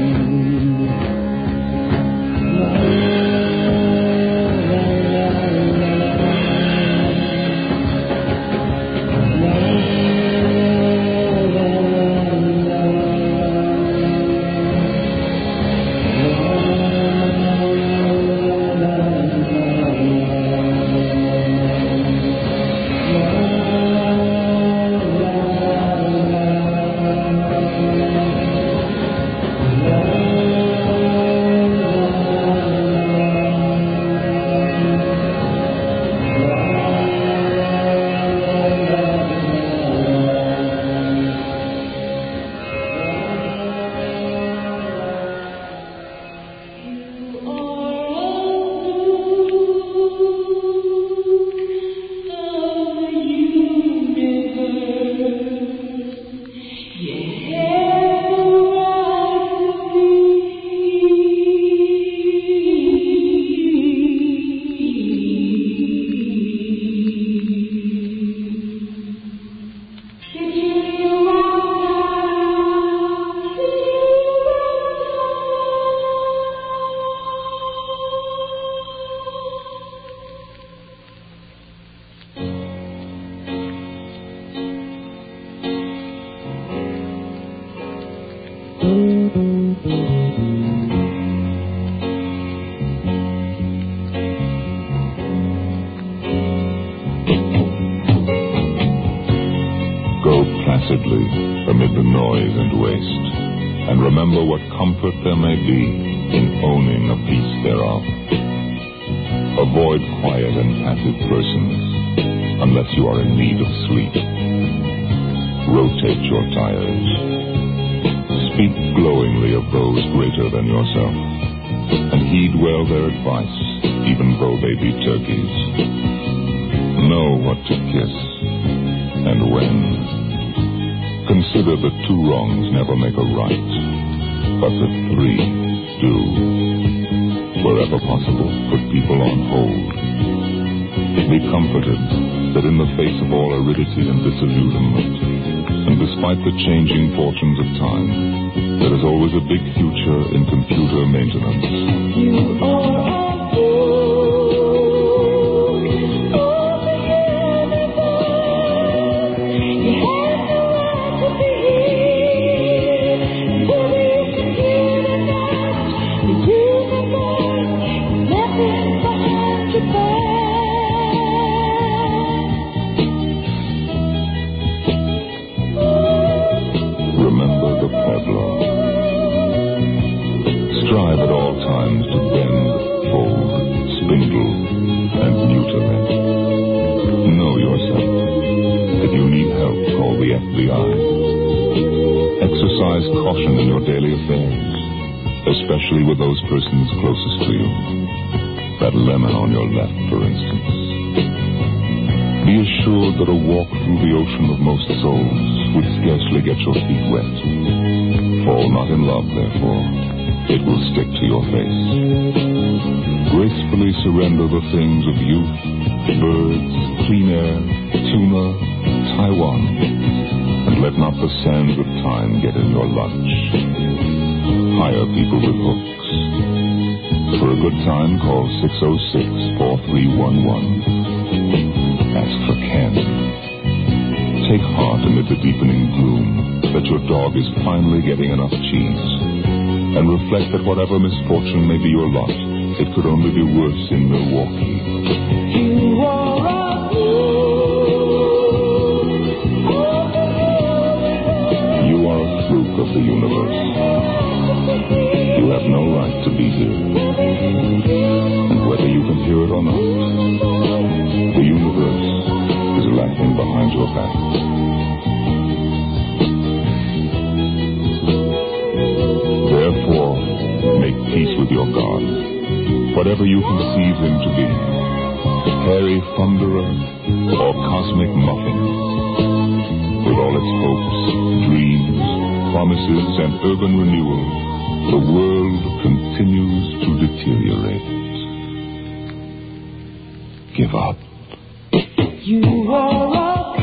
Speaker 16: Amid the noise and waste, and remember what comfort there may be in owning a piece thereof. Avoid quiet and passive persons unless you are in need of sleep. Rotate your tires. Speak glowingly of those greater than yourself, and heed well their advice, even though they be turkeys. Know what to kiss and when. Consider that 2 wrongs never make a right, but that 3 do. Wherever possible, put people on hold. Be comforted that in the face of all aridity and disillusionment, and despite the changing fortunes of time, there is always a big future in computer maintenance.
Speaker 6: You are strive at all times to bend, fold, spindle, and mutilate. Know yourself. If you need help, call the FBI. Exercise caution in your daily affairs, especially with those persons closest to you. That lemon on your left, for instance. Be assured that a walk through the ocean of most souls would scarcely get your feet wet. Fall not in love, therefore. It will stick to your face. Gracefully surrender the things of youth, birds, clean air, tuna, Taiwan, and let not the sands of time get in your lunch. Hire people with hooks. For a good time, call 606-4311. Ask for Ken. Take heart amid the deepening gloom that your dog is finally getting enough cheese, and reflect that whatever misfortune may be your lot, it could only be worse in Milwaukee. You are a
Speaker 16: You are a fluke of the universe. You have no right to be here. And whether you can hear it or not, the universe is laughing behind your back. Therefore, make peace with your God, whatever you conceive him to be, hairy thunderer or cosmic muffin, with all its hopes, dreams, promises and urban renewal, the world continues to deteriorate. Give up.
Speaker 6: You are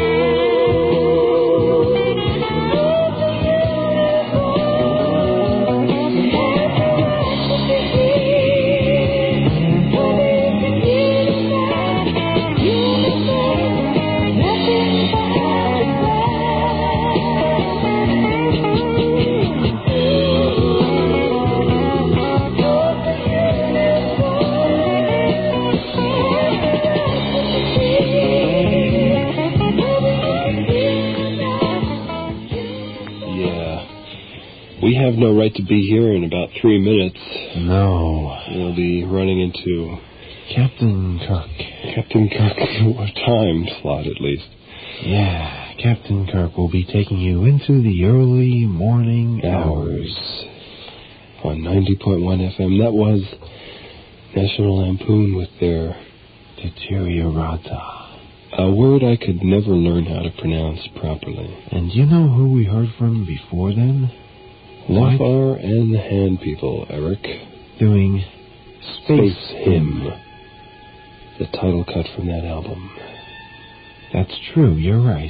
Speaker 4: We have no right to be here in about 3 minutes.
Speaker 2: No.
Speaker 4: We'll be running into
Speaker 2: Captain Kirk.
Speaker 4: Captain Kirk, a time slot at least.
Speaker 2: Yeah, Captain Kirk will be taking you into the early morning hours.
Speaker 4: On 90.1 FM. That was National Lampoon with their
Speaker 2: Deteriorata.
Speaker 4: A word I could never learn how to pronounce properly.
Speaker 2: And you know who we heard from before then?
Speaker 4: Lafar and the Hand People, Eric.
Speaker 2: Doing
Speaker 4: Space Hymn. The title cut from that album.
Speaker 2: That's true, you're right.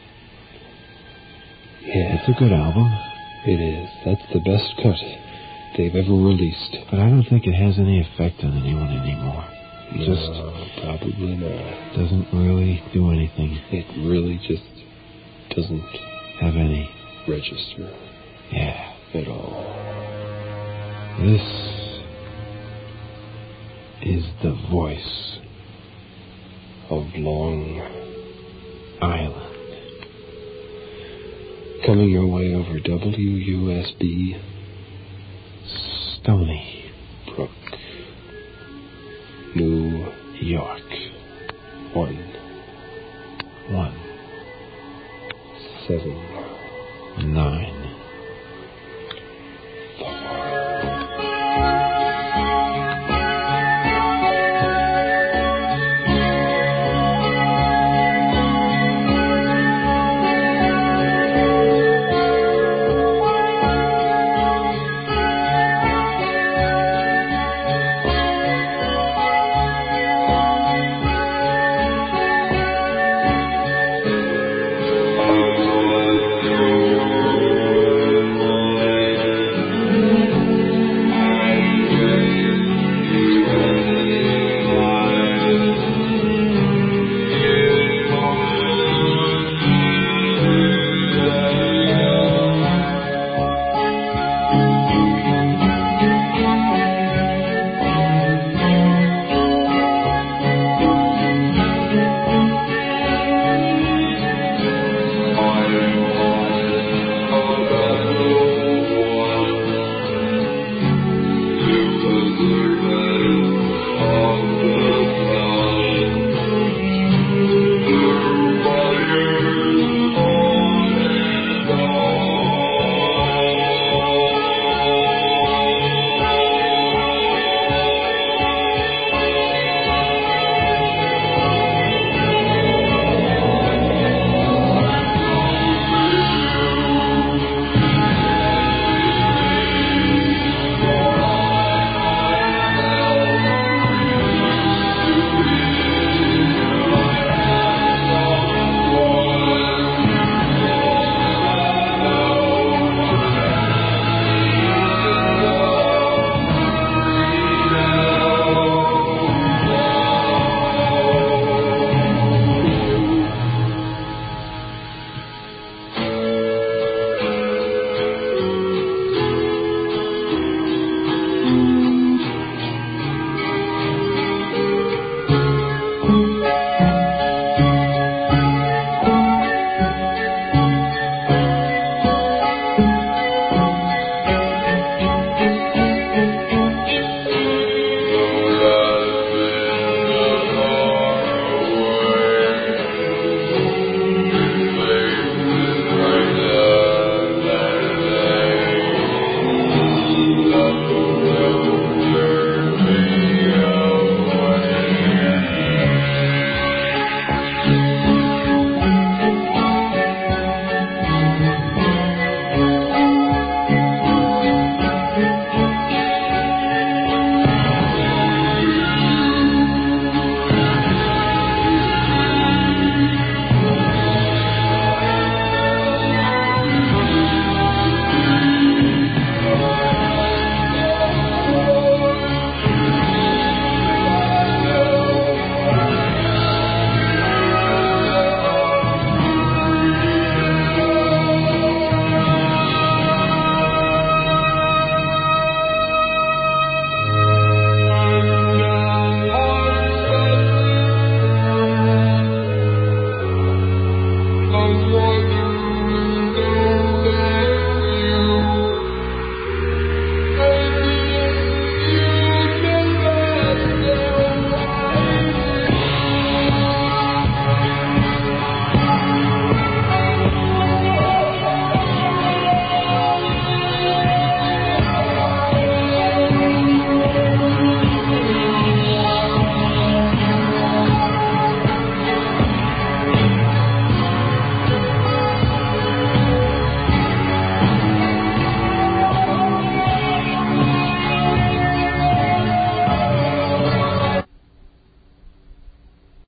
Speaker 4: Yeah.
Speaker 2: It's a good album.
Speaker 4: It is. That's the best cut they've ever released.
Speaker 2: But I don't think it has any effect on anyone anymore.
Speaker 4: No, probably not.
Speaker 2: Doesn't really do anything.
Speaker 4: It really just doesn't
Speaker 2: have any
Speaker 4: register.
Speaker 2: Yeah.
Speaker 4: At all.
Speaker 2: This is the voice
Speaker 4: of Long
Speaker 2: Island.
Speaker 4: Coming your way over WUSB
Speaker 2: Stony
Speaker 4: Brook, New
Speaker 2: York.
Speaker 4: 117.